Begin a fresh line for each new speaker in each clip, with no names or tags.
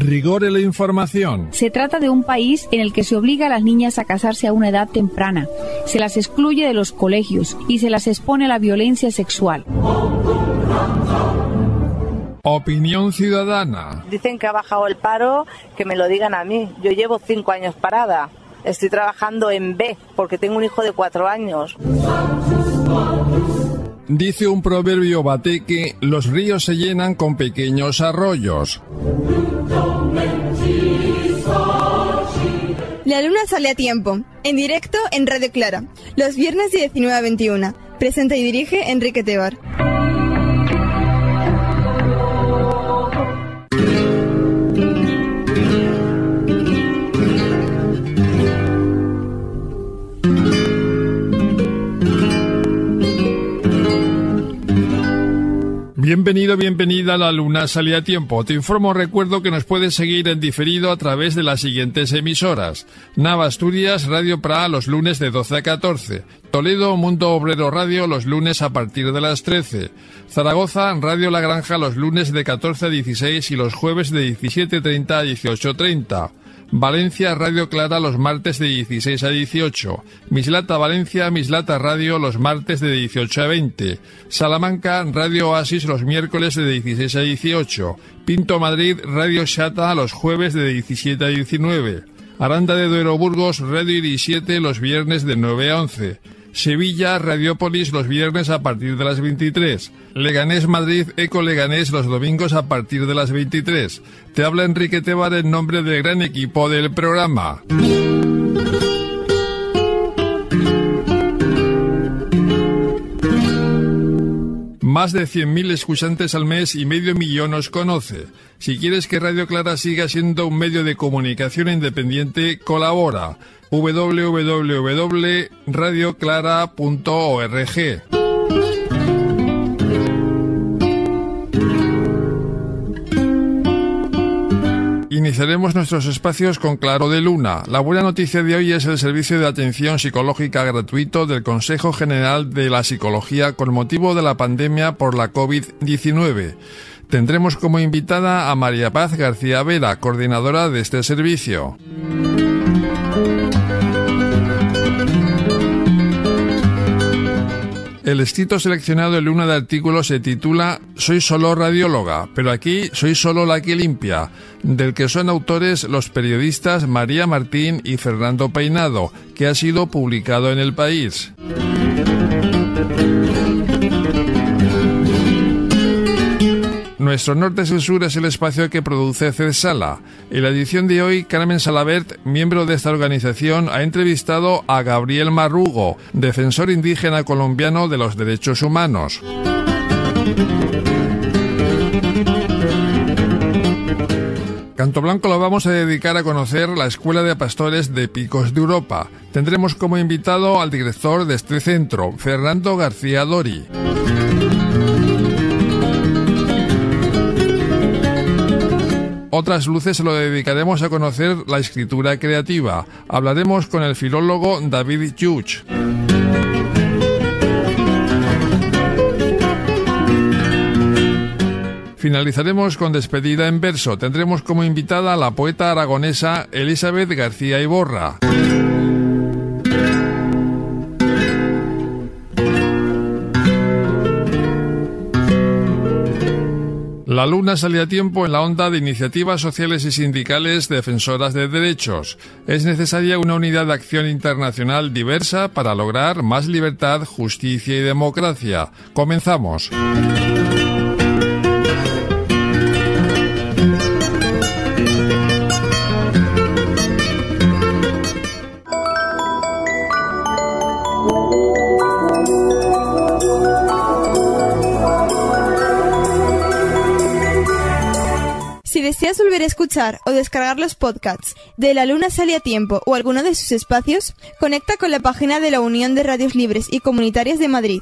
rigor en la información.
Se trata de un país en el que se obliga a las niñas a casarse a una edad temprana, se las excluye de los colegios y se las expone a la violencia sexual.
Opinión ciudadana.
Dicen que ha bajado el paro, que me lo digan a mí. Yo llevo 5 años parada. Estoy trabajando en B porque tengo un hijo de 4 años.
Dice un proverbio bateque, los ríos se llenan con pequeños arroyos.
La luna sale a tiempo, en directo en Radio Clara, los viernes de 19 a 21. Presenta y dirige Enrique Tebar.
Bienvenido, bienvenida a La Luna Sale a Tiempo. Te informo, recuerdo que nos puedes seguir en diferido a través de las siguientes emisoras. Nava Asturias, Radio Pra, los lunes de 12 a 14. Toledo, Mundo Obrero Radio, los lunes a partir de las 13. Zaragoza, Radio La Granja, los lunes de 14 a 16 y los jueves de 17:30 a 18:30. Valencia, Radio Clara, los martes de 16 a 18. Mislata Valencia, Mislata Radio, los martes de 18 a 20. Salamanca, Radio Oasis, los miércoles de 16 a 18. Pinto Madrid, Radio Xata, los jueves de 17 a 19. Aranda de Duero Burgos, Radio Iris 7, los viernes de 9 a 11. Sevilla, Radiópolis, los viernes a partir de las 23. Leganés Madrid, Eco Leganés, los domingos a partir de las 23. Te habla Enrique Tebar en nombre del gran equipo del programa. Más de 100.000 escuchantes al mes y medio millón os conoce. Si quieres que Radio Clara siga siendo un medio de comunicación independiente, colabora. www.radioclara.org. Iniciaremos nuestros espacios con Claro de Luna. La buena noticia de hoy es el servicio de atención psicológica gratuito del Consejo General de la Psicología con motivo de la pandemia por la COVID-19. Tendremos como invitada a María Paz García Vera, coordinadora de este servicio. El escrito seleccionado en Luna de artículos se titula Soy solo radióloga, pero aquí soy solo la que limpia, del que son autores los periodistas María Martín y Fernando Peinado, que ha sido publicado en El País. Nuestro Norte es el Sur es el espacio que produce CESALA. En la edición de hoy, Carmen Salabert, miembro de esta organización, ha entrevistado a Gabriel Marrugo, defensor indígena colombiano de los derechos humanos. Canto Blanco lo vamos a dedicar a conocer la Escuela de Pastores de Picos de Europa. Tendremos como invitado al director de este centro, Fernando García Dori. Otras luces se lo dedicaremos a conocer la escritura creativa. Hablaremos con el filólogo David Yuch. Finalizaremos con despedida en verso. Tendremos como invitada a la poeta aragonesa Elizabeth García Iborra. La Luna sale a tiempo en la onda de iniciativas sociales y sindicales defensoras de derechos. Es necesaria una unidad de acción internacional diversa para lograr más libertad, justicia y democracia. Comenzamos.
Si deseas volver a escuchar o descargar los podcasts de La Luna Sale a Tiempo o alguno de sus espacios, conecta con la página de la Unión de Radios Libres y Comunitarias de Madrid,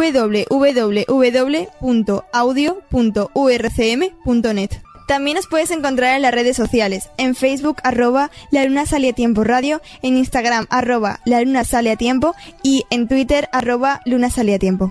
www.audio.urcm.net. También nos puedes encontrar en las redes sociales, en Facebook @La Luna Sale a Tiempo Radio, en Instagram @La Luna Sale a Tiempo y en Twitter @Luna Sale a Tiempo.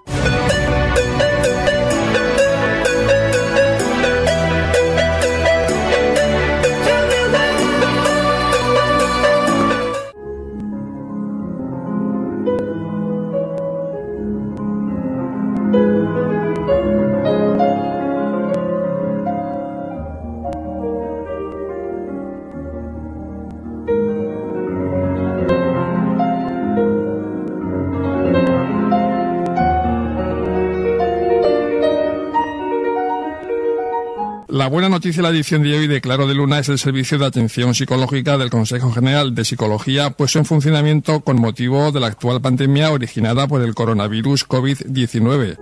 La buena noticia de la edición de hoy de Claro de Luna es el servicio de atención psicológica del Consejo General de Psicología puesto en funcionamiento con motivo de la actual pandemia originada por el coronavirus COVID-19.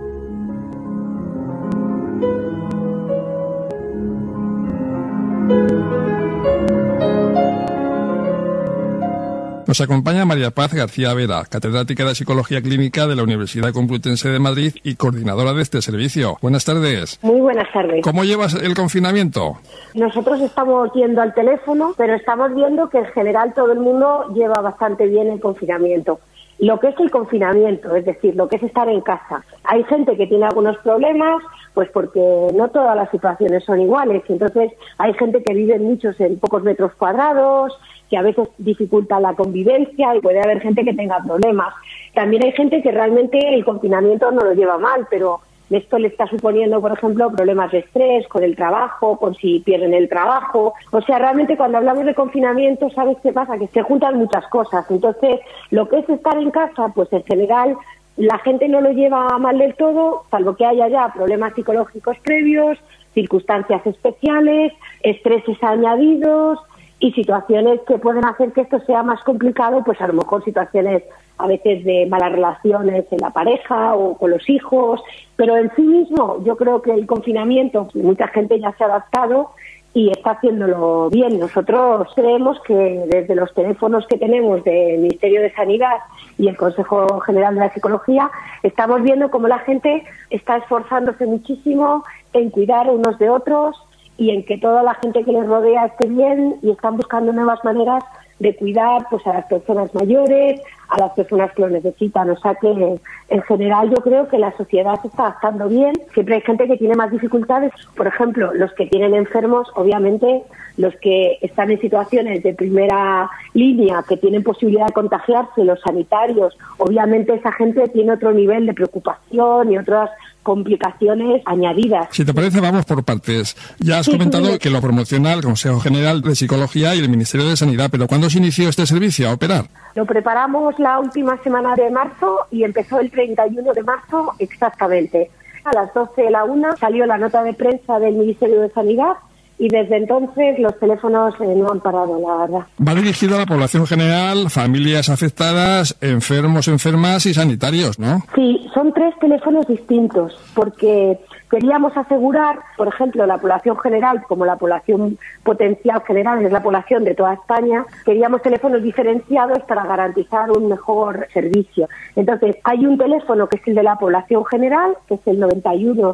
Nos acompaña María Paz García Vera, catedrática de Psicología Clínica de la Universidad Complutense de Madrid y coordinadora de este servicio. Buenas tardes.
Muy buenas tardes.
¿Cómo llevas el confinamiento?
Nosotros estamos yendo al teléfono, pero estamos viendo que en general todo el mundo lleva bastante bien el confinamiento. Lo que es el confinamiento, es decir, lo que es estar en casa. Hay gente que tiene algunos problemas, pues porque no todas las situaciones son iguales. Entonces hay gente que vive muchos en pocos metros cuadrados, que a veces dificulta la convivencia y puede haber gente que tenga problemas. También hay gente que realmente el confinamiento no lo lleva mal, pero esto le está suponiendo, por ejemplo, problemas de estrés con el trabajo, con si pierden el trabajo. O sea, realmente cuando hablamos de confinamiento, ¿sabes qué pasa? Que se juntan muchas cosas. Entonces, lo que es estar en casa, pues en general la gente no lo lleva mal del todo, salvo que haya ya problemas psicológicos previos, circunstancias especiales, estreses añadidos y situaciones que pueden hacer que esto sea más complicado, pues a lo mejor situaciones a veces de malas relaciones en la pareja o con los hijos, pero en sí mismo yo creo que el confinamiento, mucha gente ya se ha adaptado y está haciéndolo bien. Nosotros creemos que desde los teléfonos que tenemos del Ministerio de Sanidad y el Consejo General de la Psicología estamos viendo cómo la gente está esforzándose muchísimo en cuidar unos de otros y en que toda la gente que les rodea esté bien y están buscando nuevas maneras de cuidar pues a las personas mayores, a las personas que lo necesitan. O sea que en general yo creo que la sociedad se está adaptando bien. Siempre hay gente que tiene más dificultades. Por ejemplo, los que tienen enfermos, obviamente los que están en situaciones de primera línea, que tienen posibilidad de contagiarse, los sanitarios, obviamente esa gente tiene otro nivel de preocupación y otras complicaciones añadidas.
Si te parece, vamos por partes. Ya has comentado que lo promociona el Consejo General de Psicología y el Ministerio de Sanidad, pero ¿cuándo se inició este servicio a operar?
Lo preparamos la última semana de marzo y empezó el 31 de marzo exactamente. A las 12 de la 1 salió la nota de prensa del Ministerio de Sanidad y desde entonces los teléfonos no han parado, la verdad.
Va dirigido a la población general, familias afectadas, enfermos, enfermas y sanitarios, ¿no?
Sí, son 3 teléfonos distintos, porque queríamos asegurar, por ejemplo, la población general, como la población potencial general es la población de toda España, queríamos teléfonos diferenciados para garantizar un mejor servicio. Entonces, hay un teléfono que es el de la población general, que es el 91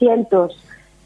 700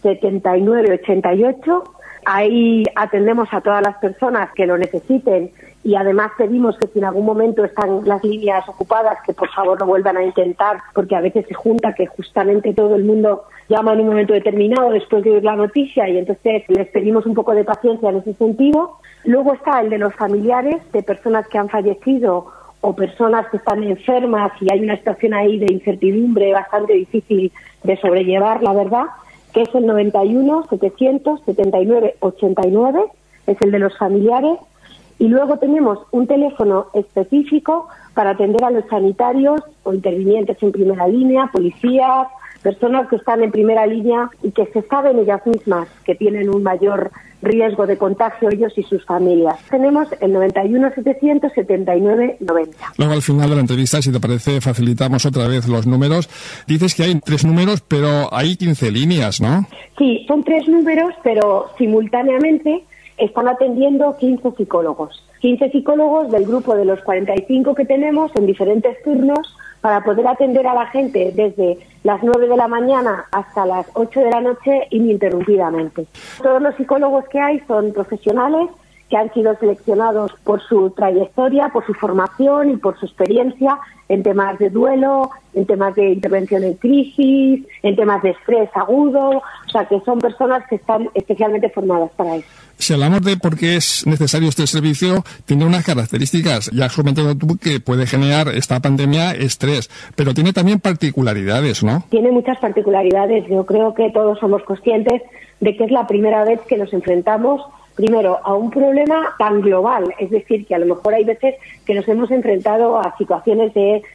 7988. Ahí atendemos a todas las personas que lo necesiten y además pedimos que si en algún momento están las líneas ocupadas, que por favor lo vuelvan a intentar, porque a veces se junta que justamente todo el mundo llama en un momento determinado después de oír la noticia y entonces les pedimos un poco de paciencia en ese sentido. Luego está el de los familiares de personas que han fallecido o personas que están enfermas y hay una situación ahí de incertidumbre bastante difícil de sobrellevar, la verdad, que es el 91 700 79 89, es el de los familiares, y luego tenemos un teléfono específico para atender a los sanitarios o intervinientes en primera línea, policías, personas que están en primera línea y que se saben ellas mismas que tienen un mayor riesgo de contagio ellos y sus familias. Tenemos el 91 700 79 90.
Luego al final de la entrevista, si te parece, facilitamos otra vez los números. Dices que hay 3 números, pero hay 15 líneas, ¿no?
Sí, son 3 números, pero simultáneamente están atendiendo 15 psicólogos. 15 psicólogos del grupo de los 45 que tenemos en diferentes turnos para poder atender a la gente desde las 9 de la mañana hasta las 8 de la noche ininterrumpidamente. Todos los psicólogos que hay son profesionales que han sido seleccionados por su trayectoria, por su formación y por su experiencia en temas de duelo, en temas de intervención en crisis, en temas de estrés agudo, o sea que son personas que están especialmente formadas para eso.
Si hablamos de por qué es necesario este servicio, tiene unas características. Ya has comentado tú que puede generar esta pandemia estrés, pero tiene también particularidades, ¿no?
Tiene muchas particularidades. Yo creo que todos somos conscientes de que es la primera vez que nos enfrentamos primero a un problema tan global, es decir, que a lo mejor hay veces que nos hemos enfrentado a situaciones de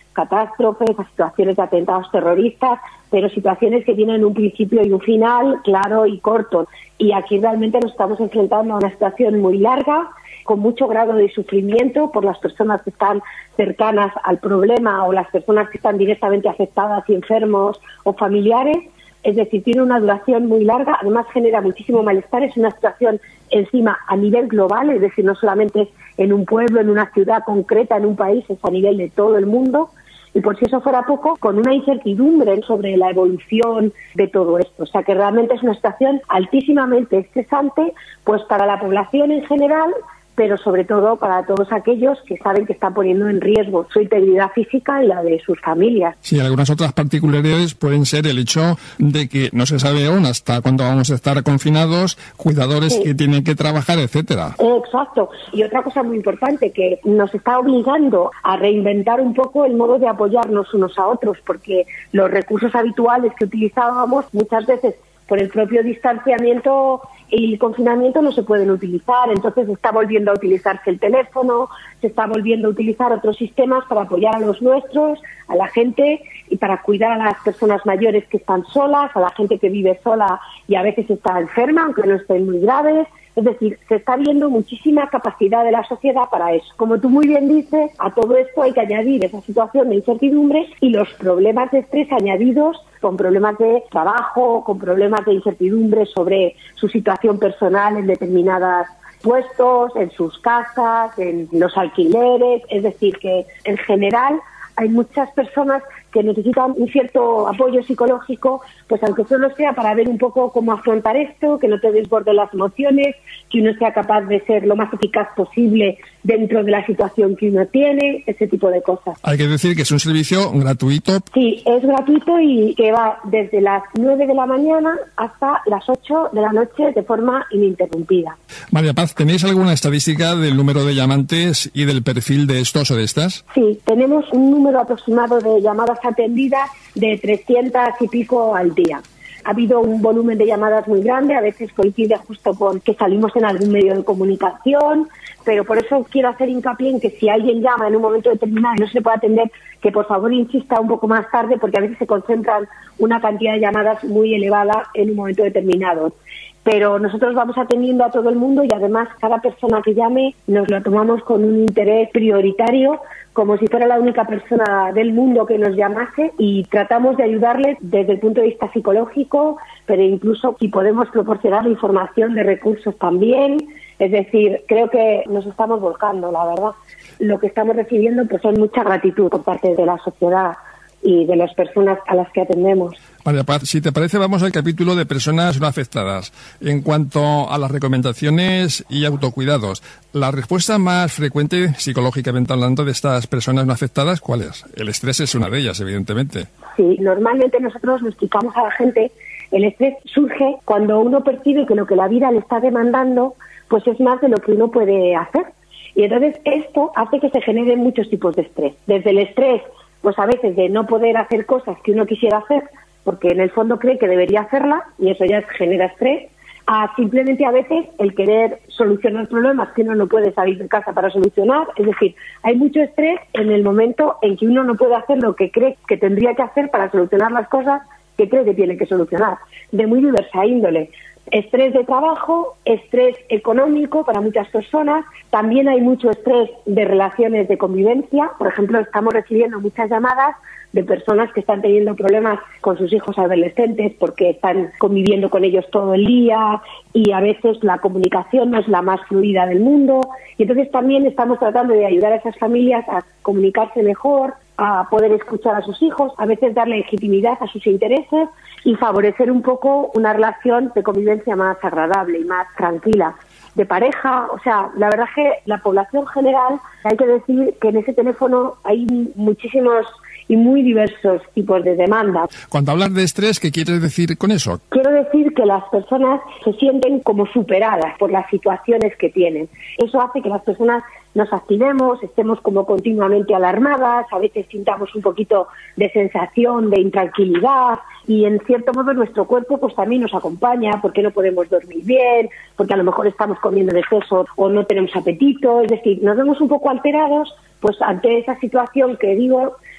catástrofes, a situaciones de atentados terroristas, pero situaciones que tienen un principio y un final claro y corto. Y aquí realmente nos estamos enfrentando a una situación muy larga, con mucho grado de sufrimiento por las personas que están cercanas al problema o las personas que están directamente afectadas y enfermos o familiares. Es decir, tiene una duración muy larga, además genera muchísimo malestar, es una situación encima a nivel global, es decir, no solamente en un pueblo, en una ciudad concreta, en un país, es a nivel de todo el mundo. Y por si eso fuera poco, con una incertidumbre sobre la evolución de todo esto. O sea que realmente es una situación altísimamente estresante, pues para la población en general, pero sobre todo para todos aquellos que saben que están poniendo en riesgo su integridad física y la de sus familias.
Sí, algunas otras particularidades pueden ser el hecho de que no se sabe aún hasta cuándo vamos a estar confinados, cuidadores que tienen que trabajar, etcétera.
Exacto. Y otra cosa muy importante, que nos está obligando a reinventar un poco el modo de apoyarnos unos a otros, porque los recursos habituales que utilizábamos muchas veces por el propio distanciamiento y el confinamiento no se pueden utilizar, entonces se está volviendo a utilizarse el teléfono, se está volviendo a utilizar otros sistemas para apoyar a los nuestros, a la gente y para cuidar a las personas mayores que están solas, a la gente que vive sola y a veces está enferma, aunque no estén muy graves. Es decir, se está viendo muchísima capacidad de la sociedad para eso. Como tú muy bien dices, a todo esto hay que añadir esa situación de incertidumbre y los problemas de estrés añadidos con problemas de trabajo, con problemas de incertidumbre sobre su situación personal en determinados puestos, en sus casas, en los alquileres. Es decir, que en general hay muchas personas que necesitan un cierto apoyo psicológico, pues aunque solo sea para ver un poco cómo afrontar esto, que no te desborden las emociones, que uno sea capaz de ser lo más eficaz posible dentro de la situación que uno tiene, ese tipo de cosas.
Hay que decir que es un servicio gratuito.
Sí, es gratuito y que va desde las 9 de la mañana hasta las 8 de la noche de forma ininterrumpida.
María Paz, ¿tenéis alguna estadística del número de llamantes y del perfil de estos o de estas?
Sí, tenemos un número aproximado de llamadas atendidas de 300 y pico al día. Ha habido un volumen de llamadas muy grande, a veces coincide justo con que salimos en algún medio de comunicación, pero por eso quiero hacer hincapié en que si alguien llama en un momento determinado y no se le puede atender, que por favor insista un poco más tarde, porque a veces se concentran una cantidad de llamadas muy elevada en un momento determinado. Pero nosotros vamos atendiendo a todo el mundo y además cada persona que llame nos lo tomamos con un interés prioritario, como si fuera la única persona del mundo que nos llamase, y tratamos de ayudarles desde el punto de vista psicológico, pero incluso si podemos proporcionar información de recursos también. Es decir, creo que nos estamos volcando, la verdad. Lo que estamos recibiendo pues son mucha gratitud por parte de la sociedad y de las personas a las que atendemos.
María Paz, si te parece, vamos al capítulo de personas no afectadas. En cuanto a las recomendaciones y autocuidados, la respuesta más frecuente, psicológicamente hablando, de estas personas no afectadas, ¿cuál es? El estrés es una de ellas, evidentemente.
Sí, normalmente nosotros le explicamos a la gente, el estrés surge cuando uno percibe que lo que la vida le está demandando, pues es más de lo que uno puede hacer. Y entonces esto hace que se generen muchos tipos de estrés. Desde el estrés, pues a veces de no poder hacer cosas que uno quisiera hacer, porque en el fondo cree que debería hacerla, y eso ya genera estrés, a simplemente a veces el querer solucionar problemas que uno no puede salir de casa para solucionar. Es decir, hay mucho estrés en el momento en que uno no puede hacer lo que cree que tendría que hacer para solucionar las cosas que cree que tiene que solucionar, de muy diversa índole. Estrés de trabajo, estrés económico para muchas personas, también hay mucho estrés de relaciones de convivencia. Por ejemplo, estamos recibiendo muchas llamadas de personas que están teniendo problemas con sus hijos adolescentes porque están conviviendo con ellos todo el día y a veces la comunicación no es la más fluida del mundo. Y entonces también estamos tratando de ayudar a esas familias a comunicarse mejor, a poder escuchar a sus hijos, a veces darle legitimidad a sus intereses y favorecer un poco una relación de convivencia más agradable y más tranquila, de pareja. O sea, la verdad es que la población general, hay que decir que en ese teléfono hay muchísimos y muy diversos tipos de demandas.
Cuando hablas de estrés, ¿qué quieres decir con eso?
Quiero decir que las personas se sienten como superadas por las situaciones que tienen. Eso hace que las personas nos activemos, estemos como continuamente alarmadas, a veces sintamos un poquito de sensación de intranquilidad y en cierto modo nuestro cuerpo pues también nos acompaña porque no podemos dormir bien, porque a lo mejor estamos comiendo de exceso o no tenemos apetito. Es decir, nos vemos un poco alterados pues ante esa situación que digo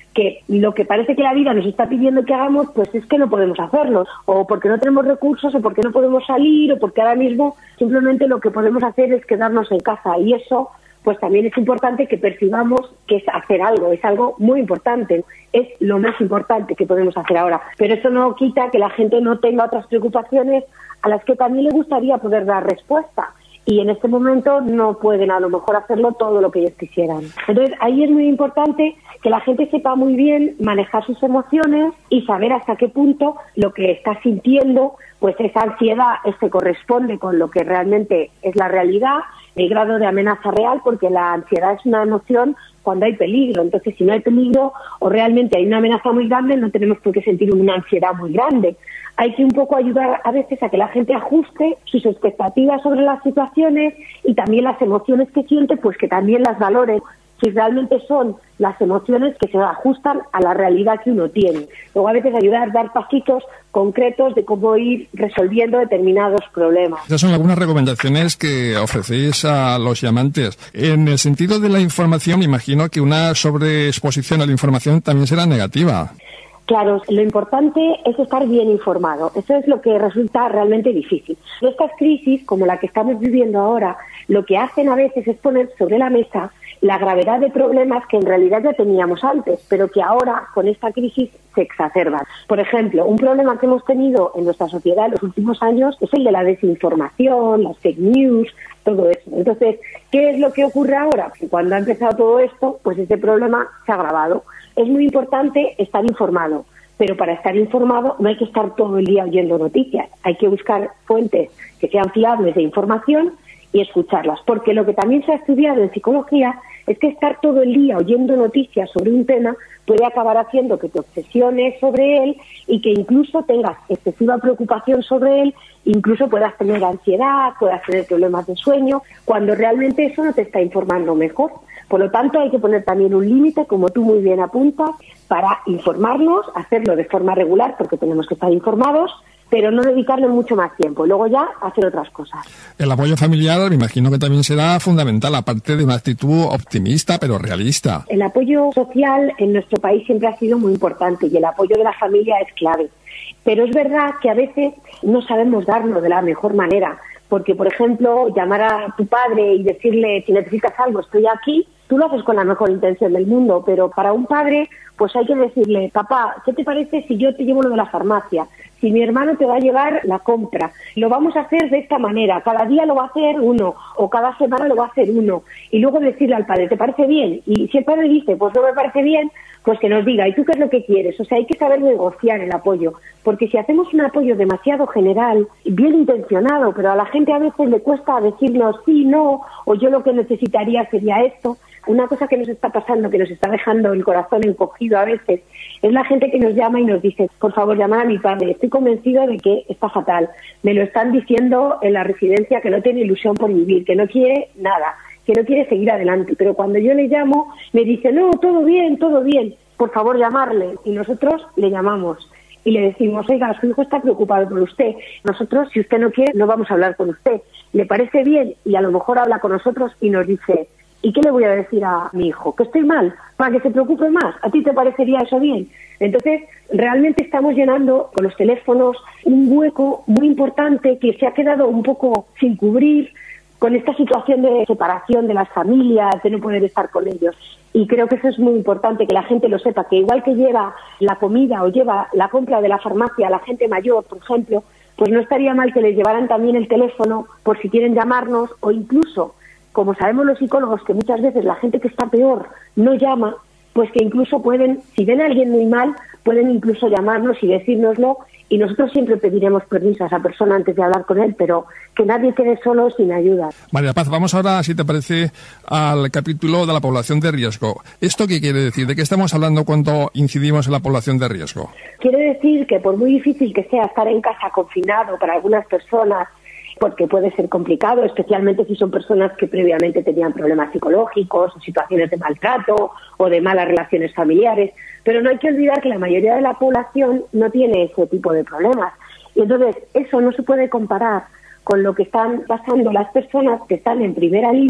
que lo que parece que la vida nos está pidiendo que hagamos, pues es que no podemos hacerlo, o porque no tenemos recursos, o porque no podemos salir, o porque ahora mismo simplemente lo que podemos hacer es quedarnos en casa, y eso pues también es importante que percibamos que es hacer algo, es algo muy importante, es lo más importante que podemos hacer ahora, pero eso no quita que la gente no tenga otras preocupaciones a las que también le gustaría poder dar respuesta. Y en este momento no pueden a lo mejor hacerlo todo lo que ellos quisieran. Entonces ahí es muy importante que la gente sepa muy bien manejar sus emociones y saber hasta qué punto lo que está sintiendo, pues esa ansiedad se corresponde con lo que realmente es la realidad, el grado de amenaza real, porque la ansiedad es una emoción cuando hay peligro. Entonces, si no hay peligro o realmente hay una amenaza muy grande, no tenemos por qué sentir una ansiedad muy grande. Hay que un poco ayudar a veces a que la gente ajuste sus expectativas sobre las situaciones y también las emociones que siente, pues que también las valore, si realmente son las emociones que se ajustan a la realidad que uno tiene. Luego a veces ayudar a dar pasitos concretos de cómo ir resolviendo determinados problemas.
Esas son algunas recomendaciones que ofrecéis a los llamantes. En el sentido de la información, imagino que una sobreexposición a la información también será negativa.
Claro, lo importante es estar bien informado. Eso es lo que resulta realmente difícil. Estas crisis, como la que estamos viviendo ahora, lo que hacen a veces es poner sobre la mesa la gravedad de problemas que en realidad ya teníamos antes, pero que ahora con esta crisis se exacerban. Por ejemplo, un problema que hemos tenido en nuestra sociedad en los últimos años es el de la desinformación, las fake news, todo eso. Entonces, ¿qué es lo que ocurre ahora? Que cuando ha empezado todo esto, pues ese problema se ha agravado. Es muy importante estar informado, pero para estar informado no hay que estar todo el día oyendo noticias. Hay que buscar fuentes que sean fiables de información y escucharlas, porque lo que también se ha estudiado en psicología es que estar todo el día oyendo noticias sobre un tema puede acabar haciendo que te obsesiones sobre él y que incluso tengas excesiva preocupación sobre él, incluso puedas tener ansiedad, puedas tener problemas de sueño, cuando realmente eso no te está informando mejor. Por lo tanto, hay que poner también un límite, como tú muy bien apuntas, para informarnos, hacerlo de forma regular, porque tenemos que estar informados, pero no dedicarle mucho más tiempo. Luego ya hacer otras cosas.
El apoyo familiar me imagino que también será fundamental, aparte de una actitud optimista pero realista.
El apoyo social en nuestro país siempre ha sido muy importante y el apoyo de la familia es clave. Pero es verdad que a veces no sabemos darlo de la mejor manera, porque, por ejemplo, llamar a tu padre y decirle si necesitas algo, estoy aquí, tú lo haces con la mejor intención del mundo, pero para un padre pues hay que decirle, papá, ¿qué te parece si yo te llevo lo de la farmacia? Si mi hermano te va a llevar la compra, lo vamos a hacer de esta manera, cada día lo va a hacer uno, o cada semana lo va a hacer uno, y luego decirle al padre, ¿te parece bien? Y si el padre dice, pues no me parece bien, pues que nos diga, ¿y tú qué es lo que quieres? O sea, hay que saber negociar el apoyo, porque si hacemos un apoyo demasiado general, bien intencionado, pero a la gente a veces le cuesta decirnos sí, no, o yo lo que necesitaría sería esto. Una cosa que nos está pasando, que nos está dejando el corazón encogido a veces, es la gente que nos llama y nos dice, por favor, llamad a mi padre, estoy convencido de que está fatal, me lo están diciendo en la residencia que no tiene ilusión por vivir, que no quiere nada, que no quiere seguir adelante, pero cuando yo le llamo me dice, no, todo bien, por favor llamarle, y nosotros le llamamos y le decimos, oiga, su hijo está preocupado por usted, nosotros si usted no quiere no vamos a hablar con usted, ¿le parece bien? Y a lo mejor habla con nosotros y nos dice, ¿y qué le voy a decir a mi hijo? ¿Que estoy mal? ¿Para que se preocupe más? ¿A ti te parecería eso bien? Entonces, realmente estamos llenando con los teléfonos un hueco muy importante que se ha quedado un poco sin cubrir con esta situación de separación de las familias, de no poder estar con ellos. Y creo que eso es muy importante, que la gente lo sepa, que igual que lleva la comida o lleva la compra de la farmacia a la gente mayor, por ejemplo, pues no estaría mal que les llevaran también el teléfono por si quieren llamarnos, o incluso, como sabemos los psicólogos, que muchas veces la gente que está peor no llama, pues que incluso pueden, si ven a alguien muy mal, pueden incluso llamarnos y decírnoslo, y nosotros siempre pediremos permiso a esa persona antes de hablar con él, pero que nadie quede solo sin ayuda.
María Paz, vamos ahora, si te parece, al capítulo de la población de riesgo. ¿Esto qué quiere decir? ¿De qué estamos hablando cuando incidimos en la población de riesgo?
Quiere decir que por muy difícil que sea estar en casa confinado para algunas personas, porque puede ser complicado, especialmente si son personas que previamente tenían problemas psicológicos o situaciones de maltrato o de malas relaciones familiares, pero no hay que olvidar que la mayoría de la población no tiene ese tipo de problemas. Y entonces eso no se puede comparar con lo que están pasando las personas que están en primera línea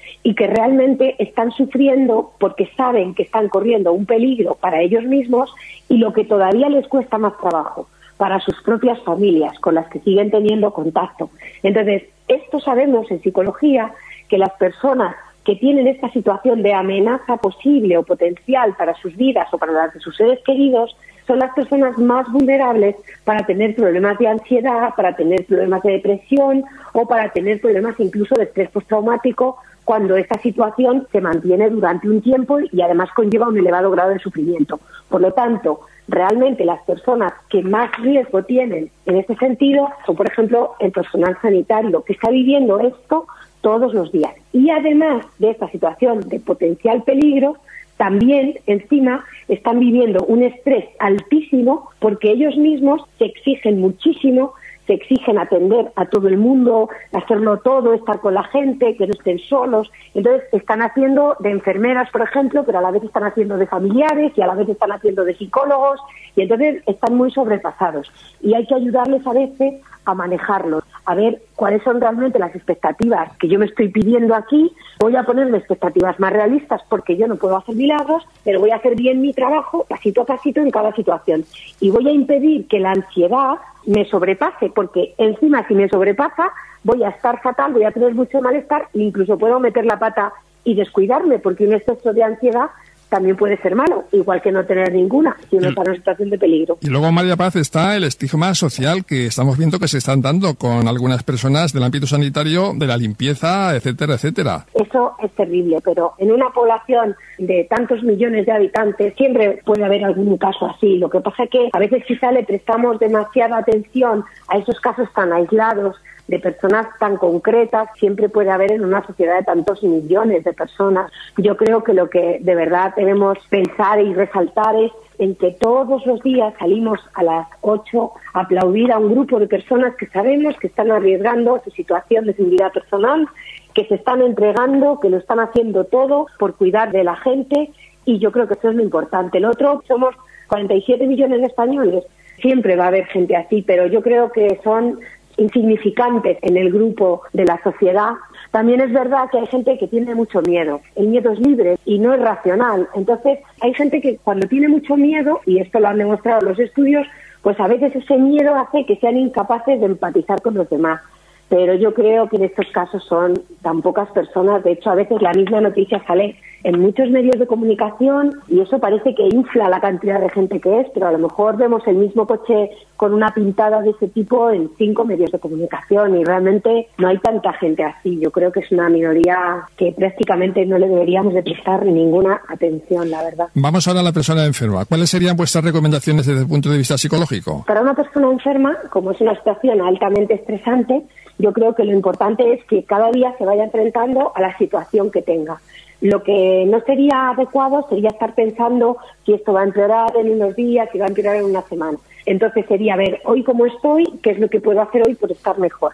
y que realmente están sufriendo porque saben que están corriendo un peligro para ellos mismos y lo que todavía les cuesta más trabajo, para sus propias familias con las que siguen teniendo contacto. Entonces, esto sabemos en psicología, que las personas que tienen esta situación de amenaza posible o potencial para sus vidas o para las de sus seres queridos son las personas más vulnerables para tener problemas de ansiedad, para tener problemas de depresión o para tener problemas incluso de estrés postraumático cuando esta situación se mantiene durante un tiempo y además conlleva un elevado grado de sufrimiento. Por lo tanto, realmente las personas que más riesgo tienen en este sentido son, por ejemplo, el personal sanitario, que está viviendo esto todos los días. Y además de esta situación de potencial peligro, también encima están viviendo un estrés altísimo porque ellos mismos se exigen muchísimo, se exigen atender a todo el mundo, hacerlo todo, estar con la gente, que no estén solos. Entonces están haciendo de enfermeras, por ejemplo, pero a la vez están haciendo de familiares y a la vez están haciendo de psicólogos y entonces están muy sobrepasados. Y hay que ayudarles a veces a manejarlos, a ver cuáles son realmente las expectativas que yo me estoy pidiendo aquí. Voy a ponerme expectativas más realistas porque yo no puedo hacer milagros, pero voy a hacer bien mi trabajo pasito a pasito en cada situación. Y voy a impedir que la ansiedad me sobrepase, porque encima si me sobrepasa voy a estar fatal, voy a tener mucho malestar e incluso puedo meter la pata y descuidarme, porque un exceso de ansiedad también puede ser malo, igual que no tener ninguna, si uno está en una situación de peligro.
Y luego, María Paz, está el estigma social que estamos viendo que se están dando con algunas personas del ámbito sanitario, de la limpieza, etcétera, etcétera.
Eso es terrible, pero en una población de tantos millones de habitantes siempre puede haber algún caso así. Lo que pasa es que a veces quizá le prestamos demasiada atención a esos casos tan aislados, de personas tan concretas, siempre puede haber en una sociedad de tantos millones de personas. Yo creo que lo que de verdad debemos pensar y resaltar es en que todos los días salimos a las 8 a aplaudir a un grupo de personas que sabemos que están arriesgando su situación de seguridad personal, que se están entregando, que lo están haciendo todo por cuidar de la gente, y yo creo que eso es lo importante. El otro, somos 47 millones de españoles, siempre va a haber gente así, pero yo creo que son insignificantes en el grupo de la sociedad. También es verdad que hay gente que tiene mucho miedo. El miedo es libre y no es racional. Entonces, hay gente que cuando tiene mucho miedo, y esto lo han demostrado los estudios, pues a veces ese miedo hace que sean incapaces de empatizar con los demás. Pero yo creo que en estos casos son tan pocas personas. De hecho, a veces la misma noticia sale en muchos medios de comunicación y eso parece que infla la cantidad de gente que es, pero a lo mejor vemos el mismo coche con una pintada de ese tipo en 5 medios de comunicación y realmente no hay tanta gente así. Yo creo que es una minoría que prácticamente no le deberíamos de prestar ninguna atención, la verdad.
Vamos ahora a la persona enferma. ¿Cuáles serían vuestras recomendaciones desde el punto de vista psicológico?
Para una persona enferma, como es una situación altamente estresante, yo creo que lo importante es que cada día se vaya enfrentando a la situación que tenga. Lo que no sería adecuado sería estar pensando si esto va a empeorar en unos días, si va a empeorar en una semana. Entonces sería ver hoy cómo estoy, qué es lo que puedo hacer hoy por estar mejor.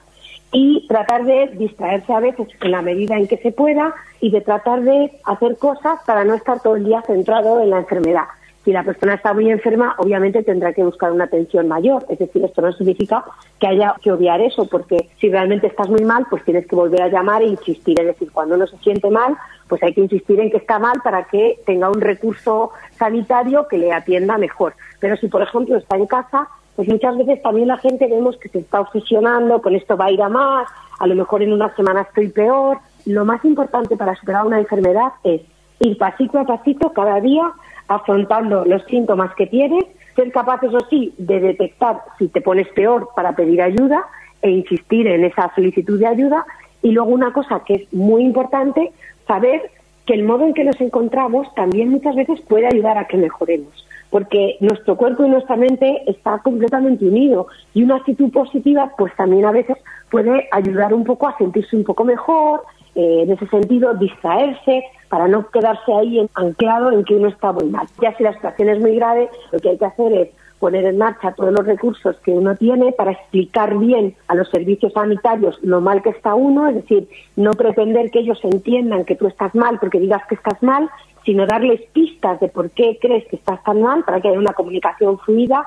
Y tratar de distraerse a veces en la medida en que se pueda y de tratar de hacer cosas para no estar todo el día centrado en la enfermedad. Si la persona está muy enferma, obviamente tendrá que buscar una atención mayor. Es decir, esto no significa que haya que obviar eso, porque si realmente estás muy mal, pues tienes que volver a llamar e insistir. Es decir, cuando uno se siente mal, pues hay que insistir en que está mal para que tenga un recurso sanitario que le atienda mejor. Pero si, por ejemplo, está en casa, pues muchas veces también la gente vemos que se está obsesionando, con esto va a ir a más, a lo mejor en una semana estoy peor. Lo más importante para superar una enfermedad es ir pasito a pasito cada día, afrontando los síntomas que tienes, ser capaz, eso sí, de detectar si te pones peor para pedir ayuda e insistir en esa solicitud de ayuda. Y luego una cosa que es muy importante, saber que el modo en que nos encontramos también muchas veces puede ayudar a que mejoremos, porque nuestro cuerpo y nuestra mente está completamente unido y una actitud positiva pues también a veces puede ayudar un poco a sentirse un poco mejor, en ese sentido distraerse para no quedarse ahí anclado en que uno está muy mal. Ya si la situación es muy grave, lo que hay que hacer es poner en marcha todos los recursos que uno tiene para explicar bien a los servicios sanitarios lo mal que está uno, es decir, no pretender que ellos entiendan que tú estás mal porque digas que estás mal, sino darles pistas de por qué crees que estás tan mal para que haya una comunicación fluida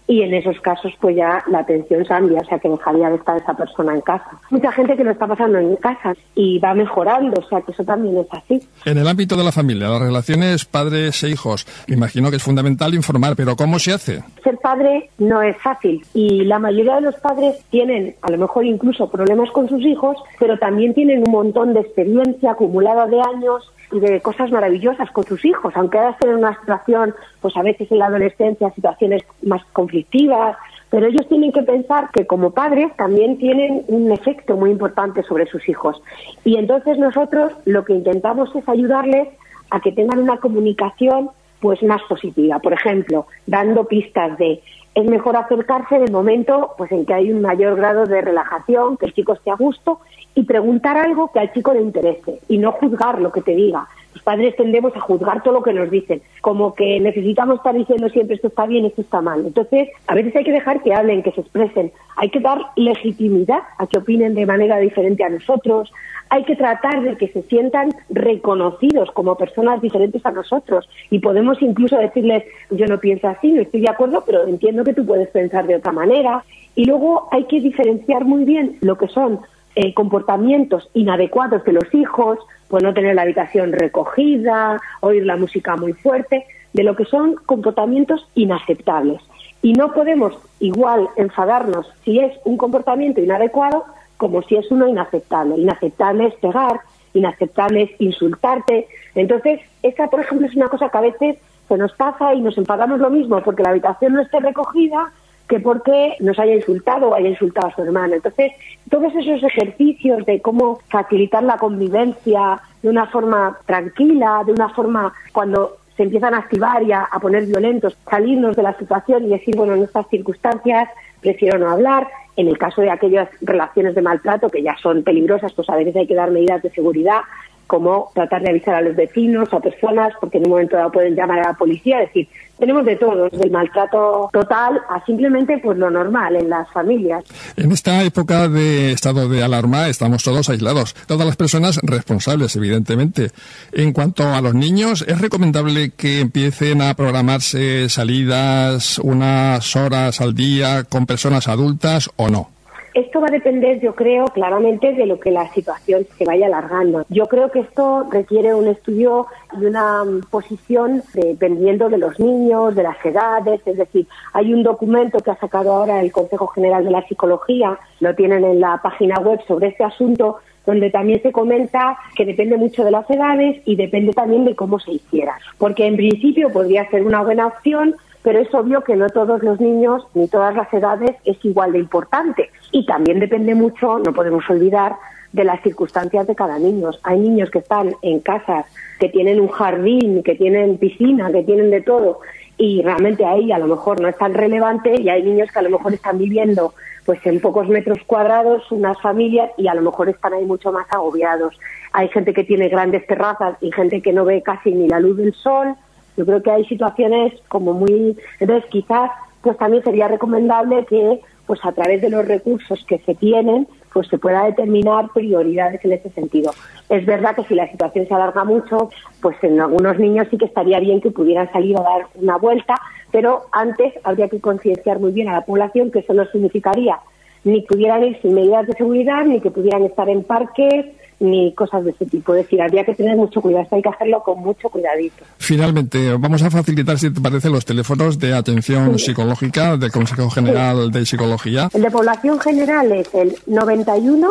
y en esos casos pues ya la atención cambia, o sea que dejaría de estar esa persona en casa. Mucha gente que lo está pasando en casa y va mejorando, o sea que eso también es así.
En el ámbito de la familia, las relaciones padres e hijos, me imagino que es fundamental informar, pero ¿cómo se hace?
Ser padre no es fácil y la mayoría de los padres tienen a lo mejor incluso problemas con sus hijos, pero también tienen un montón de experiencia acumulada de años y de cosas maravillosas con sus hijos, aunque ahora estén en una situación, pues a veces en la adolescencia, situaciones más conflictivas, pero ellos tienen que pensar que como padres también tienen un efecto muy importante sobre sus hijos. Y entonces nosotros lo que intentamos es ayudarles a que tengan una comunicación pues más positiva. Por ejemplo, dando pistas de es mejor acercarse en el momento pues en que hay un mayor grado de relajación, que el chico esté a gusto, y preguntar algo que al chico le interese y no juzgar lo que te diga. Los padres tendemos a juzgar todo lo que nos dicen, como que necesitamos estar diciendo siempre esto está bien, esto está mal. Entonces, a veces hay que dejar que hablen, que se expresen. Hay que dar legitimidad a que opinen de manera diferente a nosotros. Hay que tratar de que se sientan reconocidos como personas diferentes a nosotros. Y podemos incluso decirles, yo no pienso así, no estoy de acuerdo, pero entiendo que tú puedes pensar de otra manera. Y luego hay que diferenciar muy bien lo que son comportamientos inadecuados de los hijos, pues no tener la habitación recogida, oír la música muy fuerte, de lo que son comportamientos inaceptables. Y no podemos igual enfadarnos si es un comportamiento inadecuado como si es uno inaceptable. Inaceptable es pegar, inaceptable es insultarte. Entonces, esa, por ejemplo, es una cosa que a veces se nos pasa y nos enfadamos lo mismo porque la habitación no esté recogida que porque nos haya insultado o haya insultado a su hermano. Entonces, todos esos ejercicios de cómo facilitar la convivencia de una forma tranquila, de una forma cuando se empiezan a activar y a poner violentos, salirnos de la situación y decir, bueno, en estas circunstancias prefiero no hablar. En el caso de aquellas relaciones de maltrato que ya son peligrosas, pues a veces hay que dar medidas de seguridad, como tratar de avisar a los vecinos o a personas, porque en un momento dado pueden llamar a la policía. Es decir, tenemos de todo, del maltrato total a simplemente pues lo normal en las familias.
En esta época de estado de alarma estamos todos aislados, todas las personas responsables, evidentemente. En cuanto a los niños, ¿es recomendable que empiecen a programarse salidas unas horas al día con personas adultas o no?
Esto va a depender, yo creo, claramente de lo que la situación se vaya alargando. Yo creo que esto requiere un estudio y una posición dependiendo de los niños, de las edades. Es decir, hay un documento que ha sacado ahora el Consejo General de la Psicología, lo tienen en la página web sobre este asunto, donde también se comenta que depende mucho de las edades y depende también de cómo se hiciera. Porque en principio podría ser una buena opción, pero es obvio que no todos los niños ni todas las edades es igual de importante. Y también depende mucho, no podemos olvidar, de las circunstancias de cada niño. Hay niños que están en casas, que tienen un jardín, que tienen piscina, que tienen de todo, y realmente ahí a lo mejor no es tan relevante, y hay niños que a lo mejor están viviendo pues en pocos metros cuadrados, unas familias, y a lo mejor están ahí mucho más agobiados. Hay gente que tiene grandes terrazas y gente que no ve casi ni la luz del sol. Yo creo que hay situaciones como muy... Entonces, quizás pues también sería recomendable que pues a través de los recursos que se tienen pues se pueda determinar prioridades en ese sentido. Es verdad que si la situación se alarga mucho, pues en algunos niños sí que estaría bien que pudieran salir a dar una vuelta, pero antes habría que concienciar muy bien a la población que eso no significaría ni que pudieran ir sin medidas de seguridad, ni que pudieran estar en parques, ni cosas de ese tipo. Es decir, habría que tener mucho cuidado, hay que hacerlo con mucho cuidadito.
Finalmente, vamos a facilitar, si te parece, los teléfonos de atención psicológica del Consejo General de Psicología.
El de población general es el 91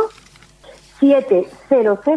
700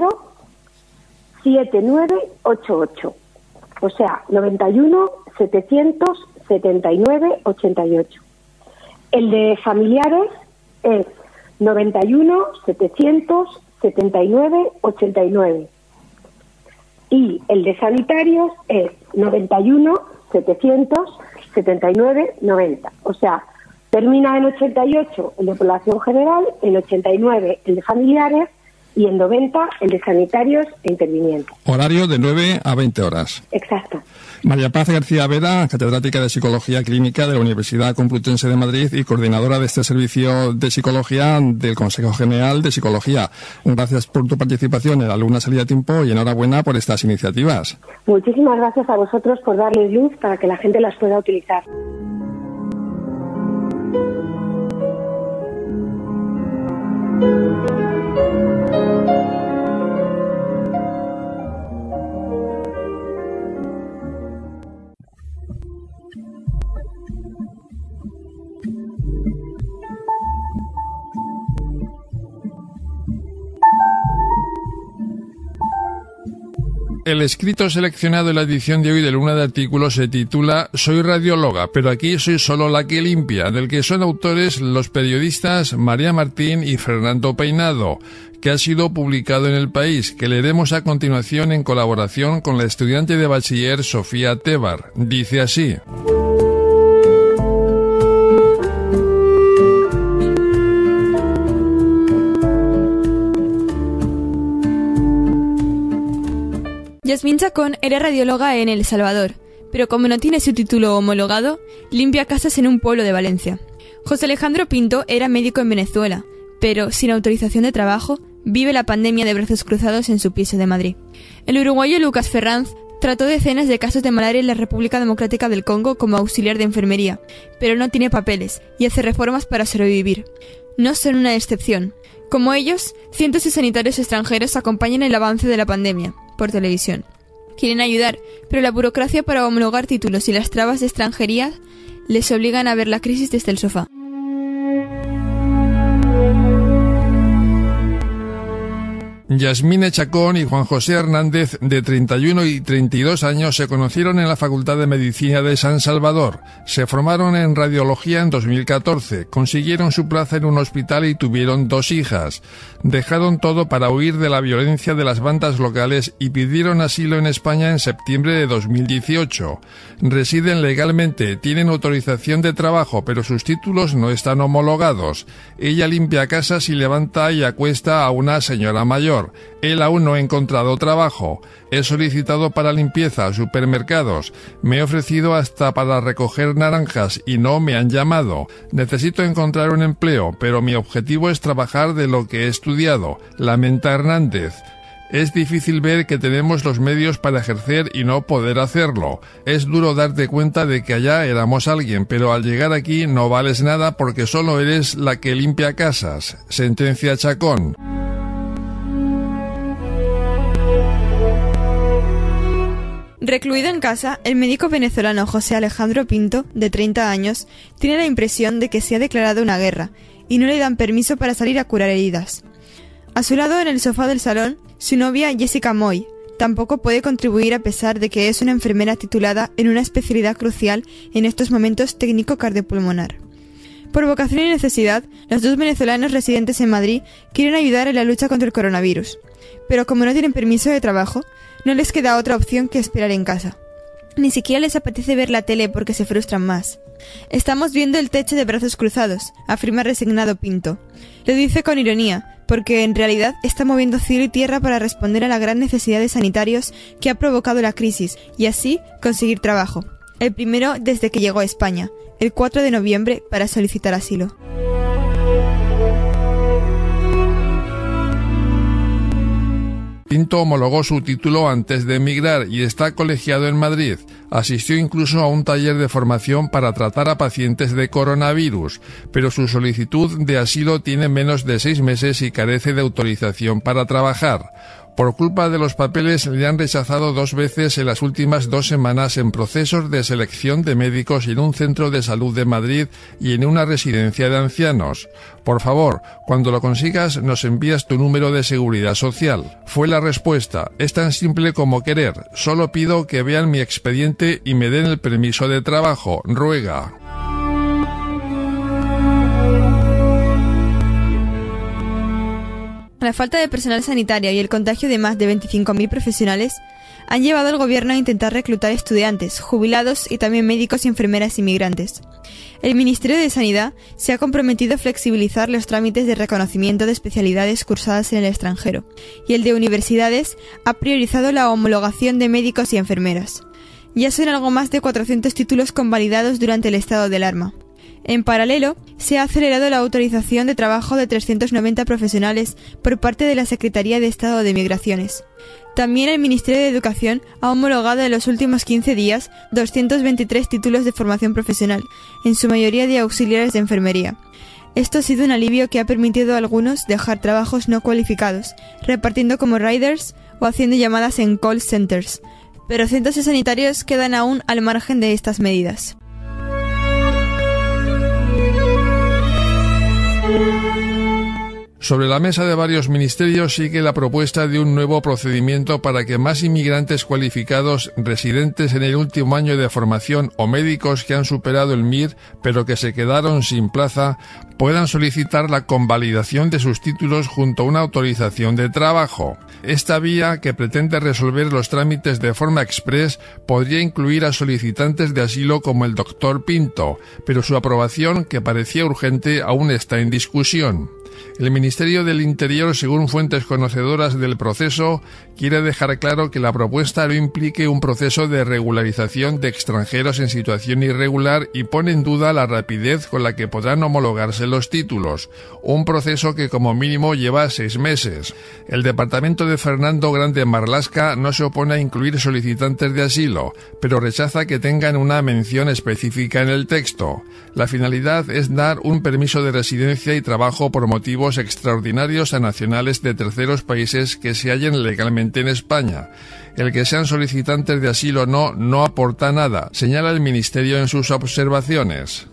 7988. O sea, 91 700 79 88. El de familiares es 91 700 79 89. Y el de sanitarios es 91 700 79 90. O sea, termina en 88 el de población general, en 89 el de familiares y en 90 el de sanitarios e intervinientes.
Horario de 9 a 20 horas.
Exacto.
María Paz García Vera, catedrática de Psicología Clínica de la Universidad Complutense de Madrid y coordinadora de este servicio de psicología del Consejo General de Psicología. Gracias por tu participación en la Alumna Salida a Tiempo y enhorabuena por estas iniciativas.
Muchísimas gracias a vosotros por darles luz para que la gente las pueda utilizar.
El escrito seleccionado en la edición de hoy de Luna de Artículos se titula Soy radióloga, pero aquí soy solo la que limpia, del que son autores los periodistas María Martín y Fernando Peinado, que ha sido publicado en El País, que leeremos a continuación en colaboración con la estudiante de bachiller Sofía Tebar. Dice así:
Yasmín Chacón era radióloga en El Salvador, pero como no tiene su título homologado, limpia casas en un pueblo de Valencia. José Alejandro Pinto era médico en Venezuela, pero sin autorización de trabajo, vive la pandemia de brazos cruzados en su piso de Madrid. El uruguayo Lucas Ferranz trató decenas de casos de malaria en la República Democrática del Congo como auxiliar de enfermería, pero no tiene papeles y hace reformas para sobrevivir. No son una excepción. Como ellos, cientos de sanitarios extranjeros acompañan el avance de la pandemia por televisión. Quieren ayudar, pero la burocracia para homologar títulos y las trabas de extranjería les obligan a ver la crisis desde el sofá.
Yasmín Chacón y Juan José Hernández, de 31 y 32 años, se conocieron en la Facultad de Medicina de San Salvador. Se formaron en radiología en 2014, consiguieron su plaza en un hospital y tuvieron 2 hijas. Dejaron todo para huir de la violencia de las bandas locales y pidieron asilo en España en septiembre de 2018. Residen legalmente, tienen autorización de trabajo, pero sus títulos no están homologados. Ella limpia casas y levanta y acuesta a una señora mayor. Él aún no ha encontrado trabajo. He solicitado para limpieza a supermercados. Me he ofrecido hasta para recoger naranjas y no me han llamado. Necesito encontrar un empleo, pero mi objetivo es trabajar de lo que he estudiado, lamenta Hernández. Es difícil ver que tenemos los medios para ejercer y no poder hacerlo. Es duro darte cuenta de que allá éramos alguien, pero al llegar aquí no vales nada porque solo eres la que limpia casas, sentencia Chacón.
Recluido en casa, el médico venezolano José Alejandro Pinto, de 30 años, tiene la impresión de que se ha declarado una guerra y no le dan permiso para salir a curar heridas. A su lado, en el sofá del salón, su novia Jessica Moy tampoco puede contribuir a pesar de que es una enfermera titulada en una especialidad crucial en estos momentos técnico cardiopulmonar. Por vocación y necesidad, los 2 venezolanos residentes en Madrid quieren ayudar en la lucha contra el coronavirus, pero como no tienen permiso de trabajo, no les queda otra opción que esperar en casa. Ni siquiera les apetece ver la tele porque se frustran más. Estamos viendo el techo de brazos cruzados, afirma resignado Pinto. Lo dice con ironía, porque en realidad está moviendo cielo y tierra para responder a la gran necesidad de sanitarios que ha provocado la crisis y así conseguir trabajo. El primero desde que llegó a España, el 4 de noviembre, para solicitar asilo.
Pinto homologó su título antes de emigrar y está colegiado en Madrid. Asistió incluso a un taller de formación para tratar a pacientes de coronavirus, pero su solicitud de asilo tiene menos de 6 meses y carece de autorización para trabajar. Por culpa de los papeles le han rechazado 2 veces en las últimas 2 semanas en procesos de selección de médicos en un centro de salud de Madrid y en una residencia de ancianos. Por favor, cuando lo consigas nos envías tu número de seguridad social. Fue la respuesta. Es tan simple como querer. Solo pido que vean mi expediente y me den el permiso de trabajo. Ruega.
La falta de personal sanitario y el contagio de más de 25.000 profesionales han llevado al gobierno a intentar reclutar estudiantes, jubilados y también médicos y enfermeras inmigrantes. El Ministerio de Sanidad se ha comprometido a flexibilizar los trámites de reconocimiento de especialidades cursadas en el extranjero, y el de universidades ha priorizado la homologación de médicos y enfermeras. Ya son algo más de 400 títulos convalidados durante el estado de alarma. En paralelo, se ha acelerado la autorización de trabajo de 390 profesionales por parte de la Secretaría de Estado de Migraciones. También el Ministerio de Educación ha homologado en los últimos 15 días 223 títulos de formación profesional, en su mayoría de auxiliares de enfermería. Esto ha sido un alivio que ha permitido a algunos dejar trabajos no cualificados, repartiendo como riders o haciendo llamadas en call centers, pero cientos de sanitarios quedan aún al margen de estas medidas.
Sobre la mesa de varios ministerios sigue la propuesta de un nuevo procedimiento para que más inmigrantes cualificados residentes en el último año de formación o médicos que han superado el MIR pero que se quedaron sin plaza puedan solicitar la convalidación de sus títulos junto a una autorización de trabajo. Esta vía, que pretende resolver los trámites de forma express, podría incluir a solicitantes de asilo como el doctor Pinto, pero su aprobación, que parecía urgente, aún está en discusión. El Ministerio del Interior, según fuentes conocedoras del proceso, quiere dejar claro que la propuesta no implique un proceso de regularización de extranjeros en situación irregular y pone en duda la rapidez con la que podrán homologarse los títulos, un proceso que como mínimo lleva 6 meses. El departamento de Fernando Grande Marlaska no se opone a incluir solicitantes de asilo, pero rechaza que tengan una mención específica en el texto. La finalidad es dar un permiso de residencia y trabajo por motivos extraordinarios a nacionales de terceros países que se hallen legalmente en España. El que sean solicitantes de asilo no aporta nada, señala el Ministerio en sus observaciones.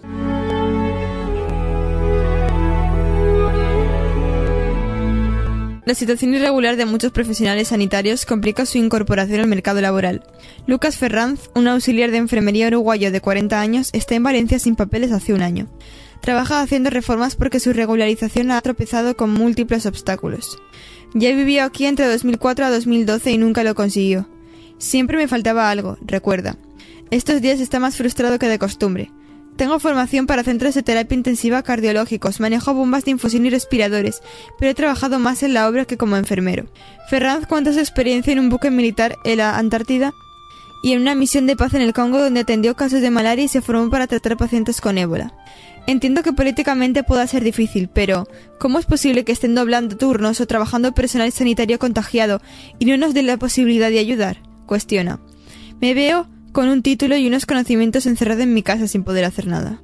La situación irregular de muchos profesionales sanitarios complica su incorporación al mercado laboral. Lucas Ferranz, un auxiliar de enfermería uruguayo de 40 años, está en Valencia sin papeles hace un año. Trabaja haciendo reformas porque su regularización ha tropezado con múltiples obstáculos. Ya vivió aquí entre 2004 a 2012 y nunca lo consiguió. Siempre me faltaba algo, recuerda. Estos días está más frustrado que de costumbre. Tengo formación para centros de terapia intensiva cardiológicos, manejo bombas de infusión y respiradores, pero he trabajado más en la obra que como enfermero. Ferranz cuenta su experiencia en un buque militar en la Antártida y en una misión de paz en el Congo donde atendió casos de malaria y se formó para tratar pacientes con ébola. Entiendo que políticamente pueda ser difícil, pero ¿cómo es posible que estén doblando turnos o trabajando personal sanitario contagiado y no nos den la posibilidad de ayudar? Cuestiona. Me veo con un título y unos conocimientos encerrado en mi casa sin poder hacer nada.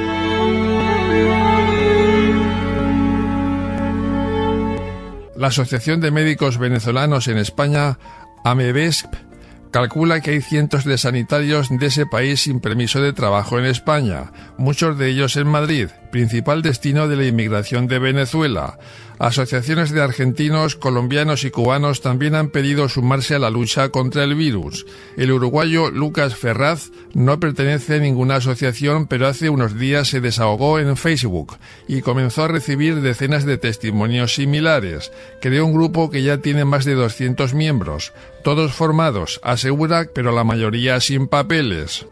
La Asociación de Médicos Venezolanos en España, AMEVESP, calcula que hay cientos de sanitarios de ese país sin permiso de trabajo en España, muchos de ellos en Madrid, principal destino de la inmigración de Venezuela. Asociaciones de argentinos, colombianos y cubanos también han pedido sumarse a la lucha contra el virus. El uruguayo Lucas Ferranz no pertenece a ninguna asociación, pero hace unos días se desahogó en Facebook y comenzó a recibir decenas de testimonios similares. Creó un grupo que ya tiene más de 200 miembros, todos formados, asegura, pero la mayoría sin papeles.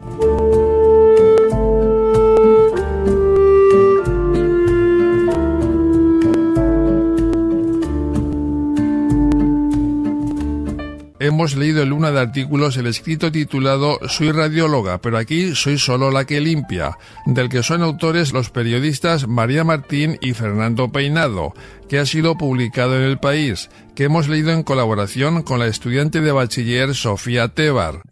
Hemos leído en Luna de Artículos el escrito titulado Soy radióloga, pero aquí soy solo la que limpia, del que son autores los periodistas María Martín y Fernando Peinado, que ha sido publicado en El País, que hemos leído en colaboración con la estudiante de bachiller Sofía Tebar.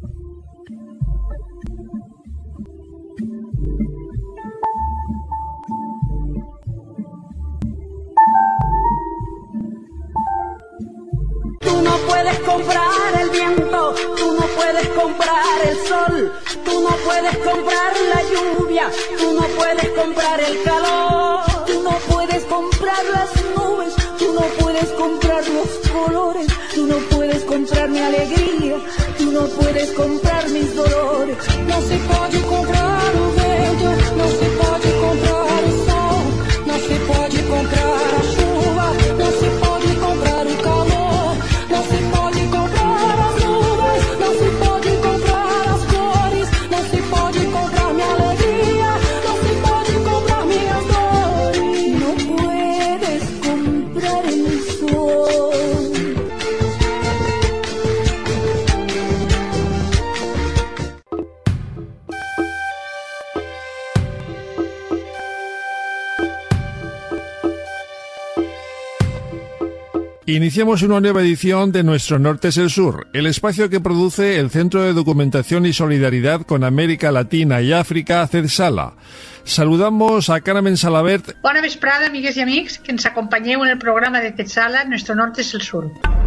No puedes comprar el viento, tú no puedes comprar el sol, tú no puedes comprar la lluvia, tú no puedes comprar el calor, tú no puedes comprar las nubes, tú no puedes comprar los colores, tú no puedes comprar mi alegría, tú no puedes comprar mis dolores. No se puede comprar o vento, no se puede comprar o sol, no se puede comprar a chuva, no se puede comprar o calor. No se pode comprar as nuvens, não se pode comprar as cores, não se pode comprar minha alegria, não se pode comprar minhas dores. Não puedes comprar el sol.
Iniciamos una nueva edición de Nuestro Norte es el Sur, el espacio que produce el Centro de Documentación y Solidaridad con América Latina y Àfrica, CEDSALA. Saludamos a Carmen Salabert.
Bona vesprada, amigues i amics, que ens acompanyeu en el programa de CEDSALA Nuestro Norte es el Sur.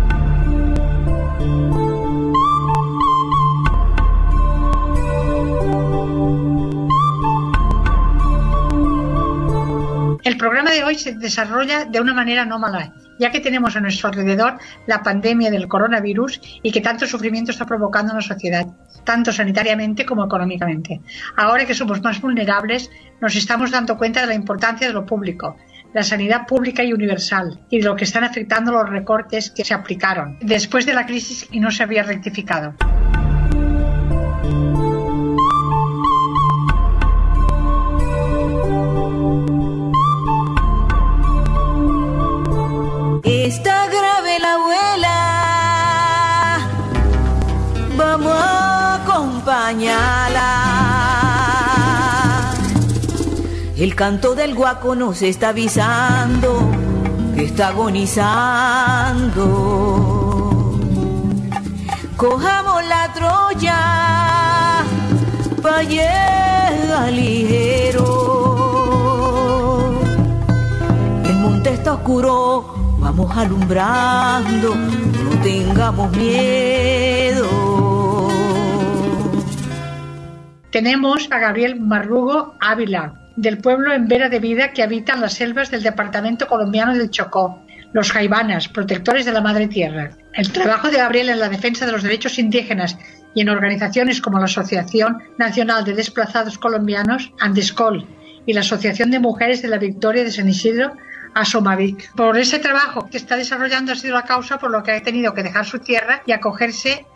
El programa de hoy se desarrolla de una manera anómala, ya que tenemos a nuestro alrededor la pandemia del coronavirus y que tanto sufrimiento está provocando en la sociedad, tanto sanitariamente como económicamente. Ahora que somos más vulnerables, nos estamos dando cuenta de la importancia de lo público, la sanidad pública y universal, y de lo que están afectando los recortes que se aplicaron después de la crisis y no se había rectificado.
Está grave la abuela, vamos a acompañarla. El canto del guaco nos está avisando que está agonizando. Cojamos la Troya pa' llegar ligero. El monte está oscuro, vamos alumbrando, no tengamos miedo.
Tenemos a Gabriel Marrugo Ávila, del pueblo en Vera de Vida, que habita en las selvas del departamento colombiano del Chocó, los jaibanas, protectores de la madre tierra. El trabajo de Gabriel en la defensa de los derechos indígenas y en organizaciones como la Asociación Nacional de Desplazados Colombianos, Andescol, y la Asociación de Mujeres de la Victoria de San Isidro, Asomavic. Por ese trabajo que está desarrollando ha sido la causa por lo que ha tenido que dejar su tierra y acogerse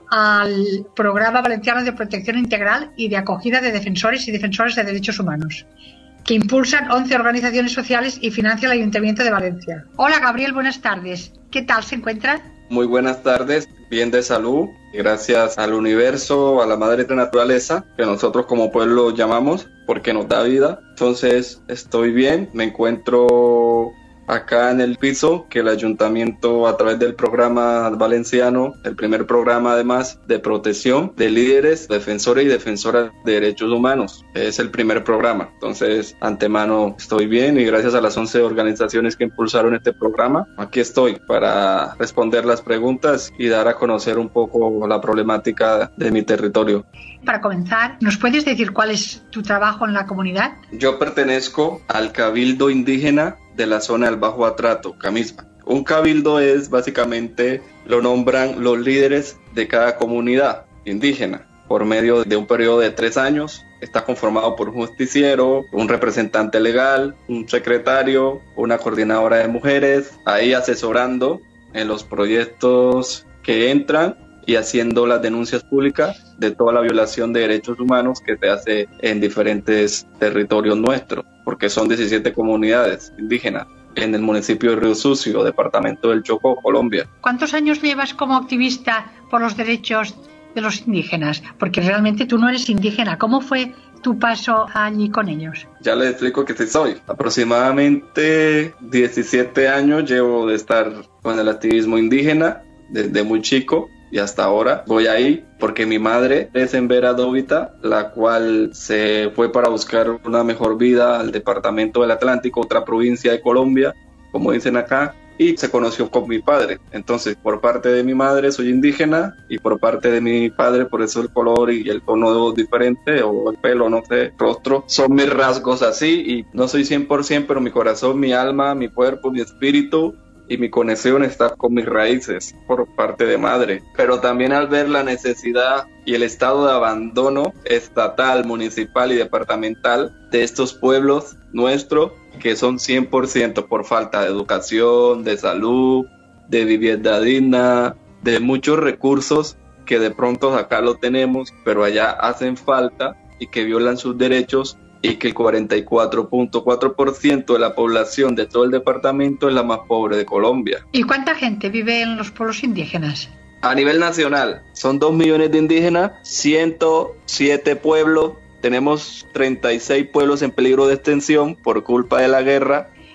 al Programa Valenciano de Protección Integral y de Acogida de Defensores y Defensoras de Derechos Humanos, que impulsan 11 organizaciones sociales y financia el Ayuntamiento de Valencia. Hola Gabriel, buenas tardes. ¿Qué tal se encuentra?
Muy buenas tardes, bien de salud, gracias al universo, a la madre naturaleza, que nosotros como pueblo llamamos, porque nos da vida. Entonces estoy bien, me encuentro acá en el piso que el ayuntamiento, a través del programa valenciano, el primer programa además de protección de líderes, defensores y defensoras de derechos humanos, es el primer programa. Entonces, antemano estoy bien y gracias a las 11 organizaciones que impulsaron este programa, aquí estoy para responder las preguntas y dar a conocer un poco la problemática de mi territorio.
Para comenzar, ¿nos puedes decir cuál es tu trabajo en la comunidad?
Yo pertenezco al Cabildo Indígena de la zona del Bajo Atrato, Camisma. Un cabildo es básicamente, lo nombran los líderes de cada comunidad indígena por medio de un periodo de 3 años. Está conformado por un justiciero, un representante legal, un secretario, una coordinadora de mujeres, ahí asesorando en los proyectos que entran y haciendo las denuncias públicas de toda la violación de derechos humanos que se hace en diferentes territorios nuestros, porque son 17 comunidades indígenas en el municipio de Río Sucio, departamento del Chocó, Colombia.
¿Cuántos años llevas como activista por los derechos de los indígenas? Porque realmente tú no eres indígena. ¿Cómo fue tu paso allí con ellos?
Ya les explico que sí soy. Aproximadamente 17 años llevo de estar con el activismo indígena desde muy chico. Y hasta ahora voy ahí porque mi madre es en Vera Dóvita, la cual se fue para buscar una mejor vida al departamento del Atlántico, otra provincia de Colombia, como dicen acá, y se conoció con mi padre. Entonces, por parte de mi madre soy indígena y por parte de mi padre, por eso el color y el tono diferente, o el pelo, no sé, rostro, son mis rasgos así, y no soy 100%, pero mi corazón, mi alma, mi cuerpo, mi espíritu y mi conexión está con mis raíces por parte de madre. Pero también al ver la necesidad y el estado de abandono estatal, municipal y departamental de estos pueblos nuestros, que son 100% por falta de educación, de salud, de vivienda digna, de muchos recursos que de pronto acá lo tenemos, pero allá hacen falta y que violan sus derechos, y que el 44.4% de la población de todo el departamento es la más pobre de Colombia.
¿Y cuánta gente vive en los pueblos indígenas?
A nivel nacional, son 2 millones de indígenas, 107 pueblos, tenemos 36 pueblos en peligro de extinción por culpa de la guerra,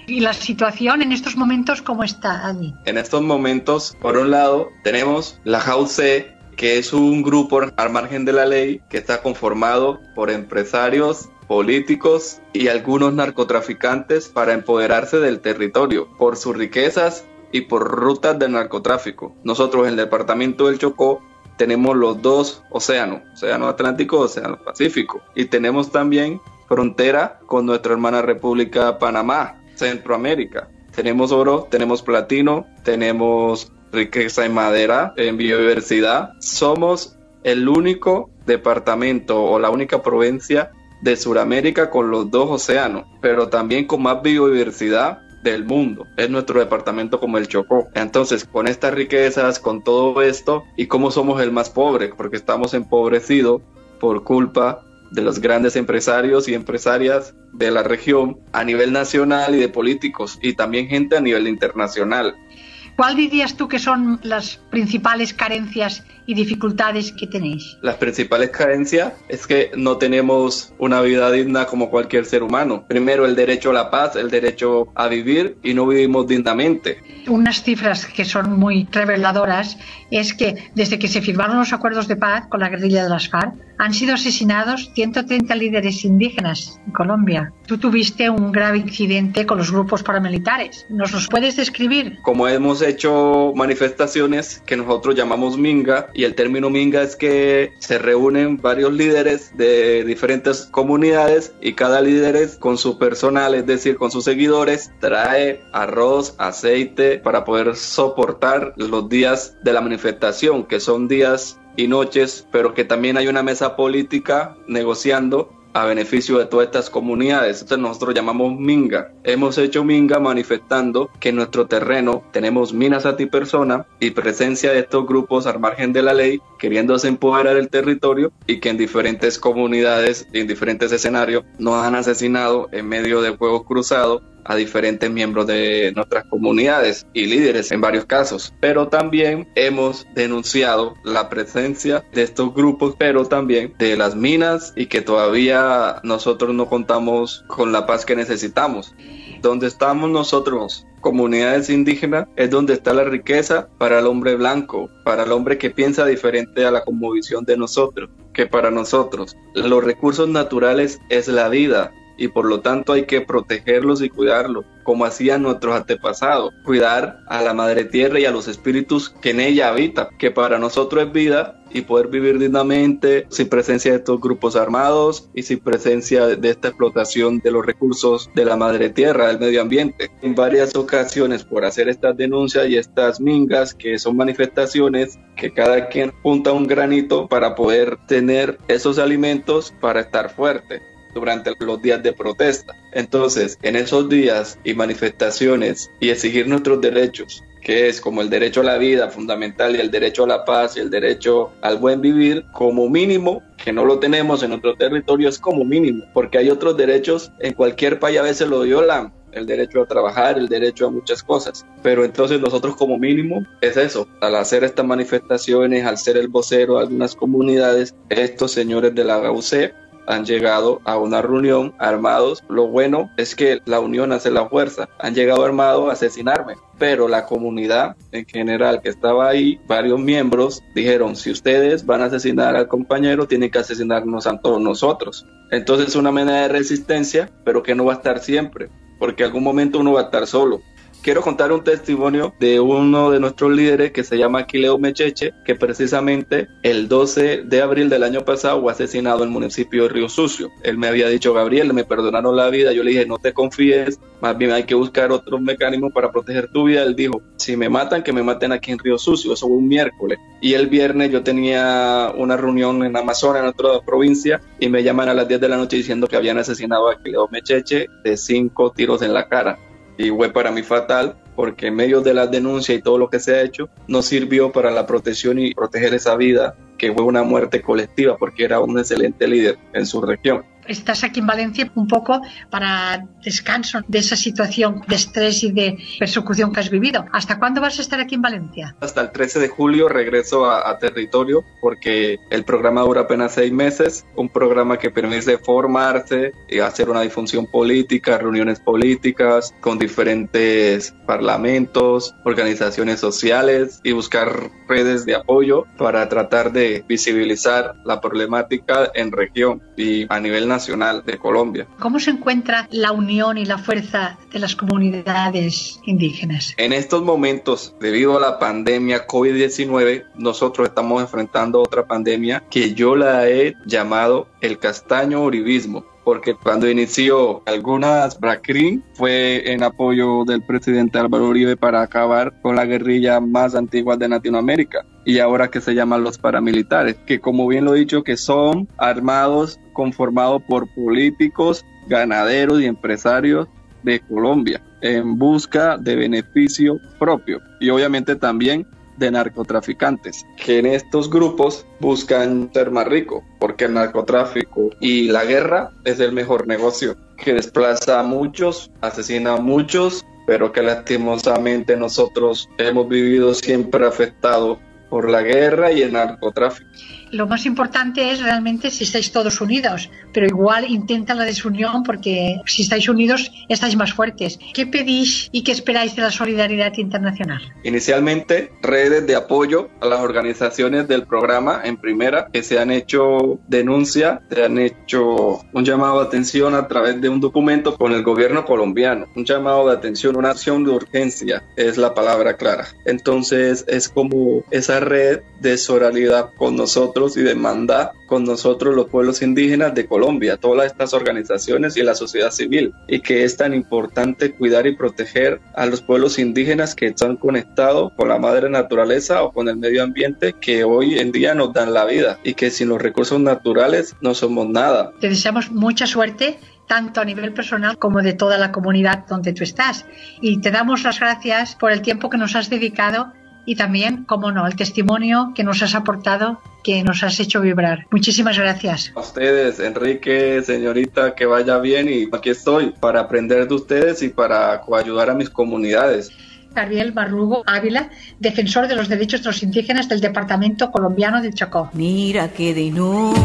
¿Y la situación en estos momentos cómo está, Ani?
En estos momentos, por un lado, tenemos la JAUC, que es un grupo al margen de la ley que está conformado por empresarios, políticos y algunos narcotraficantes para empoderarse del territorio por sus riquezas y por rutas de narcotráfico. Nosotros en el departamento del Chocó tenemos los dos océanos, Océano Atlántico, Océano Pacífico, y tenemos también frontera con nuestra hermana República Panamá, Centroamérica. Tenemos oro, tenemos platino, tenemos riqueza en madera, en biodiversidad. Somos el único departamento o la única provincia de Sudamérica con los dos océanos, pero también con más biodiversidad del mundo. Es nuestro departamento como el Chocó. Entonces, con estas riquezas, con todo esto, y cómo somos el más pobre, porque estamos empobrecidos por culpa de los grandes empresarios y empresarias de la región a nivel nacional y de políticos, y también gente a nivel internacional.
¿Cuál dirías tú que son las principales carencias y dificultades que tenéis?
Las principales carencias es que no tenemos una vida digna como cualquier ser humano. Primero, el derecho a la paz, el derecho a vivir, y no vivimos dignamente.
Unas cifras que son muy reveladoras es que desde que se firmaron los acuerdos de paz con la guerrilla de las FARC han sido asesinados 130 líderes indígenas en Colombia. Tú tuviste un grave incidente con los grupos paramilitares. ¿Nos los puedes describir?
Como hemos hecho manifestaciones que nosotros llamamos Minga, y el término Minga es que se reúnen varios líderes de diferentes comunidades y cada líder con su personal, es decir, con sus seguidores, trae arroz, aceite para poder soportar los días de la manifestación, que son días y noches, pero que también hay una mesa política negociando a beneficio de todas estas comunidades. Entonces nosotros llamamos Minga. Hemos hecho Minga manifestando que en nuestro terreno tenemos minas antipersona y presencia de estos grupos al margen de la ley, queriéndose empoderar el territorio, y que en diferentes comunidades y en diferentes escenarios nos han asesinado en medio de fuego cruzado a diferentes miembros de nuestras comunidades y líderes en varios casos. Pero también hemos denunciado la presencia de estos grupos, pero también de las minas, y que todavía nosotros no contamos con la paz que necesitamos. Donde estamos nosotros, comunidades indígenas, es donde está la riqueza para el hombre blanco, para el hombre que piensa diferente a la cosmovisión de nosotros, que para nosotros los recursos naturales es la vida, y por lo tanto hay que protegerlos y cuidarlos, como hacían nuestros antepasados, cuidar a la madre tierra y a los espíritus que en ella habitan, que para nosotros es vida, y poder vivir dignamente sin presencia de estos grupos armados y sin presencia de esta explotación de los recursos de la madre tierra, del medio ambiente. En varias ocasiones, por hacer estas denuncias y estas mingas, que son manifestaciones que cada quien junta un granito para poder tener esos alimentos para estar fuerte durante los días de protesta. Entonces, en esos días y manifestaciones y exigir nuestros derechos, que es como el derecho a la vida fundamental, y el derecho a la paz y el derecho al buen vivir, como mínimo, que no lo tenemos en nuestro territorio, es como mínimo, porque hay otros derechos en cualquier país a veces lo violan, el derecho a trabajar, el derecho a muchas cosas, pero entonces nosotros como mínimo es eso. Al hacer estas manifestaciones, al ser el vocero de algunas comunidades, estos señores de la GAUC han llegado a una reunión armados. Lo bueno es que la unión hace la fuerza. Han llegado armados a asesinarme, pero la comunidad en general que estaba ahí, varios miembros dijeron: si ustedes van a asesinar al compañero, tienen que asesinarnos a todos nosotros. Entonces es una manera de resistencia, pero que no va a estar siempre, porque en algún momento uno va a estar solo. Quiero contar un testimonio de uno de nuestros líderes que se llama Aquileo Mecheche, que precisamente el 12 de abril del año pasado fue asesinado en el municipio de Río Sucio. Él me había dicho: Gabriel, me perdonaron la vida. Yo le dije: no te confíes, más bien hay que buscar otros mecanismos para proteger tu vida. Él dijo: si me matan, que me maten aquí en Río Sucio. Eso fue un miércoles. Y el viernes yo tenía una reunión en Amazonas, en otra provincia, y me llaman a las 10 de la noche diciendo que habían asesinado a Aquileo Mecheche de 5 tiros en la cara. Y fue para mí fatal, porque en medio de las denuncias y todo lo que se ha hecho, no sirvió para la protección y proteger esa vida, que fue una muerte colectiva, porque era un excelente líder en su región.
Estás aquí en Valencia un poco para descanso de esa situación de estrés y de persecución que has vivido. ¿Hasta cuándo vas a estar aquí en Valencia?
Hasta el 13 de julio regreso a territorio porque el programa dura apenas 6 meses, un programa que permite formarse y hacer una difusión política, reuniones políticas con diferentes parlamentos, organizaciones sociales y buscar redes de apoyo para tratar de visibilizar la problemática en región y a nivel nacional de Colombia.
¿Cómo se encuentra la unión y la fuerza de las comunidades indígenas?
En estos momentos, debido a la pandemia COVID-19, nosotros estamos enfrentando otra pandemia que yo la he llamado el castaño uribismo, porque cuando inició algunas BRACRIM fue en apoyo del presidente Álvaro Uribe para acabar con la guerrilla más antigua de Latinoamérica, y ahora que se llaman los paramilitares, que como bien lo he dicho, que son armados conformados por políticos, ganaderos y empresarios de Colombia en busca de beneficio propio y obviamente también de narcotraficantes, que en estos grupos buscan ser más ricos, porque el narcotráfico y la guerra es el mejor negocio, que desplaza a muchos, asesina a muchos, pero que lastimosamente nosotros hemos vivido siempre afectados por la guerra y el narcotráfico.
Lo más importante es realmente si estáis todos unidos, pero igual intenta la desunión porque si estáis unidos estáis más fuertes. ¿Qué pedís y qué esperáis de la solidaridad internacional?
Inicialmente, redes de apoyo a las organizaciones del programa en primera, que se han hecho denuncias, se han hecho un llamado de atención a través de un documento con el gobierno colombiano, un llamado de atención, una acción de urgencia, es la palabra clara. Entonces es como esa red de solidaridad con nosotros y de hermandad con nosotros los pueblos indígenas de Colombia, todas estas organizaciones y la sociedad civil, y que es tan importante cuidar y proteger a los pueblos indígenas que están conectados con la madre naturaleza o con el medio ambiente que hoy en día nos dan la vida y que sin los recursos naturales no somos nada.
Te deseamos mucha suerte tanto a nivel personal como de toda la comunidad donde tú estás, y te damos las gracias por el tiempo que nos has dedicado y también, como no, el testimonio que nos has aportado, que nos has hecho vibrar. Muchísimas gracias.
A ustedes, Enrique, señorita, que vaya bien, y aquí estoy para aprender de ustedes y para ayudar a mis comunidades.
Gabriel Marrugo Ávila, defensor de los derechos de los indígenas del departamento colombiano del Chocó.
Mira que de noche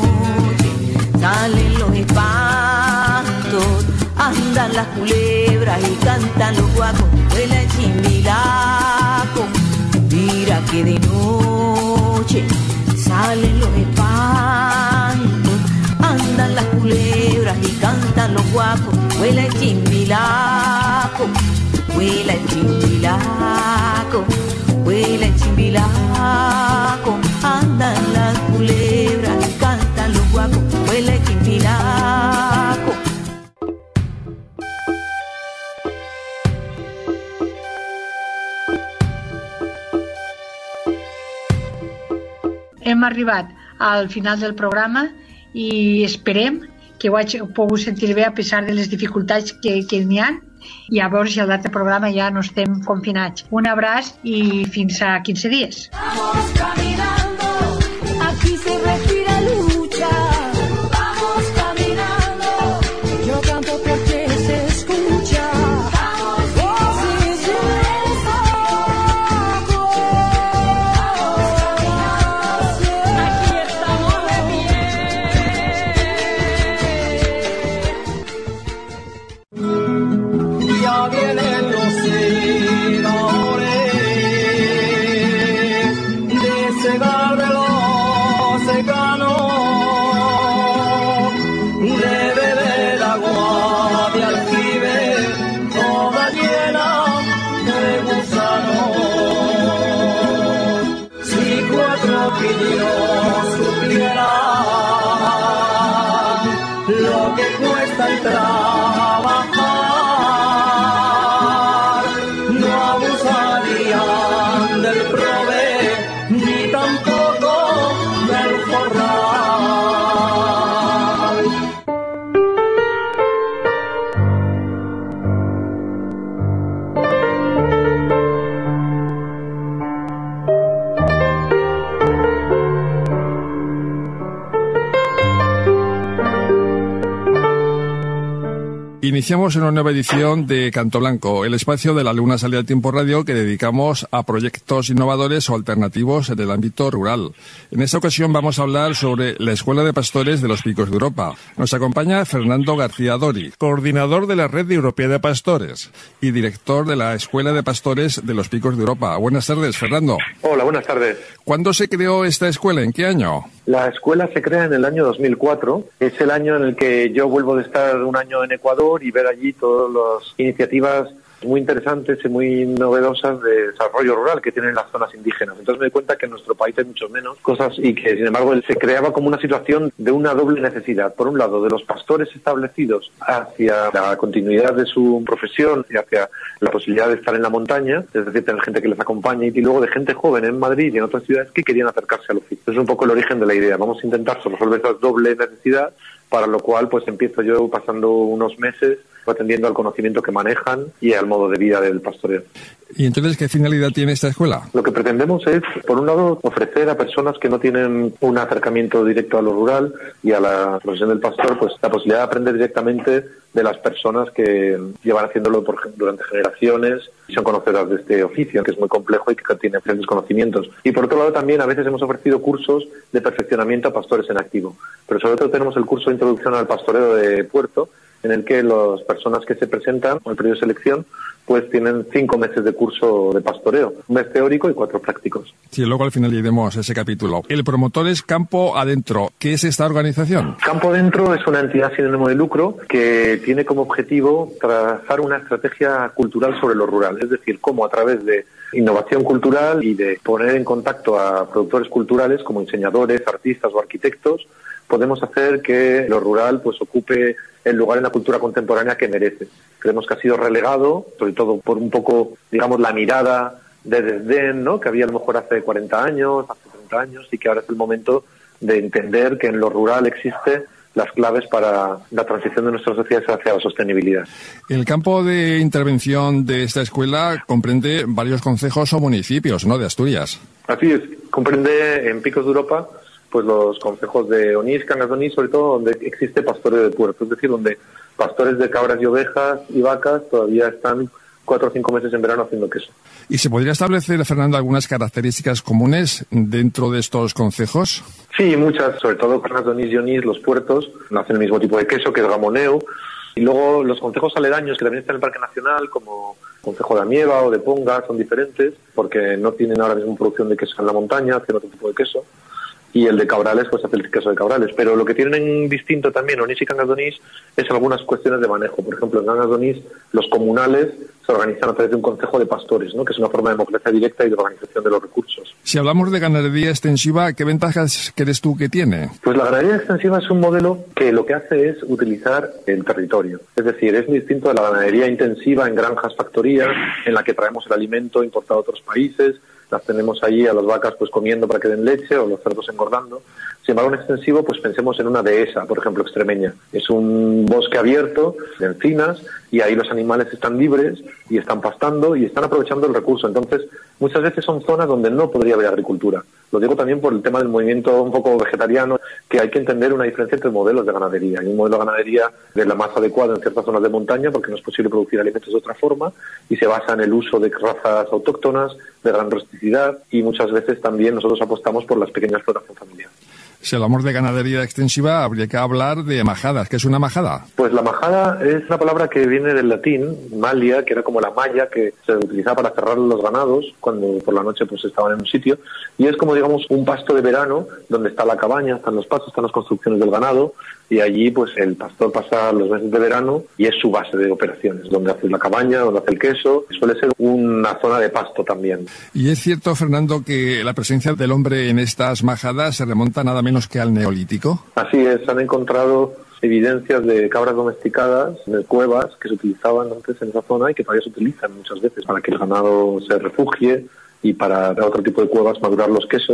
salen los espantos, andan las culebras y cantan los guacos, vuela el chimbilaco. Mira que de noche salen los espantos, andan las culebras y cantan los guacos, vuela el chimbilaco, vuela el chimbilaco, vuela el chimbilaco, andan las culebras y cantan los guacos, vuela el chimbilaco.
Hem arribat al final del programa i esperem que ho hagi pogut sentir bé a pesar de les dificultats que n'hi ha, i a veure si al l'altre programa ja no estem confinats. Un abraç i fins a 15 dies.
Vamos caminando, aquí se respira lucha. Vamos caminando, yo canto porque se escucha.
Vienen los segadores de
Iniciamos una nueva edición de Canto Blanco, el espacio de la Luna Salida a Tiempo Radio que dedicamos a proyectos innovadores o alternativos en el ámbito rural. En esta ocasión vamos a hablar sobre la Escuela de Pastores de los Picos de Europa. Nos acompaña Fernando García Dori, coordinador de la Red Europea de Pastores y director de la Escuela de Pastores de los Picos de Europa. Buenas tardes, Fernando.
Hola, buenas tardes.
¿Cuándo se creó esta escuela? ¿En qué año?
La escuela se crea en el año 2004. Es el año en el que yo vuelvo de estar un año en Ecuador y ver allí todas las iniciativas muy interesantes y muy novedosas de desarrollo rural que tienen las zonas indígenas. Entonces me doy cuenta que en nuestro país hay mucho menos cosas y que, sin embargo, se creaba como una situación de una doble necesidad. Por un lado, de los pastores establecidos hacia la continuidad de su profesión y hacia la posibilidad de estar en la montaña, es decir, tener gente que les acompañe, y luego de gente joven en Madrid y en otras ciudades que querían acercarse al oficio. Es un poco el origen de la idea. Vamos a intentar resolver esa doble necesidad, para lo cual pues empiezo yo pasando unos meses atendiendo al conocimiento que manejan y al modo de vida del pastoreo.
¿Y entonces qué finalidad tiene esta escuela?
Lo que pretendemos es, por un lado, ofrecer a personas que no tienen un acercamiento directo a lo rural y a la profesión del pastor, pues la posibilidad de aprender directamente de las personas que llevan haciéndolo durante generaciones y son conocedoras de este oficio, que es muy complejo y que tiene diferentes conocimientos. Y por otro lado también a veces hemos ofrecido cursos de perfeccionamiento a pastores en activo. Pero sobre todo tenemos el curso de introducción al pastoreo de puerto, en el que las personas que se presentan en el periodo de selección pues tienen 5 meses de curso de pastoreo, 1 mes teórico y 4 prácticos.
Sí, luego al final iremos a ese capítulo. El promotor es Campo Adentro. ¿Qué es esta organización?
Campo Adentro es una entidad sin ánimo de lucro que tiene como objetivo trazar una estrategia cultural sobre lo rural, es decir, cómo a través de innovación cultural y de poner en contacto a productores culturales como diseñadores, artistas o arquitectos, podemos hacer que lo rural pues ocupe el lugar en la cultura contemporánea que merece. Creemos que ha sido relegado, sobre todo por un poco, digamos, la mirada de desdén, ¿no?, que había a lo mejor hace 40 años, hace 30 años, y que ahora es el momento de entender que en lo rural existe las claves para la transición de nuestras sociedades hacia la sostenibilidad.
El campo de intervención de esta escuela comprende varios concejos o municipios, ¿no?, de Asturias.
Así es, comprende en Picos de Europa pues los concejos de Onís, Cangas de Onís, sobre todo donde existe pastoreo de puerto, es decir, donde pastores de cabras y ovejas y vacas todavía están 4 o 5 meses en verano haciendo queso.
¿Y se podría establecer, Fernando, algunas características comunes dentro de estos concejos?
Sí, muchas, sobre todo Cangas de Onís y Onís, los puertos, hacen el mismo tipo de queso, que es gamoneo, y luego los concejos aledaños que también están en el Parque Nacional, como Concejo de Amieva o de Ponga, son diferentes, porque no tienen ahora mismo producción de queso en la montaña, hacen otro tipo de queso. Y el de Cabrales, pues hace el queso de Cabrales. Pero lo que tienen distinto también Onís y Cangas de Onís es algunas cuestiones de manejo. Por ejemplo, en Cangas de Onís, los comunales se organizan a través de un consejo de pastores, ¿no?, que es una forma de democracia directa y de organización de los recursos.
Si hablamos de ganadería extensiva, ¿qué ventajas crees tú que tiene?
Pues la ganadería extensiva es un modelo que lo que hace es utilizar el territorio. Es decir, es muy distinto de la ganadería intensiva en granjas, factorías, en la que traemos el alimento importado de otros países, las tenemos allí a las vacas pues comiendo para que den leche o los cerdos engordando. Sin embargo, en extensivo, pues pensemos en una dehesa, por ejemplo, extremeña. Es un bosque abierto de encinas y ahí los animales están libres y están pastando y están aprovechando el recurso. Entonces, muchas veces son zonas donde no podría haber agricultura. Lo digo también por el tema del movimiento un poco vegetariano, que hay que entender una diferencia entre modelos de ganadería. Hay un modelo de ganadería de la más adecuado en ciertas zonas de montaña porque no es posible producir alimentos de otra forma y se basa en el uso de razas autóctonas, de gran rusticidad, y muchas veces también nosotros apostamos por las pequeñas explotaciones familiares.
Si hablamos de ganadería extensiva, habría que hablar de majadas. ¿Qué es una majada?
Pues la majada es una palabra que viene del latín, malia, que era como la malla que se utilizaba para cerrar los ganados cuando por la noche pues estaban en un sitio, y es como, digamos, un pasto de verano donde está la cabaña, están los pastos, están las construcciones del ganado, y allí pues el pastor pasa los meses de verano y es su base de operaciones, donde hace la cabaña, donde hace el queso. Suele ser una zona de pasto también.
Y es cierto, Fernando, que la presencia del hombre en estas majadas se remonta nada menos que al Neolítico.
Así es, se han encontrado evidencias de cabras domesticadas en cuevas que se utilizaban antes en esa zona y que todavía se utilizan muchas veces para que el ganado se refugie y para otro tipo de cuevas madurar los quesos.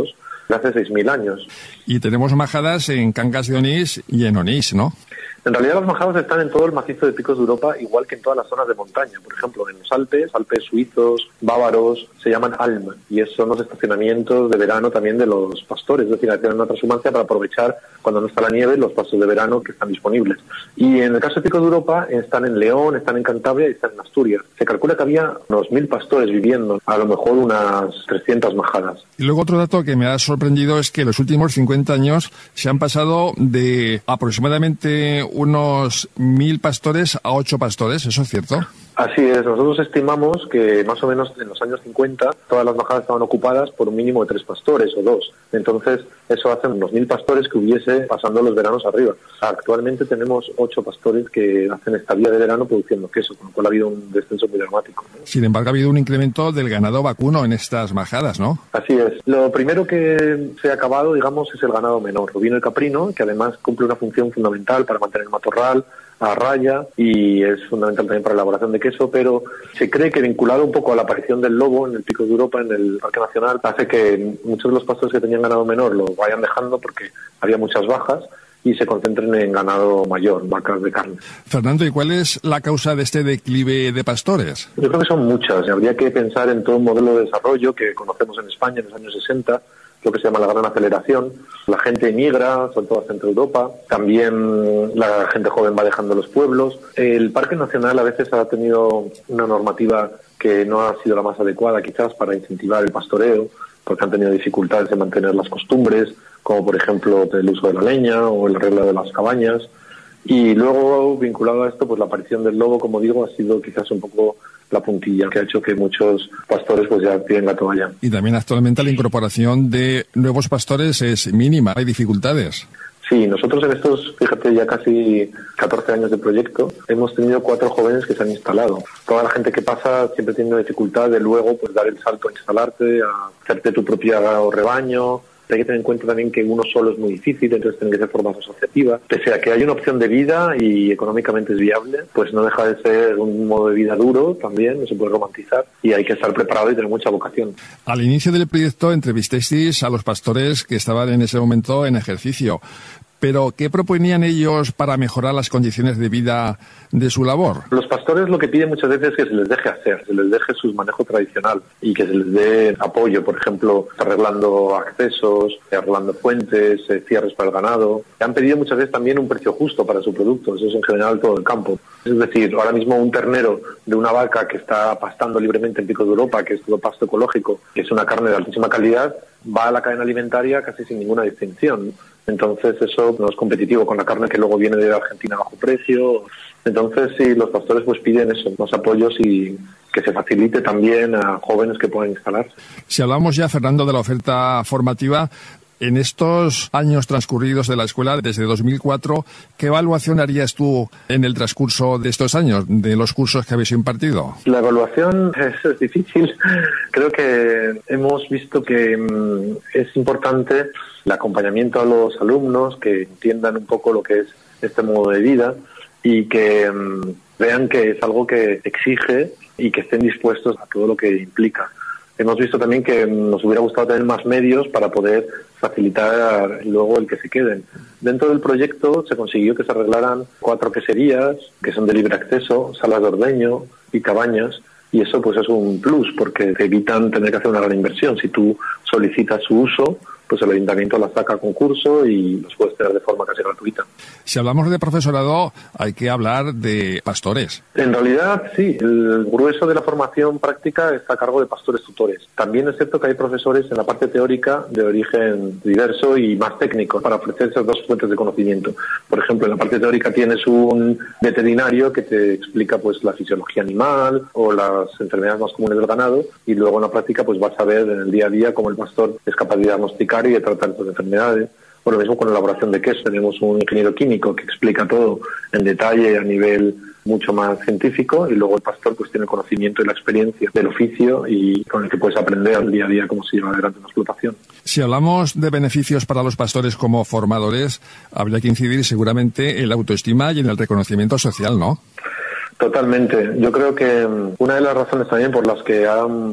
de hace 6.000 años.
Y tenemos majadas en Cangas de Onís y en Onís, ¿no?
En realidad las majadas están en todo el macizo de picos de Europa, igual que en todas las zonas de montaña. Por ejemplo, en los Alpes suizos, bávaros, se llaman Alm, y son los estacionamientos de verano también de los pastores, es decir, tienen una transhumancia para aprovechar cuando no está la nieve los pastos de verano que están disponibles. Y en el caso de picos de Europa están en León, están en Cantabria y están en Asturias. Se calcula que había unos 1.000 pastores viviendo, a lo mejor unas 300 majadas.
Y luego otro dato que me ha sorprendido es que en los últimos 50 años se han pasado de aproximadamente unos 1.000 pastores a 8 pastores, ¿eso es cierto?
Así es, nosotros estimamos que más o menos en los años 50 todas las majadas estaban ocupadas por un mínimo de 3 pastores o 2. Entonces eso hace unos 1.000 pastores que hubiese pasando los veranos arriba. Actualmente tenemos 8 pastores que hacen estadía de verano produciendo queso, con lo cual ha habido un descenso muy dramático, ¿no?
Sin embargo, ha habido un incremento del ganado vacuno en estas majadas, ¿no?
Así es. Lo primero que se ha acabado, digamos, es el ganado menor, ovino y caprino, que además cumple una función fundamental para mantener el matorral a raya y es fundamental también para la elaboración de queso, pero se cree que vinculado un poco a la aparición del lobo en el Pico de Europa, en el Parque Nacional, hace que muchos de los pastores que tenían ganado menor lo vayan dejando porque había muchas bajas y se concentren en ganado mayor, vacas de carne.
Fernando, ¿y cuál es la causa de este declive de pastores?
Yo creo que son muchas. Habría que pensar en todo un modelo de desarrollo que conocemos en España en los años 60, lo que se llama la gran aceleración. La gente emigra, sobre todo a Centro Europa. También la gente joven va dejando los pueblos. El Parque Nacional a veces ha tenido una normativa que no ha sido la más adecuada quizás para incentivar el pastoreo, porque han tenido dificultades en mantener las costumbres, como por ejemplo el uso de la leña o el arreglo de las cabañas. Y luego, vinculado a esto, pues la aparición del lobo, como digo, ha sido quizás un poco la puntilla que ha hecho que muchos pastores pues ya tiren la toalla.
Y también actualmente la incorporación de nuevos pastores es mínima, hay dificultades.
Sí, nosotros en estos, fíjate, ya casi 14 años de proyecto, hemos tenido 4 jóvenes que se han instalado. Toda la gente que pasa siempre tiene la dificultad de luego pues dar el salto a instalarte, a hacerte tu propio rebaño. Hay que tener en cuenta también que uno solo es muy difícil, entonces tiene que ser forma asociativa. Pese a que hay una opción de vida y económicamente es viable, pues no deja de ser un modo de vida duro también, no se puede romantizar y hay que estar preparado y tener mucha vocación.
Al inicio del proyecto entrevisteis a los pastores que estaban en ese momento en ejercicio. Pero, ¿qué proponían ellos para mejorar las condiciones de vida de su labor?
Los pastores lo que piden muchas veces es que se les deje hacer, se les deje su manejo tradicional y que se les dé apoyo, por ejemplo, arreglando accesos, arreglando fuentes, cierres para el ganado. Han pedido muchas veces también un precio justo para su producto, eso es en general todo el campo. Es decir, ahora mismo un ternero de una vaca que está pastando libremente en Pico de Europa, que es todo pasto ecológico, que es una carne de altísima calidad, va a la cadena alimentaria casi sin ninguna distinción. Entonces eso no es competitivo con la carne que luego viene de Argentina a bajo precio. Entonces sí, los pastores pues piden eso, más apoyos y que se facilite también a jóvenes que puedan instalarse.
Si hablamos ya, Fernando, de la oferta formativa, en estos años transcurridos de la escuela, desde 2004, ¿qué evaluación harías tú en el transcurso de estos años, de los cursos que habéis impartido?
La evaluación es difícil. Creo que hemos visto que es importante el acompañamiento a los alumnos, que entiendan un poco lo que es este modo de vida y que vean que es algo que exige y que estén dispuestos a todo lo que implica. Hemos visto también que nos hubiera gustado tener más medios para poder facilitar luego el que se queden. Dentro del proyecto se consiguió que se arreglaran 4 queserías, que son de libre acceso, salas de ordeño y cabañas, y eso pues es un plus porque te evitan tener que hacer una gran inversión. Si tú solicitas su uso, pues el ayuntamiento la saca a concurso y los puedes tener de forma casi gratuita.
Si hablamos de profesorado, hay que hablar de pastores.
En realidad, sí. El grueso de la formación práctica está a cargo de pastores tutores. También es cierto que hay profesores en la parte teórica de origen diverso y más técnico para ofrecer esas 2 fuentes de conocimiento. Por ejemplo, en la parte teórica tienes un veterinario que te explica pues la fisiología animal o las enfermedades más comunes del ganado, y luego en la práctica pues vas a ver en el día a día cómo el pastor es capaz de diagnosticar y de tratar estas enfermedades. Por lo mismo con la elaboración de queso, tenemos un ingeniero químico que explica todo en detalle a nivel mucho más científico, y luego el pastor pues tiene el conocimiento y la experiencia del oficio y con el que puedes aprender al día a día cómo se lleva adelante una explotación.
Si hablamos de beneficios para los pastores como formadores, habría que incidir seguramente en la autoestima y en el reconocimiento social, ¿no?
Totalmente. Yo creo que una de las razones también por las que han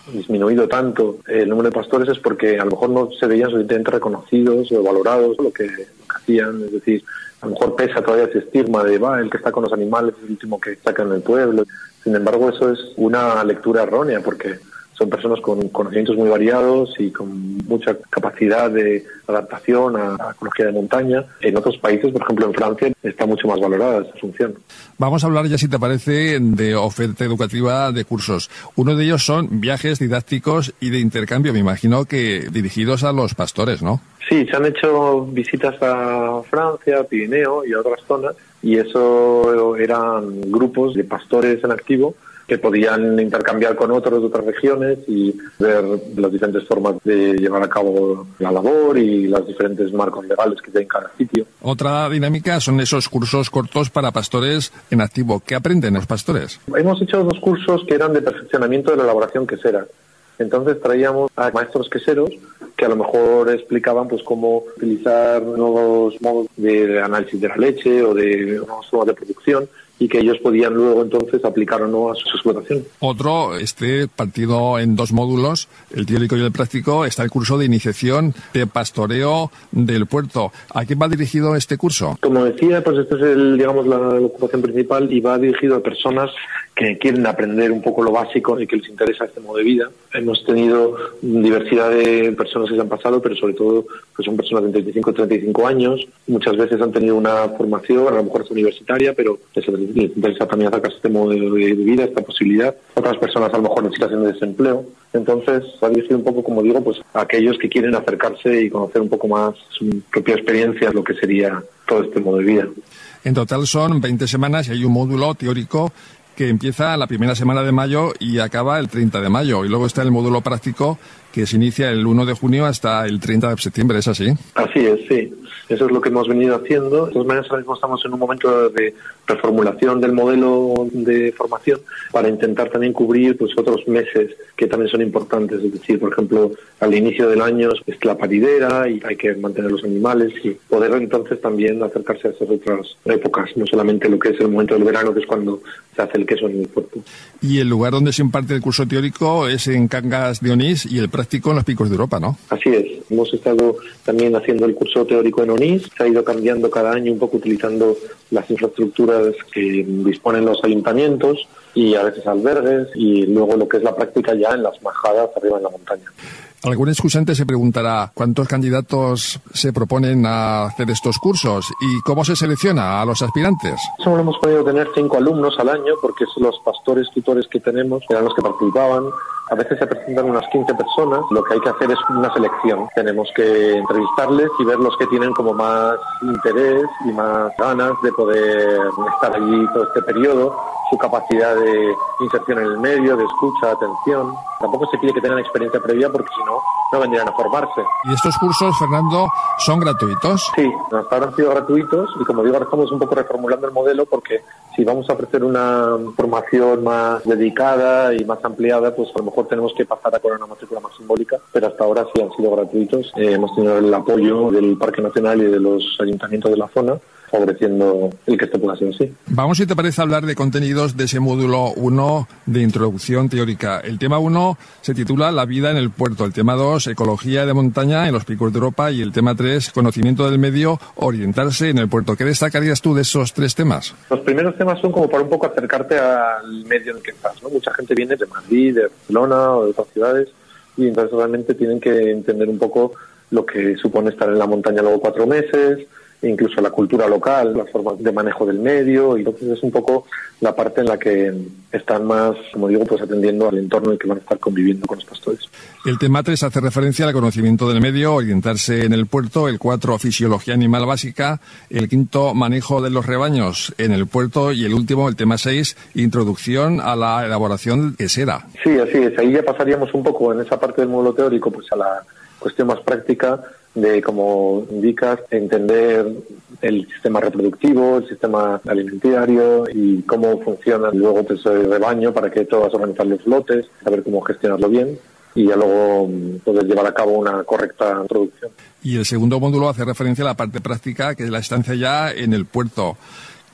disminuido tanto el número de pastores es porque a lo mejor no se veían suficientemente reconocidos o valorados lo que hacían, es decir, a lo mejor pesa todavía ese estigma de el que está con los animales es el último que sacan en el pueblo. Sin embargo, eso es una lectura errónea porque son personas con conocimientos muy variados y con mucha capacidad de adaptación a la ecología de montaña. En otros países, por ejemplo en Francia, está mucho más valorada esta función.
Vamos a hablar ya, si te parece, de oferta educativa de cursos. Uno de ellos son viajes didácticos y de intercambio, me imagino que dirigidos a los pastores, ¿no?
Sí, se han hecho visitas a Francia, Pirineo y a otras zonas, y eso eran grupos de pastores en activo que podían intercambiar con otros de otras regiones y ver las diferentes formas de llevar a cabo la labor y los diferentes marcos legales que tiene cada sitio.
Otra dinámica son esos cursos cortos para pastores en activo. ¿Qué aprenden los pastores?
Hemos hecho 2 cursos que eran de perfeccionamiento de la elaboración quesera. Entonces traíamos a maestros queseros que a lo mejor explicaban pues cómo utilizar nuevos modos de análisis de la leche o de nuevas formas de producción y que ellos podían luego entonces aplicar o no a su explotación.
Otro, partido en 2 módulos, el teórico y el práctico, está el curso de iniciación de pastoreo del puerto. ¿A qué va dirigido este curso?
Como decía, pues este es la ocupación principal y va dirigido a personas que quieren aprender un poco lo básico y que les interesa este modo de vida. Hemos tenido diversidad de personas que se han pasado, pero sobre todo pues son personas de 35 y 35 años. Muchas veces han tenido una formación, a lo mejor es universitaria, pero les interesa también acercarse a este modo de vida, esta posibilidad. Otras personas a lo mejor en situación de desempleo. Entonces, va dirigido un poco, como digo, pues a aquellos que quieren acercarse y conocer un poco más su propia experiencia, lo que sería todo este modo de vida.
En total son 20 semanas y hay un módulo teórico que empieza la primera semana de mayo y acaba el 30 de mayo. Y luego está el módulo práctico que se inicia el 1 de junio hasta el 30 de septiembre, ¿es así?
Así es, sí. Eso es lo que hemos venido haciendo. De todas maneras, ahora mismo estamos en un momento de reformulación del modelo de formación para intentar también cubrir pues otros meses que también son importantes. Es decir, por ejemplo, al inicio del año es la paridera y hay que mantener los animales y poder entonces también acercarse a esas otras épocas, no solamente lo que es el momento del verano, que es cuando se hace el queso en el puerto.
Y el lugar donde se imparte el curso teórico es en Cangas de Onís y el práctico en los Picos de Europa, ¿no?
Así es. Hemos estado también haciendo el curso teórico en Onís. Se ha ido cambiando cada año un poco utilizando las infraestructuras que disponen los ayuntamientos y a veces albergues y luego lo que es la práctica ya en las majadas arriba en la montaña.
Algún escuchante se preguntará cuántos candidatos se proponen a hacer estos cursos y cómo se selecciona a los aspirantes.
Solo hemos podido tener 5 alumnos al año porque los pastores tutores que tenemos eran los que participaban. A veces se presentan unas 15 personas. Lo que hay que hacer es una selección. Tenemos que entrevistarles y ver los que tienen como más interés y más ganas de poder estar allí todo este periodo, su capacidad de inserción en el medio, de escucha, atención. Tampoco se pide que tengan experiencia previa porque si no, no vendrían a formarse.
¿Y estos cursos, Fernando, son gratuitos?
Sí, hasta ahora han sido gratuitos y como digo, ahora estamos un poco reformulando el modelo porque si vamos a ofrecer una formación más dedicada y más ampliada, pues a lo mejor tenemos que pasar a cobrar una matrícula más simbólica, pero hasta ahora sí han sido gratuitos. Hemos tenido el apoyo del Parque Nacional y de los ayuntamientos de la zona, favoreciendo el que esto pueda ser así.
Vamos, si te parece, a hablar de contenidos de ese módulo 1 de introducción teórica. El tema 1 se titula La vida en el puerto, el tema 2, Ecología de montaña en los Picos de Europa y el tema 3, Conocimiento del medio, orientarse en el puerto. ¿Qué destacarías tú de esos 3 temas?
Los primeros temas son como para un poco acercarte al medio en el que estás, ¿no? Mucha gente viene de Madrid, de Barcelona o de otras ciudades y entonces realmente tienen que entender un poco lo que supone estar en la montaña luego 4 meses, incluso la cultura local, las formas de manejo del medio, y entonces es un poco la parte en la que están más, como digo, pues atendiendo al entorno en el que van a estar conviviendo con los pastores.
El tema 3 hace referencia al conocimiento del medio, orientarse en el puerto, el 4, fisiología animal básica, el 5, manejo de los rebaños en el puerto y el último, el tema 6, introducción a la elaboración quesera.
Sí, así es. Ahí ya pasaríamos un poco en esa parte del módulo teórico pues a la cuestión más práctica de, como indicas, entender el sistema reproductivo, el sistema alimentario y cómo funciona luego pues, el rebaño para que todas organizar los lotes, saber cómo gestionarlo bien y ya luego poder llevar a cabo una correcta producción.
Y el segundo módulo hace referencia a la parte práctica, que es la estancia ya en el puerto.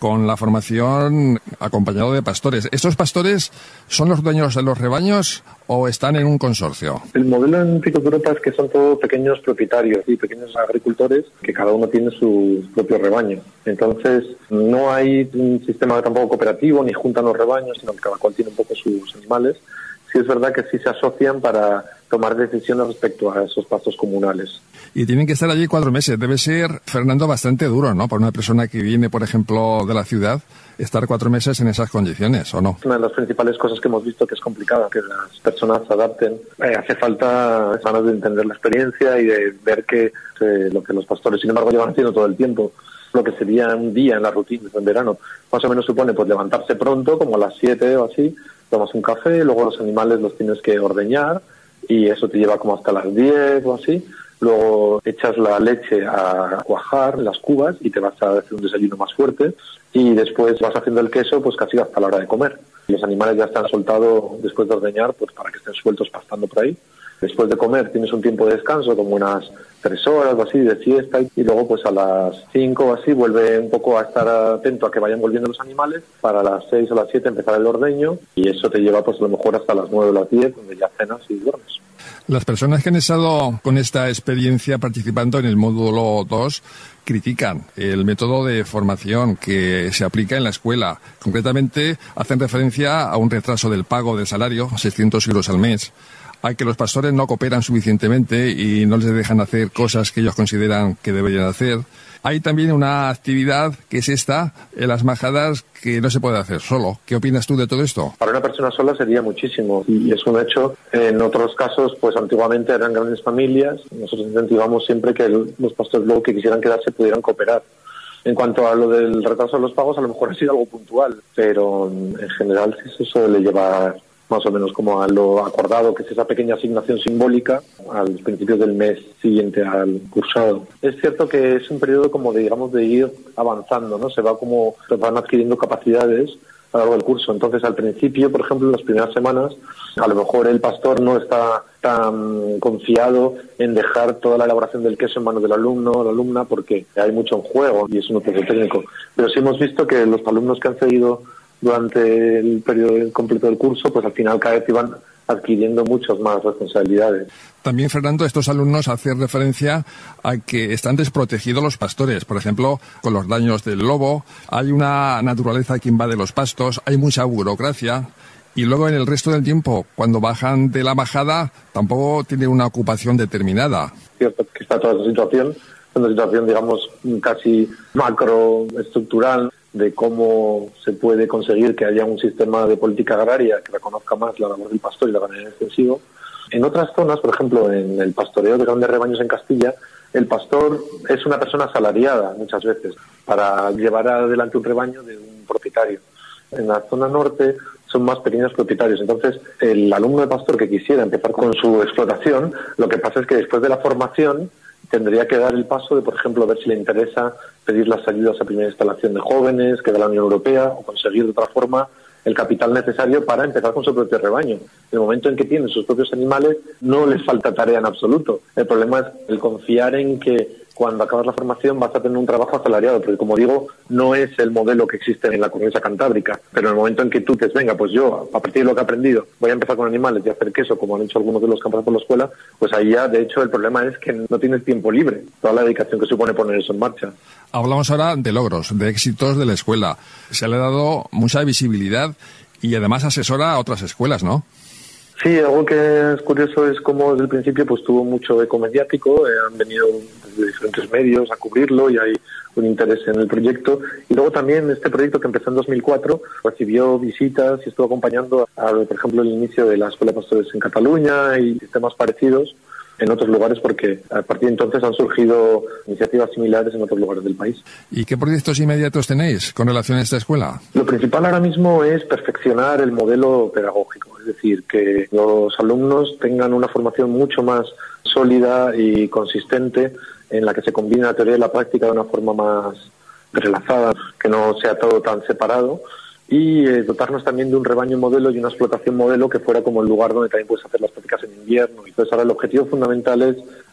con la formación acompañado de pastores. ¿Estos pastores son los dueños de los rebaños o están en un consorcio?
El modelo en Picoturopa es que son todos pequeños propietarios y pequeños agricultores que cada uno tiene su propio rebaño. Entonces no hay un sistema tampoco cooperativo ni juntan los rebaños, sino que cada cual tiene un poco sus animales. Sí es verdad que sí se asocian para tomar decisiones respecto a esos pastos comunales.
Y tienen que estar allí 4 meses. Debe ser, Fernando, bastante duro, ¿no? Para una persona que viene, por ejemplo, de la ciudad, estar 4 meses en esas condiciones, ¿o no?
Una de las principales cosas que hemos visto que es complicada, que las personas se adapten. Hace falta ganas de entender la experiencia y de ver que lo que los pastores, sin embargo, llevan haciendo todo el tiempo, lo que sería un día en la rutina en verano, más o menos supone pues levantarse pronto, como a las 7 o así, tomas un café, luego los animales los tienes que ordeñar y eso te lleva como hasta las 10 o así. Luego echas la leche a cuajar en las cubas y te vas a hacer un desayuno más fuerte y después vas haciendo el queso pues casi hasta la hora de comer. Los animales ya están soltados después de ordeñar pues para que estén sueltos pastando por ahí. Después de comer tienes un tiempo de descanso como unas 3 horas o así de siesta y luego pues a las 5 o así vuelve un poco a estar atento a que vayan volviendo los animales para las 6 o las 7 empezar el ordeño y eso te lleva pues a lo mejor hasta las 9 o las 10 donde ya cenas y duermes.
Las personas que han estado con esta experiencia participando en el módulo 2 critican el método de formación que se aplica en la escuela. Concretamente hacen referencia a un retraso del pago del salario, 600 euros al mes, a que los pastores no cooperan suficientemente y no les dejan hacer cosas que ellos consideran que deberían hacer. Hay también una actividad que es esta, en las majadas, que no se puede hacer solo. ¿Qué opinas tú de todo esto?
Para una persona sola sería muchísimo y es un hecho. En otros casos, pues antiguamente eran grandes familias. Nosotros incentivamos siempre que los pastores luego que quisieran quedarse pudieran cooperar. En cuanto a lo del retraso de los pagos, a lo mejor ha sido algo puntual, pero en general sí se suele llevar más o menos como a lo acordado, que es esa pequeña asignación simbólica a los principios del mes siguiente al cursado. Es cierto que es un periodo como de, digamos, de ir avanzando, ¿no? Se van adquiriendo capacidades a lo largo del curso. Entonces, al principio, por ejemplo, en las primeras semanas, a lo mejor el pastor no está tan confiado en dejar toda la elaboración del queso en manos del alumno o la alumna porque hay mucho en juego y es un proceso técnico. Pero sí hemos visto que los alumnos que han seguido durante el periodo completo del curso, pues al final cada vez iban adquiriendo muchas más responsabilidades.
También, Fernando, estos alumnos hacen referencia a que están desprotegidos los pastores. Por ejemplo, con los daños del lobo, hay una naturaleza que invade los pastos, hay mucha burocracia. Y luego en el resto del tiempo, cuando bajan de la majada, tampoco tienen una ocupación determinada.
Cierto que está toda esa situación, una situación, digamos, casi macroestructural, de cómo se puede conseguir que haya un sistema de política agraria que reconozca más la labor del pastor y la ganadería extensiva. En otras zonas, por ejemplo, en el pastoreo de grandes rebaños en Castilla, el pastor es una persona asalariada muchas veces para llevar adelante un rebaño de un propietario. En la zona norte son más pequeños propietarios. Entonces, el alumno de pastor que quisiera empezar con su explotación, lo que pasa es que después de la formación tendría que dar el paso de, por ejemplo, ver si le interesa pedir las ayudas a primera instalación de jóvenes que da la Unión Europea o conseguir de otra forma el capital necesario para empezar con su propio rebaño. En el momento en que tienen sus propios animales no les falta tarea en absoluto. El problema es el confiar en que cuando acabas la formación vas a tener un trabajo asalariado, porque como digo, no es el modelo que existe en la cornisa cantábrica, pero en el momento en que tú venga, pues yo, a partir de lo que he aprendido, voy a empezar con animales y a hacer queso, como han hecho algunos de los que han pasado por la escuela, pues ahí ya, de hecho, el problema es que no tienes tiempo libre, toda la dedicación que supone poner eso en marcha.
Hablamos ahora de logros, de éxitos de la escuela. Se le ha dado mucha visibilidad y además asesora a otras escuelas, ¿no?
Sí, algo que es curioso es cómo desde el principio pues tuvo mucho eco mediático, han venido de diferentes medios a cubrirlo y hay un interés en el proyecto. Y luego también este proyecto que empezó en 2004 recibió visitas y estuvo acompañando por ejemplo, el inicio de la Escuela de Pastores en Cataluña y sistemas parecidos en otros lugares, porque a partir de entonces han surgido iniciativas similares en otros lugares del país.
¿Y qué proyectos inmediatos tenéis con relación a esta escuela?
Lo principal ahora mismo es perfeccionar el modelo pedagógico, es decir, que los alumnos tengan una formación mucho más sólida y consistente en la que se combine la teoría y la práctica de una forma más relazada, que no sea todo tan separado, y dotarnos también de un rebaño modelo y una explotación modelo que fuera como el lugar donde también puedes hacer las prácticas en invierno. Entonces ahora el objetivo fundamental es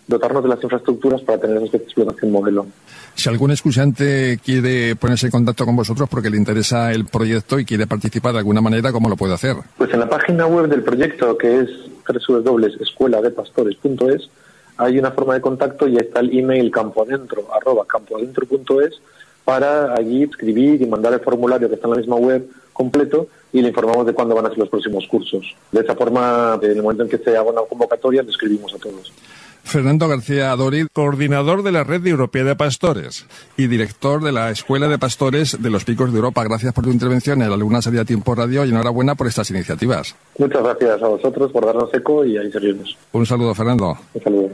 dotarnos de las infraestructuras para tener esa explotación modelo.
Si algún escuchante quiere ponerse en contacto con vosotros porque le interesa el proyecto y quiere participar de alguna manera, ¿cómo lo puede hacer?
Pues en la página web del proyecto, que es www.escueladepastores.es, hay una forma de contacto y está el email campoadentro@campoadentro.es para allí escribir y mandar el formulario que está en la misma web completo y le informamos de cuándo van a ser los próximos cursos. De esa forma, en el momento en que se haga una convocatoria, le escribimos a todos.
Fernando García Doriz, coordinador de la Red Europea de Pastores y director de la Escuela de Pastores de los Picos de Europa. Gracias por tu intervención en la Luna Salida Tiempo Radio y enhorabuena por estas iniciativas.
Muchas gracias a vosotros por darnos eco y ahí seguimos.
Un saludo, Fernando.
Un saludo.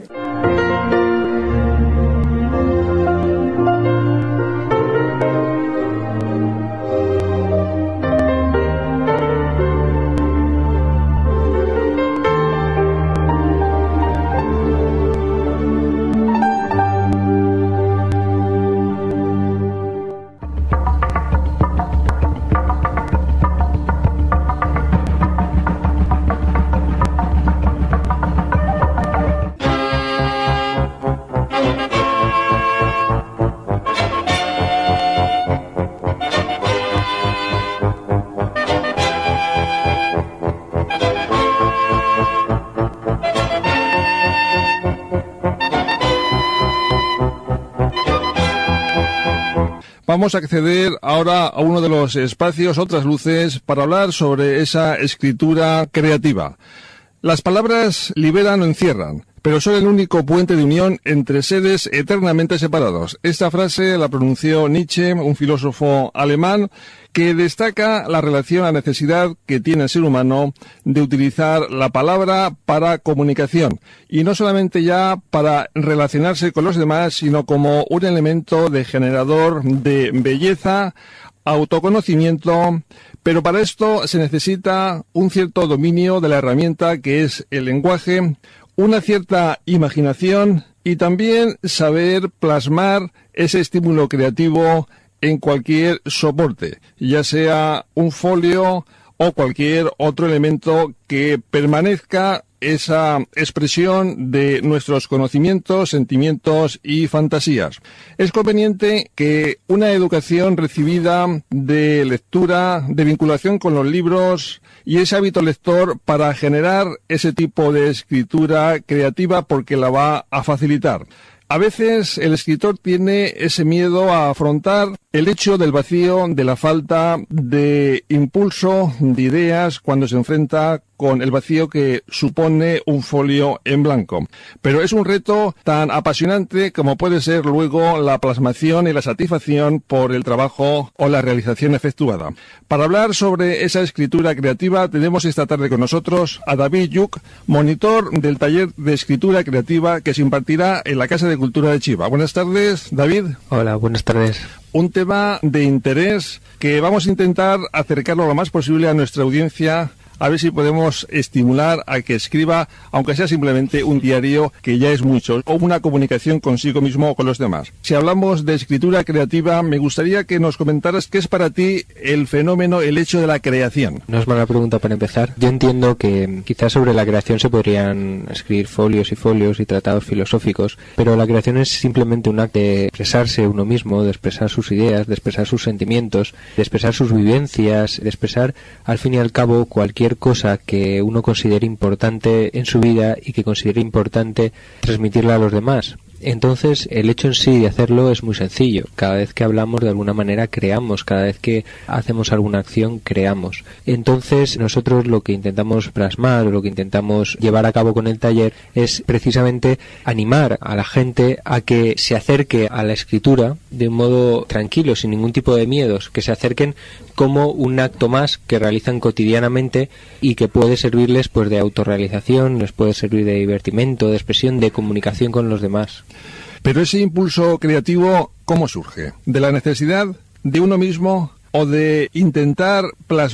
Vamos a acceder ahora a uno de los espacios, otras luces, para hablar sobre esa escritura creativa. Las palabras liberan o encierran, pero son el único puente de unión entre seres eternamente separados. Esta frase la pronunció Nietzsche, un filósofo alemán, que destaca la relación, la necesidad que tiene el ser humano de utilizar la palabra para comunicación. Y no solamente ya para relacionarse con los demás, sino como un elemento de generador de belleza, autoconocimiento, pero para esto se necesita un cierto dominio de la herramienta que es el lenguaje, una cierta imaginación y también saber plasmar ese estímulo creativo en cualquier soporte, ya sea un folio o cualquier otro elemento que permanezca esa expresión de nuestros conocimientos, sentimientos y fantasías. Es conveniente que una educación recibida de lectura, de vinculación con los libros y ese hábito lector para generar ese tipo de escritura creativa porque la va a facilitar. A veces el escritor tiene ese miedo a afrontar el hecho del vacío, de la falta de impulso, de ideas, cuando se enfrenta con el vacío que supone un folio en blanco. Pero es un reto tan apasionante como puede ser luego la plasmación y la satisfacción por el trabajo o la realización efectuada. Para hablar sobre esa escritura creativa tenemos esta tarde con nosotros a David Lluch, monitor del taller de escritura creativa que se impartirá en la Casa de Cultura de Chiva. Buenas tardes, David.
Hola, buenas tardes.
Un tema de interés que vamos a intentar acercarlo lo más posible a nuestra audiencia, a ver si podemos estimular a que escriba, aunque sea simplemente un diario, que ya es mucho, o una comunicación consigo mismo o con los demás. Si hablamos de escritura creativa, me gustaría que nos comentaras qué es para ti el fenómeno, el hecho de la creación.
No es mala pregunta para empezar. Yo entiendo que quizás sobre la creación se podrían escribir folios y tratados filosóficos, pero la creación es simplemente un acto de expresarse uno mismo, de expresar sus ideas, de expresar sus sentimientos, de expresar sus vivencias, de expresar al fin y al cabo cualquier cosa que uno considere importante en su vida y que considere importante transmitirla a los demás. Entonces, el hecho en sí de hacerlo es muy sencillo. Cada vez que hablamos, de alguna manera, creamos. Cada vez que hacemos alguna acción, creamos. Entonces, nosotros lo que intentamos plasmar o lo que intentamos llevar a cabo con el taller es precisamente animar a la gente a que se acerque a la escritura de un modo tranquilo, sin ningún tipo de miedos, que se acerquen como un acto más que realizan cotidianamente y que puede servirles pues de autorrealización, les puede servir de divertimento, de expresión, de comunicación con los demás.
Pero ese impulso creativo, ¿cómo surge? ¿De la necesidad de uno mismo o de intentar plasmar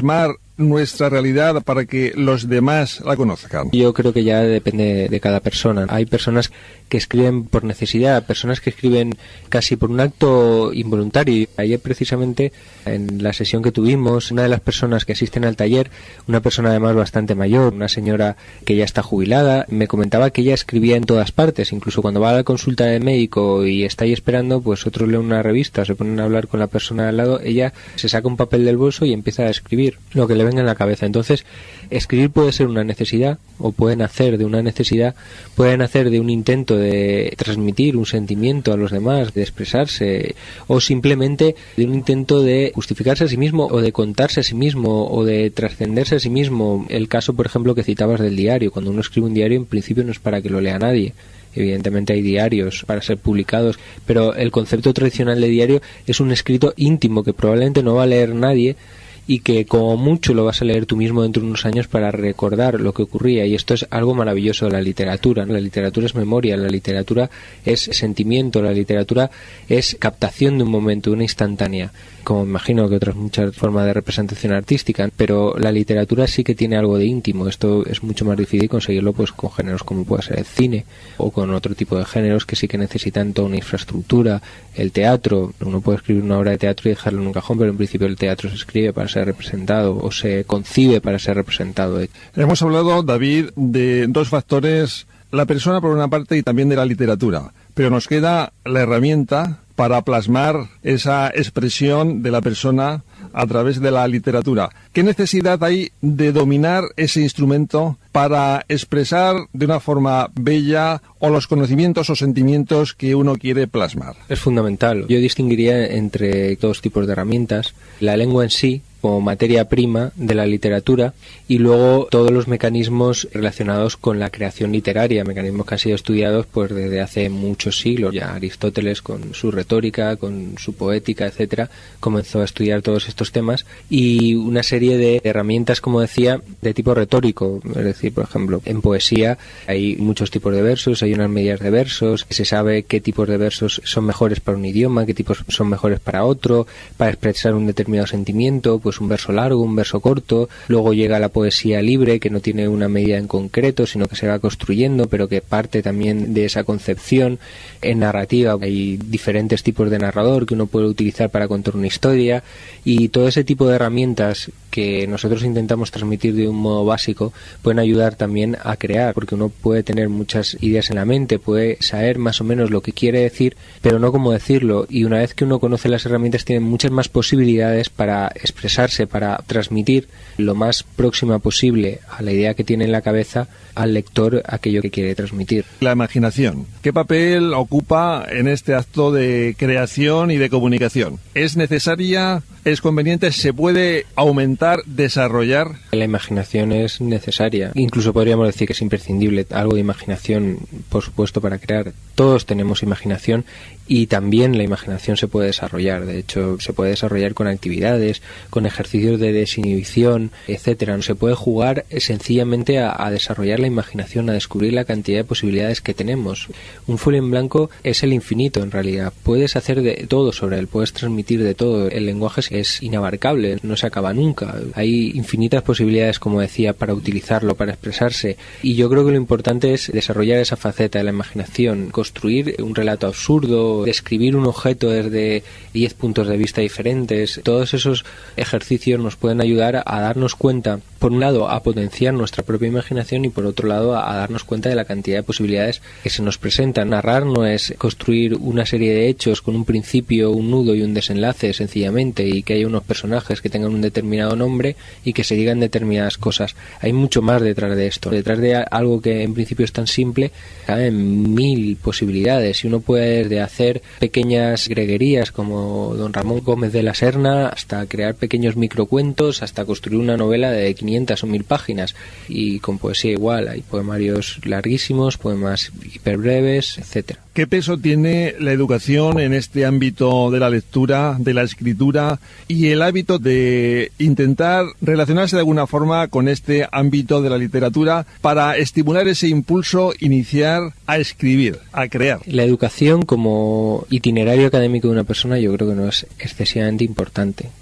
nuestra realidad para que los demás la conozcan?
Yo creo que ya depende de cada persona. Hay personas que escriben por necesidad, personas que escriben casi por un acto involuntario. Ayer precisamente en la sesión que tuvimos, una de las personas que asisten al taller, una persona además bastante mayor, una señora que ya está jubilada, me comentaba que ella escribía en todas partes, incluso cuando va a la consulta del médico y está ahí esperando, pues otros leen una revista, se ponen a hablar con la persona de al lado, ella se saca un papel del bolso y empieza a escribir lo que le venga en la cabeza. Entonces, escribir puede ser una necesidad, o puede nacer de una necesidad, puede nacer de un intento de transmitir un sentimiento a los demás, de expresarse, o simplemente de un intento de justificarse a sí mismo, o de contarse a sí mismo, o de trascenderse a sí mismo. El caso, por ejemplo, que citabas del diario. Cuando uno escribe un diario, en principio no es para que lo lea nadie. Evidentemente hay diarios para ser publicados, pero el concepto tradicional de diario es un escrito íntimo que probablemente no va a leer nadie, y que como mucho lo vas a leer tú mismo dentro de unos años para recordar lo que ocurría. Y esto es algo maravilloso de la literatura. La literatura es memoria, la literatura es sentimiento, la literatura es captación de un momento, una instantánea, como imagino que otras muchas formas de representación artística, pero la literatura sí que tiene algo de íntimo. Esto es mucho más difícil conseguirlo pues con géneros como puede ser el cine, o con otro tipo de géneros que sí que necesitan toda una infraestructura. El teatro, uno puede escribir una obra de teatro y dejarlo en un cajón, pero en principio el teatro se escribe para ser representado, o se concibe para ser representado.
Hemos hablado, David, de dos factores, la persona por una parte y también de la literatura, pero nos queda la herramienta para plasmar esa expresión de la persona a través de la literatura. ¿Qué necesidad hay de dominar ese instrumento para expresar de una forma bella o los conocimientos o sentimientos que uno quiere plasmar?
Es fundamental. Yo distinguiría entre dos tipos de herramientas. La lengua en sí, como materia prima de la literatura, y luego todos los mecanismos relacionados con la creación literaria, mecanismos que han sido estudiados pues desde hace muchos siglos. Ya Aristóteles, con su retórica, con su poética, etcétera, comenzó a estudiar todos estos temas, y una serie de herramientas, como decía, de tipo retórico. Es decir, por ejemplo, en poesía hay muchos tipos de versos, hay unas medias de versos, se sabe qué tipos de versos son mejores para un idioma, qué tipos son mejores para otro, para expresar un determinado sentimiento, pues un verso largo, un verso corto. Luego llega la poesía libre, que no tiene una medida en concreto, sino que se va construyendo, pero que parte también de esa concepción. En narrativa hay diferentes tipos de narrador que uno puede utilizar para contar una historia, y todo ese tipo de herramientas que nosotros intentamos transmitir de un modo básico pueden ayudar también a crear, porque uno puede tener muchas ideas en la mente, puede saber más o menos lo que quiere decir, pero no cómo decirlo, y una vez que uno conoce las herramientas tiene muchas más posibilidades para expresarse, para transmitir lo más próxima posible a la idea que tiene en la cabeza al lector aquello que quiere transmitir.
La imaginación, ¿qué papel ocupa en este acto de creación y de comunicación? ¿Es necesaria? ¿Es conveniente? ¿Se puede aumentar, desarrollar?
La imaginación es necesaria. Incluso podríamos decir que es imprescindible. Algo de imaginación, por supuesto, para crear. Todos tenemos imaginación, y también la imaginación se puede desarrollar. De hecho, se puede desarrollar con actividades, con ejercicios de desinhibición, etcétera. No se puede jugar sencillamente a desarrollar la imaginación, a descubrir la cantidad de posibilidades que tenemos. Un folio en blanco es el infinito, en realidad. Puedes hacer de todo sobre él, puedes transmitir de todo. El lenguaje es inabarcable, no se acaba nunca. Hay infinitas posibilidades, como decía, para utilizarlo, para expresarse. Y yo creo que lo importante es desarrollar esa faceta de la imaginación, construir un relato absurdo, describir un objeto desde 10 puntos de vista diferentes. Todos esos ejercicios nos pueden ayudar a darnos cuenta, por un lado, a potenciar nuestra propia imaginación, y por otro lado, a darnos cuenta de la cantidad de posibilidades que se nos presentan. Narrar no es construir una serie de hechos con un principio, un nudo y un desenlace, sencillamente, y que haya unos personajes que tengan un determinado nombre y que se digan determinadas cosas. Hay mucho más detrás de esto. Detrás de algo que en principio es tan simple, caben 1000 posibilidades, y uno puede hacer pequeñas greguerías como don Ramón Gómez de la Serna, hasta crear pequeños microcuentos, hasta construir una novela de 500 o 1000 páginas. Y con poesía igual, hay poemarios larguísimos, poemas hiperbreves, etcétera.
¿Qué peso tiene la educación en este ámbito de la lectura, de la escritura, y el hábito de intentar relacionarse de alguna forma con este ámbito de la literatura para estimular ese impulso iniciar a escribir, a crear?
La educación como itinerario académico de una persona yo creo que no es excesivamente importante.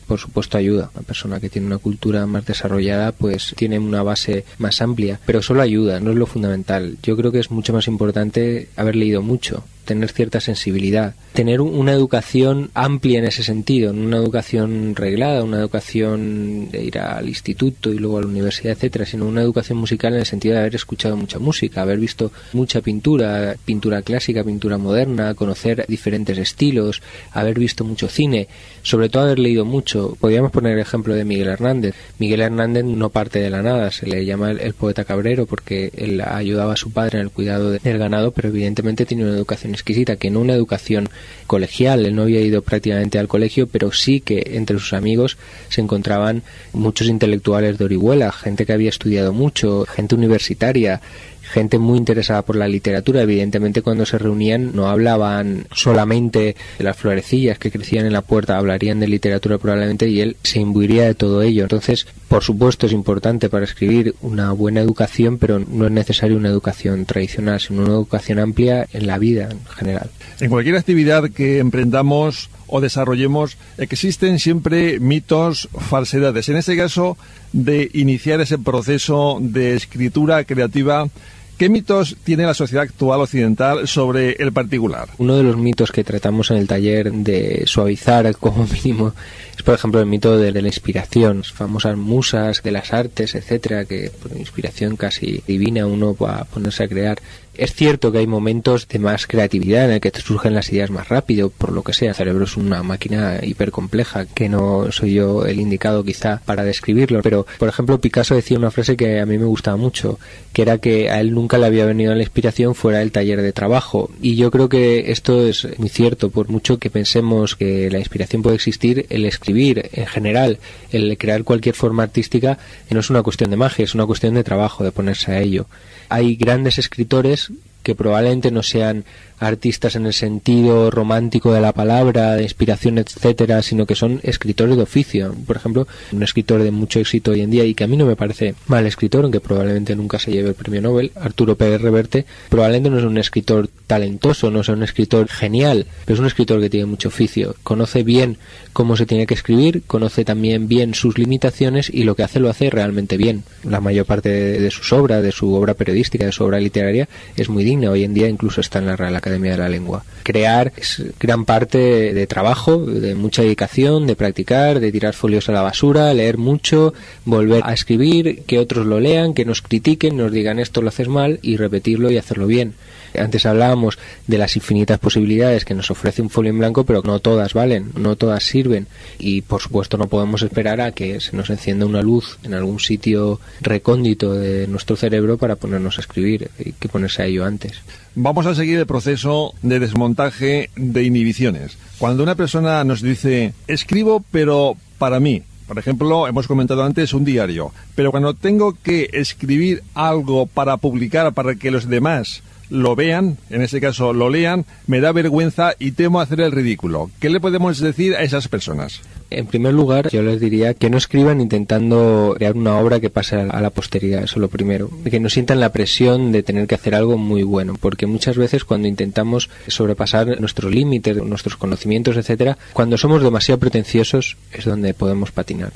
por supuesto ayuda. Una persona que tiene una cultura más desarrollada pues tiene una base más amplia, pero solo ayuda, no es lo fundamental. Yo creo que es mucho más importante haber leído mucho, tener cierta sensibilidad, tener una educación amplia en ese sentido, no una educación reglada, una educación de ir al instituto y luego a la universidad, etcétera, sino una educación musical en el sentido de haber escuchado mucha música, haber visto mucha pintura, pintura clásica, pintura moderna, conocer diferentes estilos, haber visto mucho cine, sobre todo haber leído mucho. Podríamos poner el ejemplo de Miguel Hernández. Miguel Hernández no parte de la nada, se le llama el poeta cabrero porque él ayudaba a su padre en el cuidado del ganado, pero evidentemente tiene una educación exquisita, que no una educación colegial. Él no había ido prácticamente al colegio, pero sí que entre sus amigos se encontraban muchos intelectuales de Orihuela, gente que había estudiado mucho, gente universitaria, gente muy interesada por la literatura. Evidentemente cuando se reunían no hablaban solamente de las florecillas que crecían en la puerta, hablarían de literatura probablemente, y él se imbuiría de todo ello. Entonces, por supuesto, es importante para escribir una buena educación, pero no es necesario una educación tradicional, sino una educación amplia en la vida en general.
En cualquier actividad que emprendamos o desarrollemos, existen siempre mitos, falsedades. En este caso, de iniciar ese proceso de escritura creativa, ¿qué mitos tiene la sociedad actual occidental sobre el particular?
Uno de los mitos que tratamos en el taller de suavizar como mínimo es, por ejemplo, el mito de la inspiración, las famosas musas de las artes, etcétera, que por inspiración casi divina uno va a ponerse a crear. Es cierto que hay momentos de más creatividad en el que te surgen las ideas más rápido, por lo que sea. El cerebro es una máquina hipercompleja, que no soy yo el indicado quizá para describirlo, pero por ejemplo Picasso decía una frase que a mí me gustaba mucho, que era que a él nunca le había venido la inspiración fuera del taller de trabajo, y yo creo que esto es muy cierto. Por mucho que pensemos que la inspiración puede existir, el escribir en general, el crear cualquier forma artística, no es una cuestión de magia, es una cuestión de trabajo, de ponerse a ello. Hay grandes escritores que probablemente no sean artistas en el sentido romántico de la palabra, de inspiración, etcétera, sino que son escritores de oficio. Por ejemplo, un escritor de mucho éxito hoy en día y que a mí no me parece mal escritor, aunque probablemente nunca se lleve el premio Nobel, Arturo Pérez Reverte, probablemente no es un escritor talentoso, no es un escritor genial, pero es un escritor que tiene mucho oficio, conoce bien cómo se tiene que escribir, conoce también bien sus limitaciones y lo que hace lo hace realmente bien. La mayor parte de sus obras, de su obra periodística, de su obra literaria, es muy digna. Hoy en día incluso está en la Real Academia de la Lengua. Crear es gran parte de trabajo, de mucha dedicación, de practicar, de tirar folios a la basura, leer mucho, volver a escribir, que otros lo lean, que nos critiquen, nos digan esto lo haces mal y repetirlo y hacerlo bien. Antes hablábamos de las infinitas posibilidades que nos ofrece un folio en blanco, pero no todas valen, no todas sirven, y por supuesto no podemos esperar a que se nos encienda una luz en algún sitio recóndito de nuestro cerebro para ponernos a escribir. Hay que ponerse a ello antes.
Vamos a seguir el proceso de desmontaje de inhibiciones. Cuando una persona nos dice, escribo pero para mí, por ejemplo, hemos comentado antes un diario, pero cuando tengo que escribir algo para publicar, para que los demás lo vean, en este caso lo lean, me da vergüenza y temo hacer el ridículo. ¿Qué le podemos decir a esas personas?
En primer lugar, yo les diría que no escriban intentando crear una obra que pase a la posteridad, eso es lo primero. Que no sientan la presión de tener que hacer algo muy bueno, porque muchas veces cuando intentamos sobrepasar nuestros límites, nuestros conocimientos, etcétera, cuando somos demasiado pretenciosos es donde podemos patinar.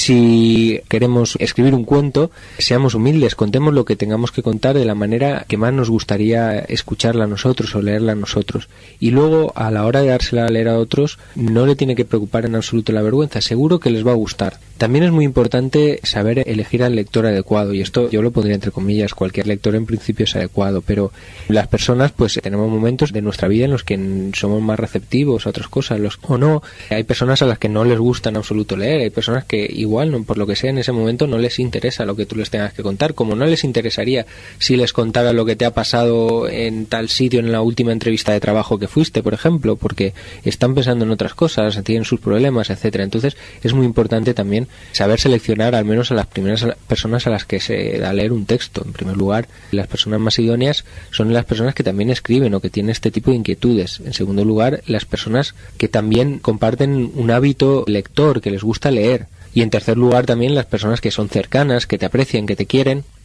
Si queremos escribir un cuento, seamos humildes, contemos lo que tengamos que contar de la manera que más nos gustaría escucharla a nosotros o leerla a nosotros. Y luego, a la hora de dársela a leer a otros, no le tiene que preocupar en absoluto la vergüenza, seguro que les va a gustar. También es muy importante saber elegir al lector adecuado, y esto yo lo pondría entre comillas, cualquier lector en principio es adecuado, pero las personas pues tenemos momentos de nuestra vida en los que somos más receptivos a otras cosas, o no. Hay personas a las que no les gusta en absoluto leer, hay personas que igual, no, por lo que sea en ese momento no les interesa lo que tú les tengas que contar, como no les interesaría si les contara lo que te ha pasado en tal sitio en la última entrevista de trabajo que fuiste, por ejemplo, porque están pensando en otras cosas, tienen sus problemas, etcétera. Entonces es muy importante también saber seleccionar al menos a las primeras personas a las que se da a leer un texto. En primer lugar, las personas más idóneas son las personas que también escriben o que tienen este tipo de inquietudes. En segundo lugar, las personas que también comparten un hábito lector, que les gusta leer. Y en tercer lugar también las personas que son cercanas, que te aprecian, que te quieren.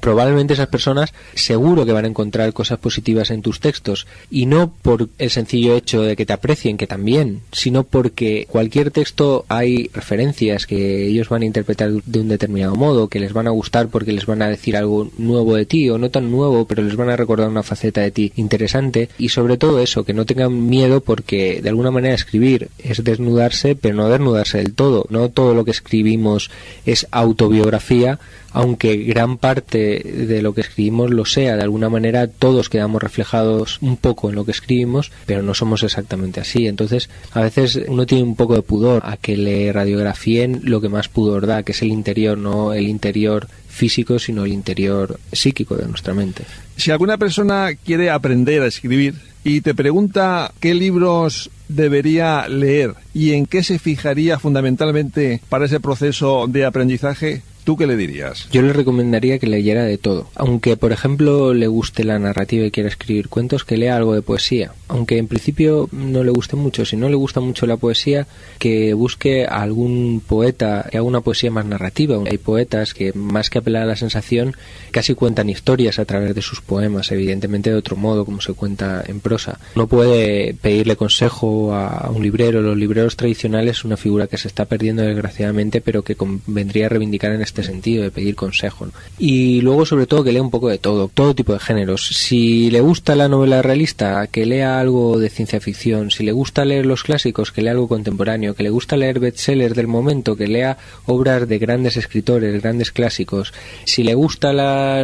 probablemente esas personas seguro que van a encontrar cosas positivas en tus textos, y no por el sencillo hecho de que te aprecien, que también, sino porque cualquier texto hay referencias que ellos van a interpretar de un determinado modo, que les van a gustar porque les van a decir algo nuevo de ti, o no tan nuevo, pero les van a recordar una faceta de ti interesante. Y sobre todo eso, que no tengan miedo, porque de alguna manera escribir es desnudarse, pero no desnudarse del todo. No todo lo que escribimos es autobiografía, aunque gran parte de lo que escribimos lo sea. De alguna manera todos quedamos reflejados un poco en lo que escribimos, pero no somos exactamente así. Entonces a veces uno tiene un poco de pudor a que le radiografíen lo que más pudor da, que es el interior, no el interior físico, sino el interior psíquico de nuestra mente.
Si alguna persona quiere aprender a escribir y te pregunta qué libros debería leer y en qué se fijaría fundamentalmente para ese proceso de aprendizaje, ¿tú qué le dirías?
Yo le recomendaría que leyera de todo. Aunque, por ejemplo, le guste la narrativa y quiera escribir cuentos, que lea algo de poesía. Aunque en principio no le guste mucho. Si no le gusta mucho la poesía, que busque a algún poeta que haga una poesía más narrativa. Hay poetas que, más que apelar a la sensación, casi cuentan historias a través de sus poemas, evidentemente de otro modo, como se cuenta en prosa. No puede pedirle consejo a un librero. Los libreros tradicionales, una figura que se está perdiendo desgraciadamente, pero que convendría reivindicar en este sentido, de pedir consejo, ¿no? Y luego, sobre todo, que lea un poco de todo tipo de géneros. Si le gusta la novela realista, que lea algo de ciencia ficción. Si le gusta leer los clásicos, que lea algo contemporáneo. Que le gusta leer bestsellers del momento, que lea obras de grandes escritores, grandes clásicos. Si le gusta la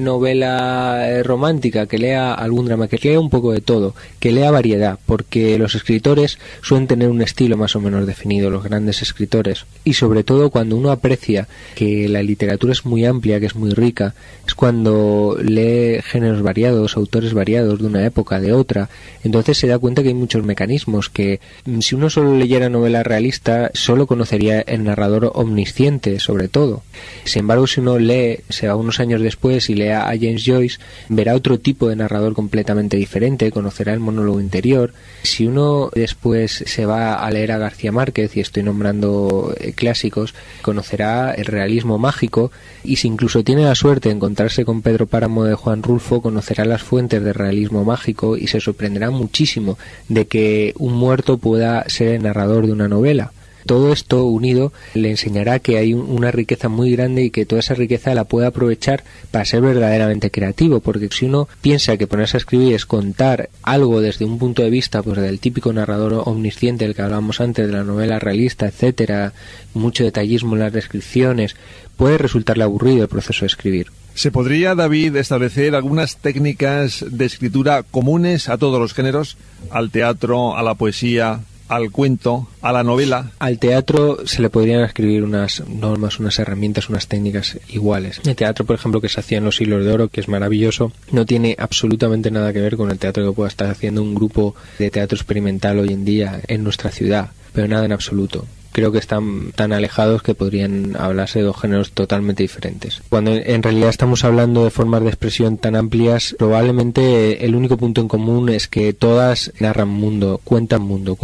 novela romántica, que lea algún drama, que lea un poco de todo, que lea variedad, porque los escritores suelen tener un estilo más o menos definido, los grandes escritores. Y sobre todo, cuando uno aprecia que la literatura es muy amplia, que es muy rica, es cuando lee géneros variados, autores variados de una época, de otra. Entonces se da cuenta que hay muchos mecanismos que, si uno solo leyera novela realista, solo conocería el narrador omnisciente, sobre todo. Sin embargo, si uno lee, se va unos años después y lea a James Joyce, verá otro tipo de narrador completamente diferente, conocerá el monólogo interior. Si uno después se va a leer a García Márquez, y estoy nombrando clásicos, conocerá el realismo mágico, y si incluso tiene la suerte de encontrarse con Pedro Páramo de Juan Rulfo, conocerá las fuentes del realismo mágico y se sorprenderá muchísimo de que un muerto pueda ser el narrador de una novela. Todo esto unido le enseñará que hay una riqueza muy grande y que toda esa riqueza la puede aprovechar para ser verdaderamente creativo, porque si uno piensa que ponerse a escribir es contar algo desde un punto de vista pues del típico narrador omnisciente del que hablábamos antes, de la novela realista, etcétera, mucho detallismo en las descripciones, puede resultarle aburrido el proceso de escribir.
¿Se podría, David, establecer algunas técnicas de escritura comunes a todos los géneros? Al teatro, a la poesía, al cuento, a la novela.
Al teatro se le podrían escribir unas normas, unas herramientas, unas técnicas iguales. El teatro, por ejemplo, que se hacía en los siglos de oro, que es maravilloso, no tiene absolutamente nada que ver con el teatro que pueda estar haciendo un grupo de teatro experimental hoy en día en nuestra ciudad, pero nada en absoluto. Creo que están tan alejados que podrían hablarse de dos géneros totalmente diferentes. Cuando en realidad estamos hablando de formas de expresión tan amplias, probablemente el único punto en común es que todas narran mundo, cuentan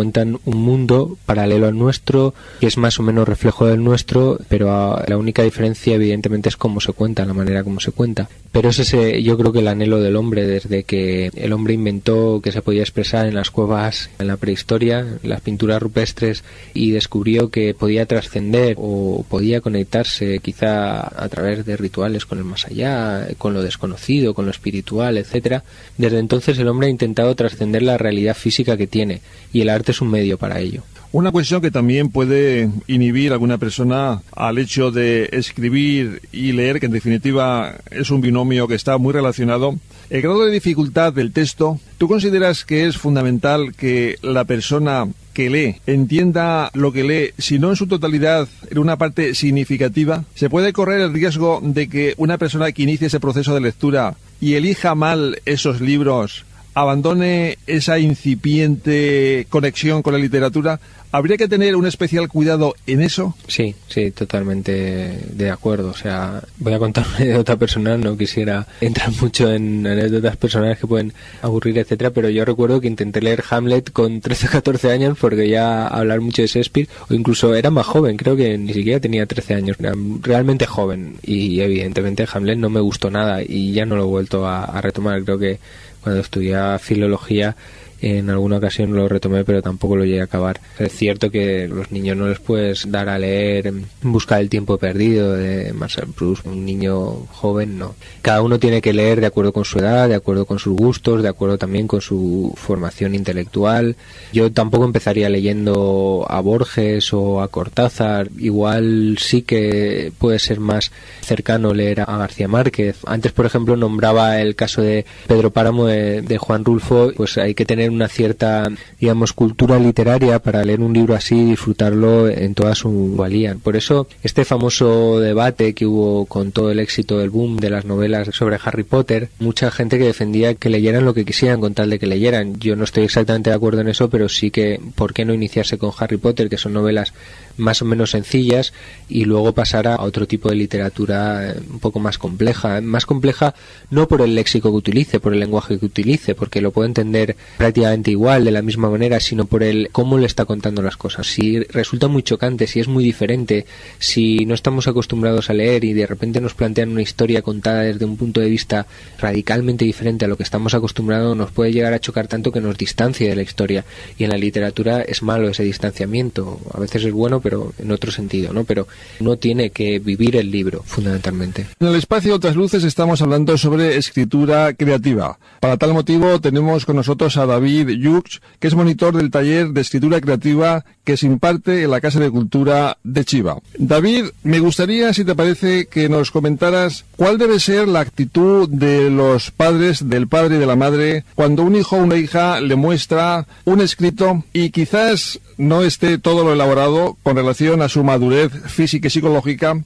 un mundo paralelo al nuestro, que es más o menos reflejo del nuestro, pero la única diferencia evidentemente es cómo se cuenta, la manera como se cuenta. Pero ese yo creo que el anhelo del hombre, desde que el hombre inventó que se podía expresar en las cuevas, en la prehistoria, en las pinturas rupestres, y descubrió que podía trascender o podía conectarse quizá a través de rituales con el más allá, con lo desconocido, con lo espiritual, etcétera. Desde entonces el hombre ha intentado trascender la realidad física que tiene, y el arte es un medio para ello.
Una cuestión que también puede inhibir a alguna persona al hecho de escribir y leer, que en definitiva es un binomio que está muy relacionado, el grado de dificultad del texto. ¿Tú consideras que es fundamental que la persona que lee entienda lo que lee, si no en su totalidad, en una parte significativa? ¿Se puede correr el riesgo de que una persona que inicie ese proceso de lectura y elija mal esos libros abandone esa incipiente conexión con la literatura? ¿habría que tener un especial cuidado en eso?
Sí, totalmente de acuerdo. O sea, voy a contar una anécdota personal, no quisiera entrar mucho en anécdotas personales que pueden aburrir, etcétera, pero yo recuerdo que intenté leer Hamlet con 13 o 14 años porque ya hablar mucho de Shakespeare, o incluso era más joven, creo que ni siquiera tenía 13 años, era realmente joven, y evidentemente Hamlet no me gustó nada y ya no lo he vuelto a retomar. Creo que cuando estudiaba filología en alguna ocasión lo retomé, pero tampoco lo llegué a acabar. Es cierto que los niños no les puedes dar a leer En busca del tiempo perdido de Marcel Proust, un niño joven no. Cada uno tiene que leer de acuerdo con su edad, de acuerdo con sus gustos, de acuerdo también con su formación intelectual. Yo tampoco empezaría leyendo a Borges o a Cortázar, igual sí que puede ser más cercano leer a García Márquez. Antes, por ejemplo, nombraba el caso de Pedro Páramo de Juan Rulfo, pues hay que tener una cierta, digamos, cultura literaria para leer un libro así y disfrutarlo en toda su valía. Por eso, este famoso debate que hubo con todo el éxito del boom de las novelas sobre Harry Potter, mucha gente que defendía que leyeran lo que quisieran con tal de que leyeran. Yo no estoy exactamente de acuerdo en eso, pero sí que, ¿por qué no iniciarse con Harry Potter, que son novelas más o menos sencillas, y luego pasar a otro tipo de literatura un poco más compleja no por el léxico que utilice, por el lenguaje que utilice, porque lo puedo entender prácticamente igual, de la misma manera, sino por el cómo le está contando las cosas. Si resulta muy chocante, si es muy diferente, si no estamos acostumbrados a leer y de repente nos plantean una historia contada desde un punto de vista radicalmente diferente a lo que estamos acostumbrados, nos puede llegar a chocar tanto que nos distancie de la historia. Y en la literatura es malo ese distanciamiento, a veces es bueno, pero en otro sentido, ¿no? Pero uno tiene que vivir el libro, fundamentalmente.
En el espacio Otras Luces estamos hablando sobre escritura creativa. Para tal motivo tenemos con nosotros a David Yux, que es monitor del taller de escritura creativa que se imparte en la Casa de Cultura de Chiva. David, me gustaría, si te parece, que nos comentaras cuál debe ser la actitud de los padres, del padre y de la madre, cuando un hijo o una hija le muestra un escrito y quizás no esté todo lo elaborado con relación a su madurez física y psicológica,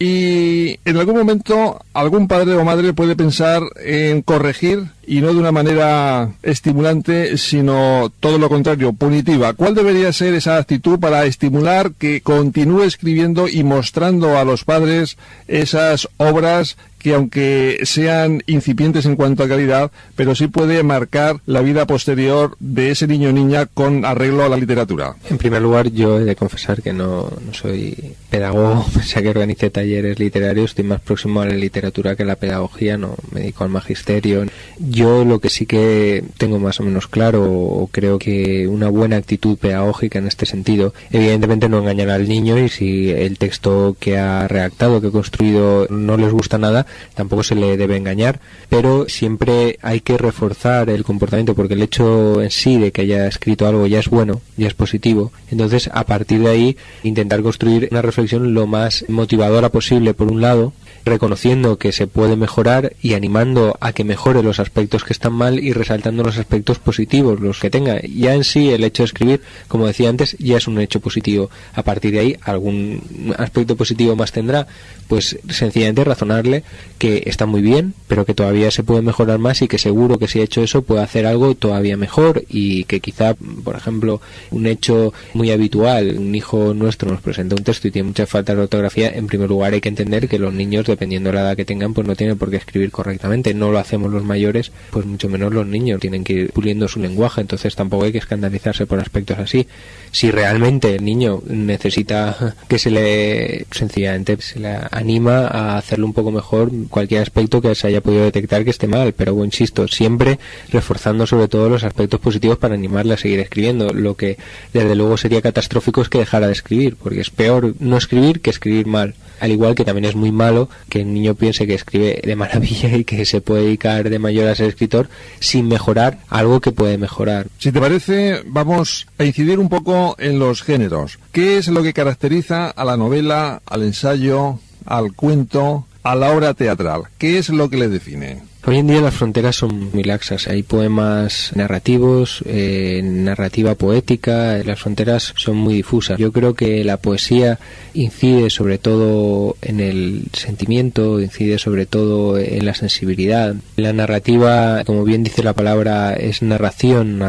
y en algún momento algún padre o madre puede pensar en corregir, y no de una manera estimulante, sino todo lo contrario, punitiva. ¿Cuál debería ser esa actitud para estimular que continúe escribiendo y mostrando a los padres esas obras que, aunque sean incipientes en cuanto a calidad, pero sí puede marcar la vida posterior de ese niño o niña con arreglo a la literatura?
En primer lugar, yo he de confesar que no soy pedagogo, pese a que organice talleres literarios, estoy más próximo a la literatura que a la pedagogía, no me dedico al magisterio. Yo lo que sí que tengo más o menos claro, o creo que una buena actitud pedagógica en este sentido, evidentemente no engañar al niño, y si el texto que ha redactado, que ha construido, no les gusta nada, tampoco se le debe engañar, pero siempre hay que reforzar el comportamiento, porque el hecho en sí de que haya escrito algo ya es bueno, ya es positivo. Entonces, a partir de ahí, intentar construir una reflexión lo más motivadora posible, por un lado, reconociendo que se puede mejorar y animando a que mejore los aspectos que están mal y resaltando los aspectos positivos, los que tenga. Ya en sí el hecho de escribir, como decía antes, ya es un hecho positivo. A partir de ahí, algún aspecto positivo más tendrá, pues sencillamente razonarle que está muy bien, pero que todavía se puede mejorar más, y que seguro que si ha hecho eso puede hacer algo todavía mejor, y que quizá, por ejemplo, un hecho muy habitual, un hijo nuestro nos presenta un texto y tiene muchas faltas de ortografía. En primer lugar, hay que entender que los niños, dependiendo de la edad que tengan, pues no tienen por qué escribir correctamente. No lo hacemos los mayores, pues mucho menos los niños. Tienen que ir puliendo su lenguaje, entonces tampoco hay que escandalizarse por aspectos así. Si realmente el niño necesita que sencillamente se le anima a hacerlo un poco mejor, cualquier aspecto que se haya podido detectar que esté mal, pero insisto, siempre reforzando sobre todo los aspectos positivos para animarle a seguir escribiendo. Lo que desde luego sería catastrófico es que dejara de escribir, porque es peor no escribir que escribir mal. Al igual que también es muy malo que el niño piense que escribe de maravilla y que se puede dedicar de mayor a ser escritor sin mejorar algo que puede mejorar.
Si te parece, vamos a incidir un poco en los géneros. ¿Qué es lo que caracteriza a la novela, al ensayo, al cuento, a la obra teatral? ¿Qué es lo que le define?
Hoy en día las fronteras son muy laxas. Hay poemas narrativos, narrativa poética, las fronteras son muy difusas. Yo creo que la poesía incide sobre todo en el sentimiento, incide sobre todo en la sensibilidad. La narrativa, como bien dice la palabra, es narración,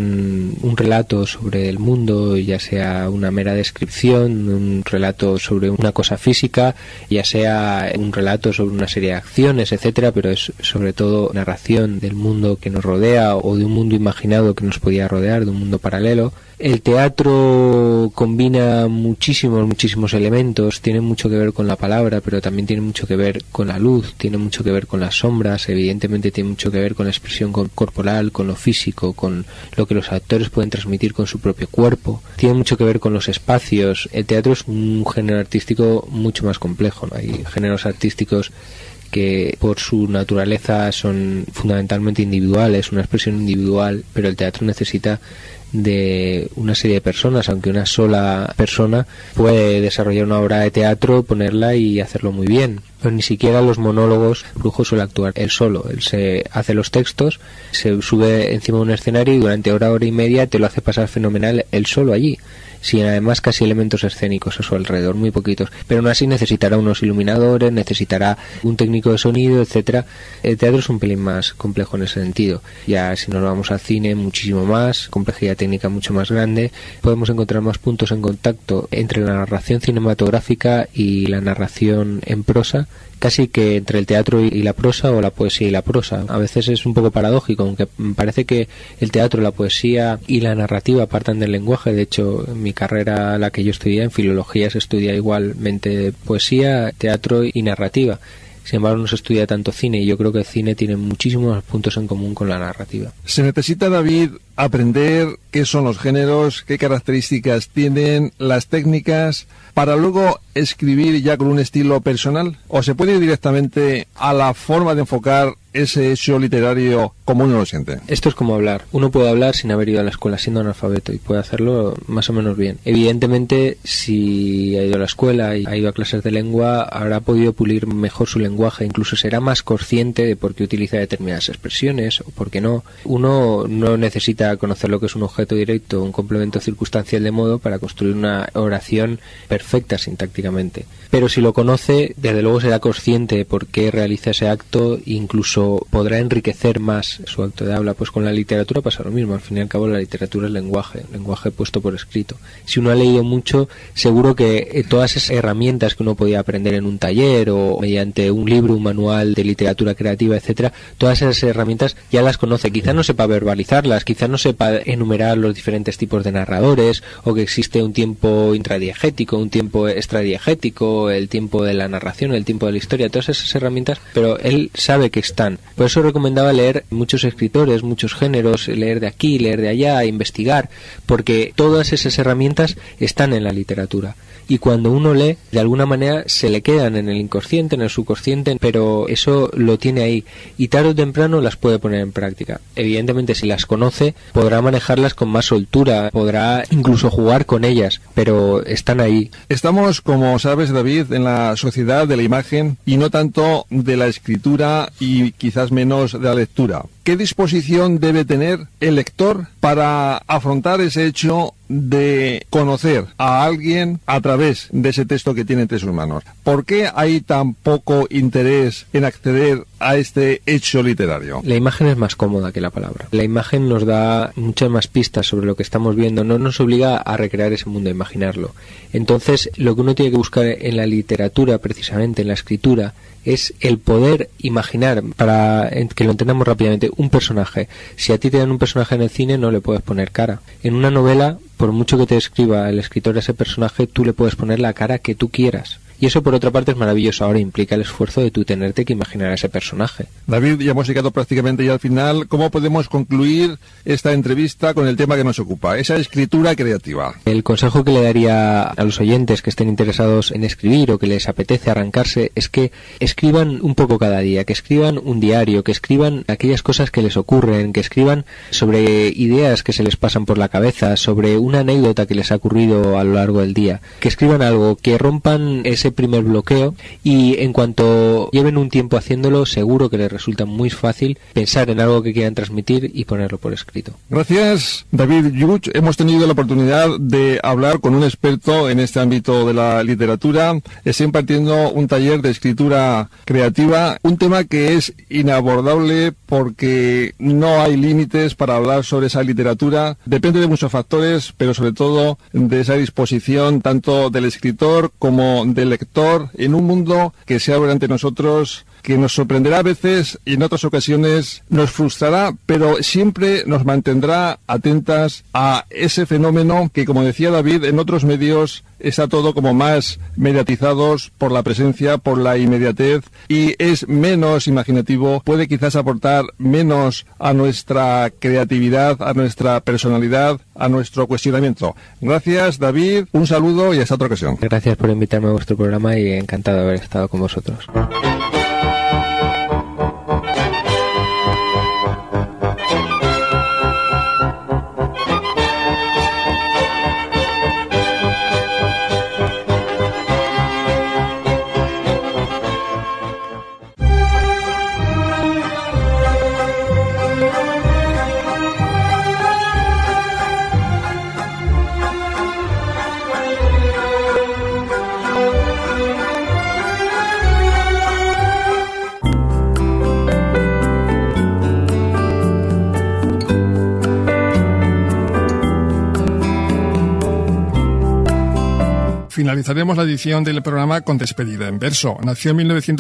un relato sobre el mundo, ya sea una mera descripción, un relato sobre una cosa física, ya sea un relato sobre una serie de acciones, etcétera, pero es sobre todo narración del mundo que nos rodea o de un mundo imaginado que nos podía rodear, de un mundo paralelo. El teatro combina muchísimos elementos, tiene mucho que ver con la palabra, pero también tiene mucho que ver con la luz, tiene mucho que ver con las sombras, evidentemente tiene mucho que ver con la expresión corporal, con lo físico, con lo que los actores pueden transmitir con su propio cuerpo, tiene mucho que ver con los espacios. El teatro es un género artístico mucho más complejo, ¿no? Hay géneros artísticos que por su naturaleza son fundamentalmente individuales, una expresión individual, pero el teatro necesita de una serie de personas, aunque una sola persona puede desarrollar una obra de teatro, ponerla y hacerlo muy bien. Pero ni siquiera los monólogos, Brujo suele actuar él solo. Él se hace los textos, se sube encima de un escenario y durante hora y media te lo hace pasar fenomenal él solo allí, sin además casi elementos escénicos a su alrededor, muy poquitos. Pero aún así necesitará unos iluminadores, necesitará un técnico de sonido, etcétera. El teatro es un pelín más complejo en ese sentido. Ya si nos vamos al cine, muchísimo más, complejidad técnica mucho más grande. Podemos encontrar más puntos en contacto entre la narración cinematográfica y la narración en prosa, casi que entre el teatro y la prosa, o la poesía y la prosa. A veces es un poco paradójico, aunque parece que el teatro, la poesía y la narrativa partan del lenguaje. De hecho, en mi carrera, la que yo estudié, en filología, se estudia igualmente poesía, teatro y narrativa. Sin embargo, no se estudia tanto cine, y yo creo que el cine tiene muchísimos puntos en común con la narrativa.
Se necesita, David, aprender qué son los géneros, qué características tienen, las técnicas, para luego escribir ya con un estilo personal, o se puede ir directamente a la forma de enfocar ese hecho literario como uno lo siente.
Esto es como hablar. Uno puede hablar sin haber ido a la escuela, siendo analfabeto, y puede hacerlo más o menos bien. Evidentemente, si ha ido a la escuela y ha ido a clases de lengua, habrá podido pulir mejor su lenguaje, incluso será más consciente de por qué utiliza determinadas expresiones o por qué no. Uno no necesita conocer lo que es un objeto directo, un complemento circunstancial de modo para construir una oración perfecta sintácticamente. Pero si lo conoce, desde luego será consciente de por qué realiza ese acto, e incluso podrá enriquecer más su acto de habla. Pues con la literatura pasa lo mismo. Al fin y al cabo, la literatura es lenguaje puesto por escrito. Si uno ha leído mucho, seguro que todas esas herramientas que uno podía aprender en un taller o mediante un libro, un manual de literatura creativa, etcétera, todas esas herramientas ya las conoce. Quizá no sepa verbalizarlas, quizá no sepa enumerar los diferentes tipos de narradores, o que existe un tiempo intradiegético, un tiempo extradiegético, el tiempo de la narración, el tiempo de la historia, todas esas herramientas, pero él sabe que están. Por eso recomendaba leer muchos escritores, muchos géneros, leer de aquí, leer de allá, investigar, porque todas esas herramientas están en la literatura. Y cuando uno lee, de alguna manera se le quedan en el inconsciente, en el subconsciente, pero eso lo tiene ahí, y tarde o temprano las puede poner en práctica. Evidentemente, si las conoce, podrá manejarlas con más soltura, podrá incluso jugar con ellas, pero están ahí.
Estamos, como sabes, David, en la sociedad de la imagen y no tanto de la escritura, y quizás menos de la lectura. ¿Qué disposición debe tener el lector para afrontar ese hecho de conocer a alguien a través de ese texto que tiene entre sus manos? ¿Por qué hay tan poco interés en acceder a este hecho literario?
La imagen es más cómoda que la palabra. La imagen nos da muchas más pistas sobre lo que estamos viendo, no nos obliga a recrear ese mundo, a imaginarlo. Entonces, lo que uno tiene que buscar en la literatura, precisamente en la escritura, es el poder imaginar, para que lo entendamos rápidamente, un personaje. Si a ti te dan un personaje en el cine, no le puedes poner cara. En una novela, por mucho que te escriba el escritor a ese personaje, tú le puedes poner la cara que tú quieras. Y eso, por otra parte, es maravilloso. Ahora implica el esfuerzo de tú tenerte que imaginar a ese personaje.
David, ya hemos llegado prácticamente ya al final. ¿Cómo podemos concluir esta entrevista con el tema que nos ocupa, esa escritura creativa?
El consejo que le daría a los oyentes que estén interesados en escribir o que les apetece arrancarse es que escriban un poco cada día, que escriban un diario, que escriban aquellas cosas que les ocurren, que escriban sobre ideas que se les pasan por la cabeza, sobre una anécdota que les ha ocurrido a lo largo del día, que escriban algo, que rompan ese ese primer bloqueo, y en cuanto lleven un tiempo haciéndolo, seguro que les resulta muy fácil pensar en algo que quieran transmitir y ponerlo por escrito.
Gracias, David Yuch. Hemos tenido la oportunidad de hablar con un experto en este ámbito de la literatura. Está impartiendo un taller de escritura creativa, un tema que es inabordable porque no hay límites para hablar sobre esa literatura. Depende de muchos factores, pero sobre todo de esa disposición tanto del escritor como del lector en un mundo que se abre ante nosotros, que nos sorprenderá a veces y en otras ocasiones nos frustrará, pero siempre nos mantendrá atentas a ese fenómeno que, como decía David, en otros medios está todo como más mediatizados por la presencia, por la inmediatez, y es menos imaginativo, puede quizás aportar menos a nuestra creatividad, a nuestra personalidad, a nuestro cuestionamiento. Gracias, David, un saludo y hasta otra ocasión.
Gracias por invitarme a vuestro programa y encantado de haber estado con vosotros.
Finalizaremos la edición del programa con Despedida en verso. Nació en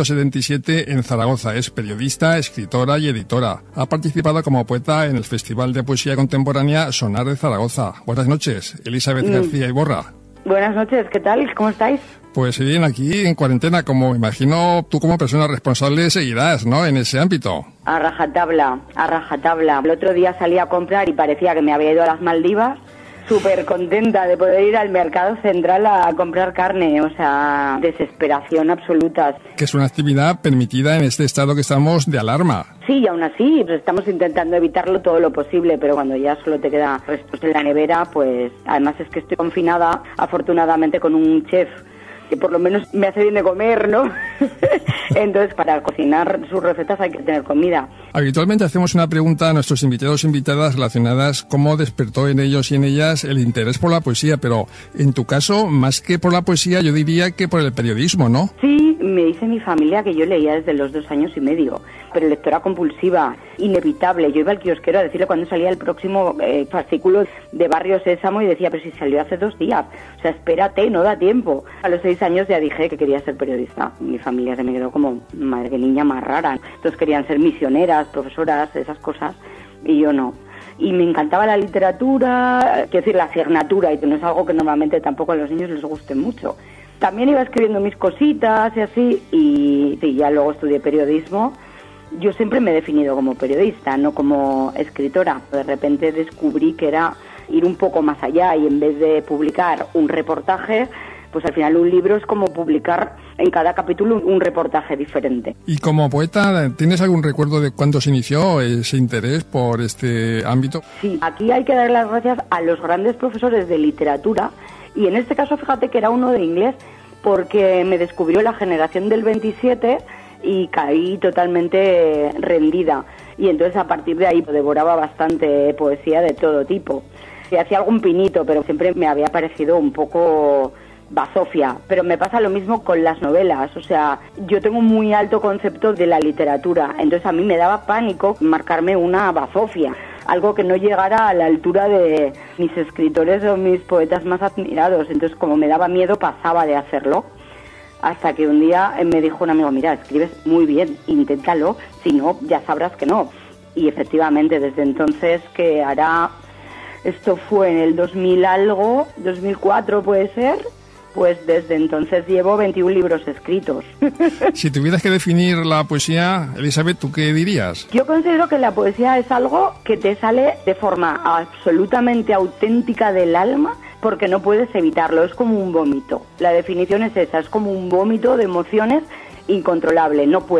1977 en Zaragoza. Es periodista, escritora y editora. Ha participado como poeta en el Festival de Poesía Contemporánea Sonar de Zaragoza. Buenas noches, Elizabeth García Iborra.
Buenas noches, ¿qué tal? ¿Cómo estáis?
Pues bien, aquí en cuarentena, como imagino tú como persona responsable seguirás, ¿no?, en ese ámbito.
A rajatabla, a rajatabla. El otro día salí a comprar y parecía que me había ido a las Maldivas. Súper contenta de poder ir al mercado central a comprar carne, o sea, desesperación absoluta.
Que es una actividad permitida en este estado que estamos de alarma.
Sí, y aún así, pues estamos intentando evitarlo todo lo posible, pero cuando ya solo te quedan restos en la nevera, pues además es que estoy confinada, afortunadamente, con un chef que por lo menos me hace bien de comer, ¿no? Entonces, para cocinar sus recetas hay que tener comida.
Habitualmente hacemos una pregunta a nuestros invitados e invitadas relacionadas cómo despertó en ellos y en ellas el interés por la poesía, pero en tu caso, más que por la poesía, yo diría que por el periodismo, ¿no?
Sí, me dice mi familia que yo leía desde los 2 años y medio, pero lectora compulsiva, inevitable. Yo iba al kiosquero a decirle cuándo salía el próximo fascículo de Barrio Sésamo y decía, pero si salió hace 2 días, o sea, espérate, no da tiempo. A los 6 años ya dije que quería ser periodista. Mi familia se me quedó como, madre, qué niña más rara. Entonces querían ser misioneras, profesoras, esas cosas, y yo no. Y me encantaba la literatura, quiero decir, la asignatura, y que no es algo que normalmente tampoco a los niños les guste mucho. También iba escribiendo mis cositas y así, y sí, ya luego estudié periodismo. Yo siempre me he definido como periodista, no como escritora. De repente descubrí que era ir un poco más allá y en vez de publicar un reportaje, pues al final un libro es como publicar en cada capítulo un reportaje diferente.
Y como poeta, ¿tienes algún recuerdo de cuándo se inició ese interés por este ámbito?
Sí, aquí hay que dar las gracias a los grandes profesores de literatura, y en este caso fíjate que era uno de inglés, porque me descubrió la generación del 27 y caí totalmente rendida. Y entonces a partir de ahí devoraba bastante poesía de todo tipo. Y hacía algún pinito, pero siempre me había parecido un poco basofia. Pero me pasa lo mismo con las novelas. O sea, yo tengo un muy alto concepto de la literatura. Entonces a mí me daba pánico marcarme una basofia. Algo que no llegara a la altura de mis escritores o mis poetas más admirados. Entonces, como me daba miedo, pasaba de hacerlo. Hasta que un día me dijo un amigo, mira, escribes muy bien, inténtalo, si no, ya sabrás que no. Y efectivamente, desde entonces, que hará, esto fue en el 2000 algo, 2004 puede ser, pues desde entonces llevo 21 libros escritos.
Si tuvieras que definir la poesía, Elizabeth, ¿tú qué dirías?
Yo considero que la poesía es algo que te sale de forma absolutamente auténtica del alma, porque no puedes evitarlo, es como un vómito. La definición es esa, es como un vómito de emociones incontrolable, no puedes.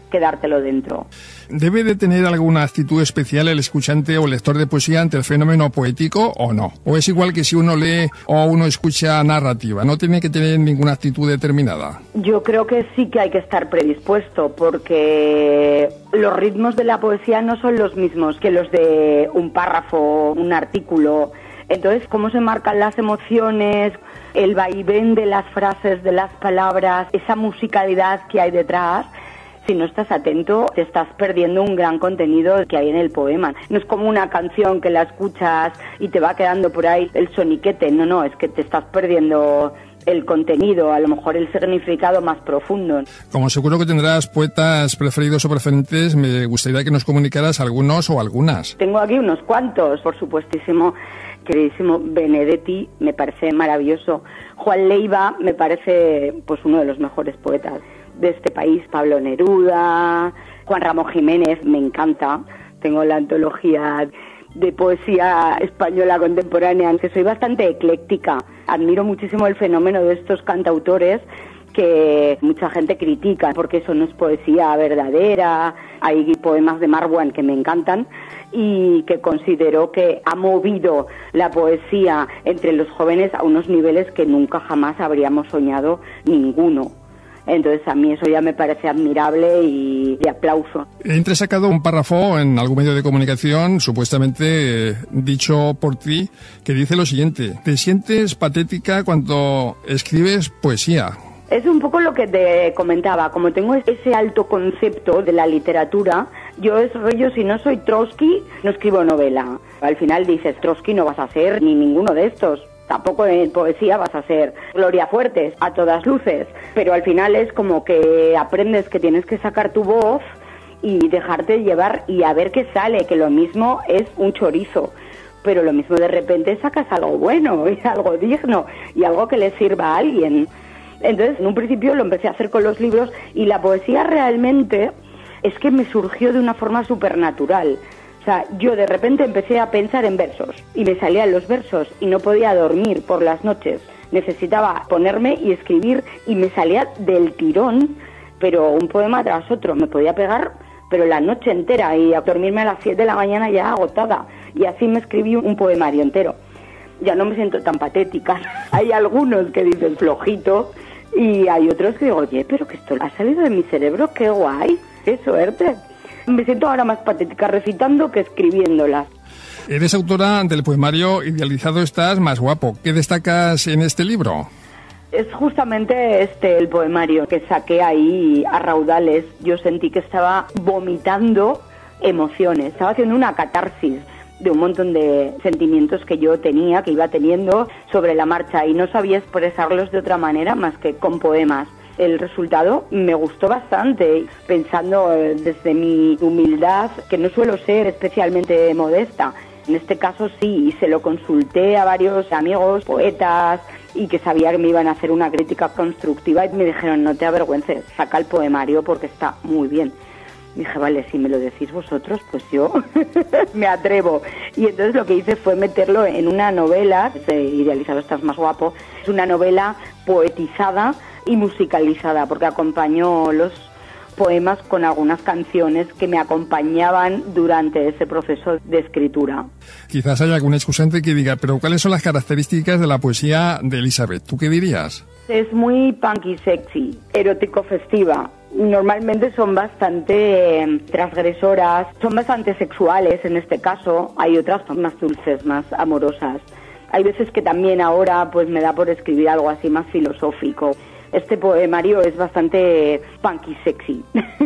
quedártelo dentro.
¿Debe de tener alguna actitud especial el escuchante o lector de poesía ante el fenómeno poético o no? ¿O es igual que si uno lee o uno escucha narrativa? ¿No tiene que tener ninguna actitud determinada?
Yo creo que sí que hay que estar predispuesto, porque los ritmos de la poesía no son los mismos que los de un párrafo, un artículo. Entonces, cómo se marcan las emociones, el vaivén de las frases, de las palabras, esa musicalidad que hay detrás. Si no estás atento, te estás perdiendo un gran contenido que hay en el poema. No es como una canción que la escuchas y te va quedando por ahí el soniquete. No, es que te estás perdiendo el contenido, a lo mejor el significado más profundo.
Como seguro que tendrás poetas preferidos o preferentes, me gustaría que nos comunicaras algunos o algunas.
Tengo aquí unos cuantos, por supuestísimo. Queridísimo Benedetti, me parece maravilloso. Juan Leiva me parece pues uno de los mejores poetas de este país. Pablo Neruda, Juan Ramón Jiménez, me encanta. Tengo la antología de poesía española contemporánea, que soy bastante ecléctica. Admiro muchísimo el fenómeno de estos cantautores que mucha gente critica porque eso no es poesía verdadera. Hay poemas de Marwan que me encantan y que considero que ha movido la poesía entre los jóvenes a unos niveles que nunca jamás habríamos soñado ninguno. Entonces a mí eso ya me parece admirable y de aplauso.
He entresacado un párrafo en algún medio de comunicación, supuestamente dicho por ti, que dice lo siguiente: te sientes patética cuando escribes poesía.
Es un poco lo que te comentaba, como tengo ese alto concepto de la literatura, yo es rollo, si no soy Trotsky, no escribo novela. Al final dices, Trotsky no vas a ser ni ninguno de estos. Tampoco en poesía vas a ser Gloria Fuertes, a todas luces, pero al final es como que aprendes que tienes que sacar tu voz y dejarte llevar y a ver qué sale, que lo mismo es un chorizo, pero lo mismo de repente sacas algo bueno y algo digno y algo que le sirva a alguien. Entonces, en un principio lo empecé a hacer con los libros y la poesía realmente es que me surgió de una forma supernatural. O sea, yo de repente empecé a pensar en versos y me salían los versos y no podía dormir por las noches. Necesitaba ponerme y escribir y me salía del tirón, pero un poema tras otro. Me podía pegar, pero la noche entera y a dormirme a las 7 de la mañana ya agotada. Y así me escribí un poemario entero. Ya no me siento tan patética. Hay algunos que dicen flojito y hay otros que digo, oye, pero que esto ha salido de mi cerebro, qué guay, qué suerte. Me siento ahora más patética recitando que escribiéndolas.
Eres autora del poemario Idealizado estás, más guapo. ¿Qué destacas en este libro?
Es justamente el poemario que saqué ahí a raudales. Yo sentí que estaba vomitando emociones, estaba haciendo una catarsis de un montón de sentimientos que yo tenía, que iba teniendo sobre la marcha y no sabía expresarlos de otra manera más que con poemas. El resultado me gustó bastante, pensando desde mi humildad, que no suelo ser especialmente modesta. En este caso sí, y se lo consulté a varios amigos, poetas, y que sabía que me iban a hacer una crítica constructiva, y me dijeron, no te avergüences, saca el poemario porque está muy bien. Dije, vale, si me lo decís vosotros, pues yo me atrevo. Y entonces lo que hice fue meterlo en una novela, Idealizado estás, más guapo. Es una novela poetizada y musicalizada, porque acompañó los poemas con algunas canciones que me acompañaban durante ese proceso de escritura.
Quizás haya algún excusante que diga, pero ¿cuáles son las características de la poesía de Elizabeth? ¿Tú qué dirías?
Es muy punky, sexy, erótico, festiva. Normalmente son bastante transgresoras, son bastante sexuales en este caso. Hay otras más dulces, más amorosas. Hay veces que también ahora pues me da por escribir algo así más filosófico. Este poemario es bastante punky, sexy.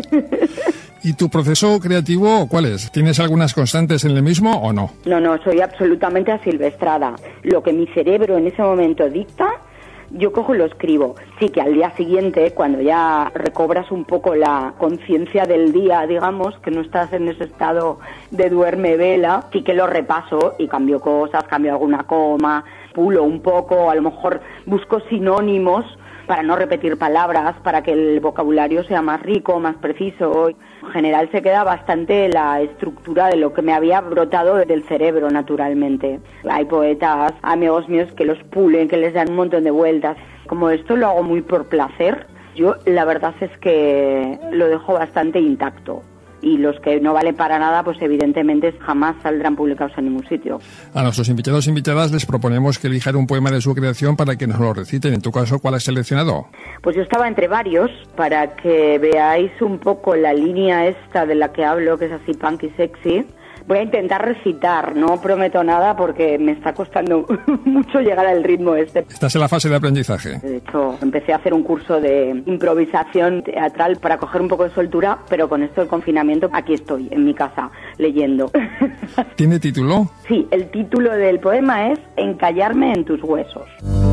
¿Y tu proceso creativo cuál es? ¿Tienes algunas constantes en el mismo o no?
No, soy absolutamente asilvestrada. Lo que mi cerebro en ese momento dicta, yo cojo y lo escribo. Sí que al día siguiente, cuando ya recobras un poco la conciencia del día, digamos, que no estás en ese estado de duerme vela, sí que lo repaso y cambio cosas, cambio alguna coma, pulo un poco, a lo mejor busco sinónimos para no repetir palabras, para que el vocabulario sea más rico, más preciso. En general se queda bastante la estructura de lo que me había brotado del cerebro naturalmente. Hay poetas, amigos míos, que los pulen, que les dan un montón de vueltas. Como esto lo hago muy por placer, Yo la verdad es que lo dejo bastante intacto. Y los que no valen para nada, pues evidentemente jamás saldrán publicados en ningún sitio.
A nuestros invitados e invitadas les proponemos que elijan un poema de su creación para que nos lo reciten. En tu caso, ¿cuál has seleccionado?
Pues yo estaba entre varios, para que veáis un poco la línea esta de la que hablo, que es así punk y sexy. Voy a intentar recitar, no prometo nada porque me está costando mucho llegar al ritmo este.
Estás en la fase de aprendizaje.
De hecho, empecé a hacer un curso de improvisación teatral para coger un poco de soltura, pero con esto del confinamiento, aquí estoy, en mi casa, leyendo.
¿Tiene título?
Sí, el título del poema es Encallarme en tus huesos.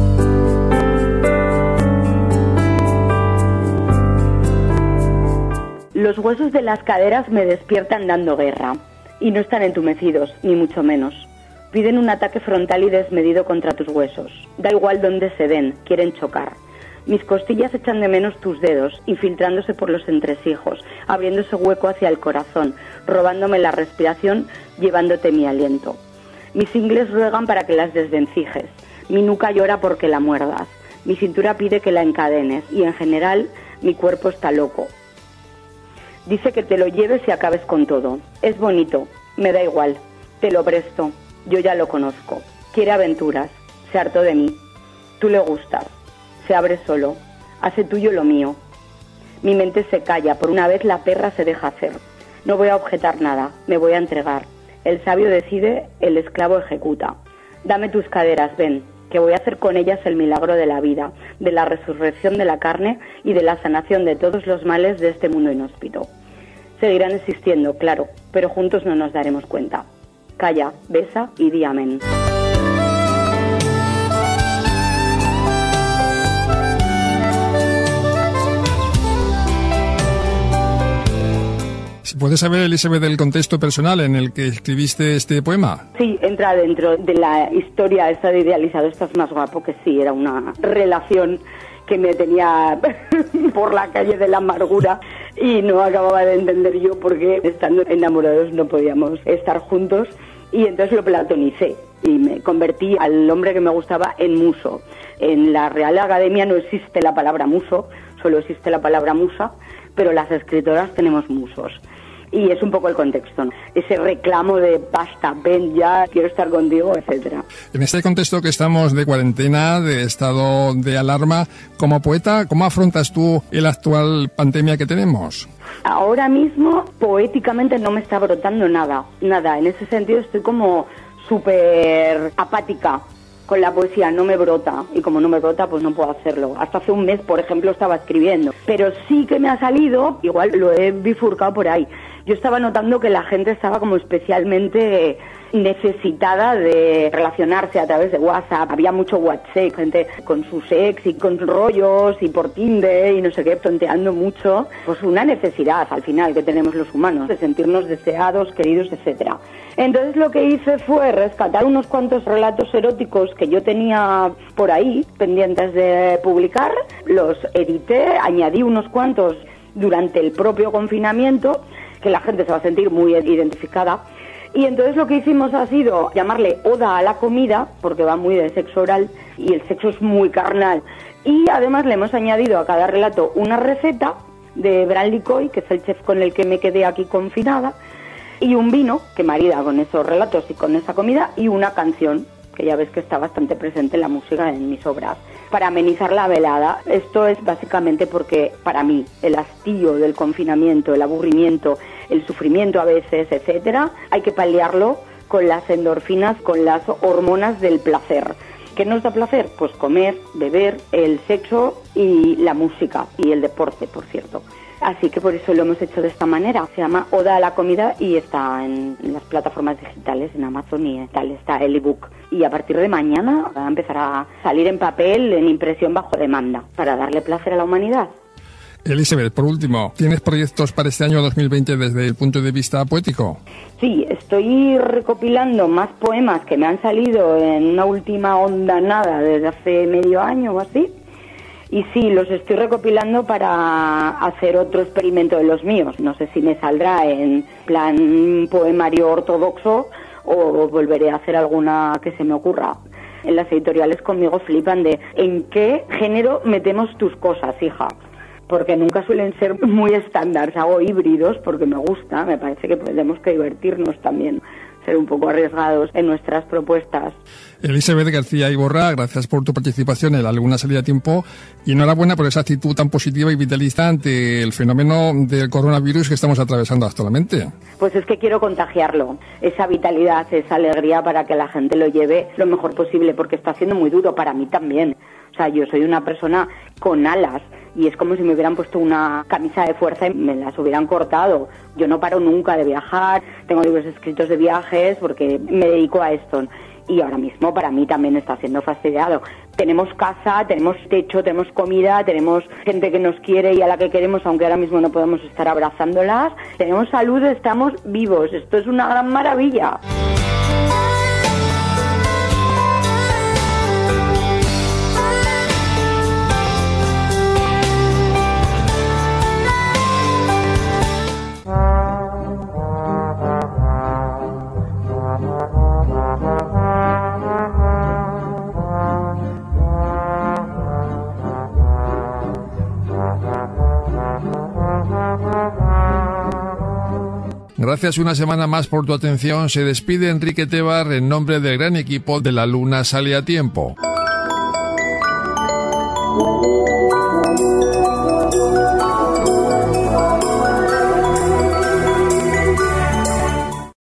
Los huesos de las caderas me despiertan dando guerra. Y no están entumecidos, ni mucho menos. Piden un ataque frontal y desmedido contra tus huesos. Da igual dónde se den, quieren chocar. Mis costillas echan de menos tus dedos, infiltrándose por los entresijos, abriéndose hueco hacia el corazón, robándome la respiración, llevándote mi aliento. Mis ingles ruegan para que las desvencijes. Mi nuca llora porque la muerdas. Mi cintura pide que la encadenes y, en general, mi cuerpo está loco. Dice que te lo lleves y acabes con todo. Es bonito, me da igual, te lo presto, yo ya lo conozco. Quiere aventuras, se hartó de mí. Tú le gustas, se abre solo, hace tuyo lo mío. Mi mente se calla, por una vez la perra se deja hacer. No voy a objetar nada, me voy a entregar. El sabio decide, el esclavo ejecuta. Dame tus caderas, ven, que voy a hacer con ellas el milagro de la vida, de la resurrección de la carne y de la sanación de todos los males de este mundo inhóspito. Seguirán existiendo, claro, pero juntos no nos daremos cuenta. Calla, besa y di amén.
¿Puedes saber, Elizabeth, el contexto personal en el que escribiste este poema?
Sí, entra dentro de la historia esta de Idealizado Estás Más Guapo, que sí, era una relación que me tenía por la calle de la amargura y no acababa de entender yo por qué, estando enamorados, no podíamos estar juntos. Y entonces lo platonicé y me convertí al hombre que me gustaba en muso. En la Real Academia no existe la palabra muso, solo existe la palabra musa, pero las escritoras tenemos musos. Y es un poco el contexto, ¿no? Ese reclamo de basta, ven ya, quiero estar contigo, etcétera.
En este contexto que estamos de cuarentena, de estado de alarma, como poeta, ¿cómo afrontas tú la actual pandemia que tenemos?
Ahora mismo, poéticamente, no me está brotando nada. En ese sentido estoy como súper apática con la poesía, no me brota, y como no me brota, pues no puedo hacerlo. Hasta hace un mes, por ejemplo, estaba escribiendo, pero sí que me ha salido, igual lo he bifurcado por ahí. Yo estaba notando que la gente estaba como especialmente necesitada de relacionarse a través de WhatsApp. Había mucho WhatsApp, gente con sus ex y con rollos y por Tinder y no sé qué, tonteando mucho. Pues una necesidad al final que tenemos los humanos de sentirnos deseados, queridos, etcétera. Entonces lo que hice fue rescatar unos cuantos relatos eróticos que yo tenía por ahí pendientes de publicar, los edité, añadí unos cuantos durante el propio confinamiento, que la gente se va a sentir muy identificada. Y entonces lo que hicimos ha sido llamarle Oda a la comida, porque va muy de sexo oral y el sexo es muy carnal. Y además le hemos añadido a cada relato una receta de Bradley Coy, que es el chef con el que me quedé aquí confinada, y un vino que marida con esos relatos y con esa comida, y una canción, que ya ves que está bastante presente en la música en mis obras, para amenizar la velada. Esto es básicamente porque para mí el hastío del confinamiento, el aburrimiento, el sufrimiento a veces, etcétera, hay que paliarlo con las endorfinas, con las hormonas del placer. ¿Qué nos da placer? Pues comer, beber, el sexo y la música y el deporte, por cierto. Así que por eso lo hemos hecho de esta manera. Se llama Oda a la comida y está en las plataformas digitales, en Amazon y tal, está el ebook. Y a partir de mañana va a empezar a salir en papel, en impresión bajo demanda, para darle placer a la humanidad.
Elizabeth, por último, ¿tienes proyectos para este año 2020 desde el punto de vista poético?
Sí, estoy recopilando más poemas que me han salido en una última hondanada desde hace medio año o así. Y sí, los estoy recopilando para hacer otro experimento de los míos. No sé si me saldrá en plan poemario ortodoxo o volveré a hacer alguna que se me ocurra. En las editoriales conmigo flipan de ¿en qué género metemos tus cosas, hija? porque nunca suelen ser muy estándar. Hago híbridos porque me gusta, me parece que tenemos que divertirnos también, ser un poco arriesgados en nuestras propuestas.
Elizabeth García Iborra, gracias por tu participación en La Luna Salida a Tiempo y enhorabuena por esa actitud tan positiva y vitalista ante el fenómeno del coronavirus que estamos atravesando actualmente.
Pues es que quiero contagiarlo, esa vitalidad, esa alegría, para que la gente lo lleve lo mejor posible, porque está siendo muy duro para mí también. O sea, yo soy una persona con alas y es como si me hubieran puesto una camisa de fuerza y me las hubieran cortado. Yo no paro nunca de viajar, tengo libros escritos de viajes porque me dedico a esto. Y ahora mismo para mí también está siendo fastidiado. Tenemos casa, tenemos techo, tenemos comida, tenemos gente que nos quiere y a la que queremos, aunque ahora mismo no podemos estar abrazándolas. Tenemos salud, estamos vivos. Esto es una gran maravilla.
Gracias una semana más por tu atención. Se despide Enrique Tebar en nombre del gran equipo de La Luna Sale a Tiempo.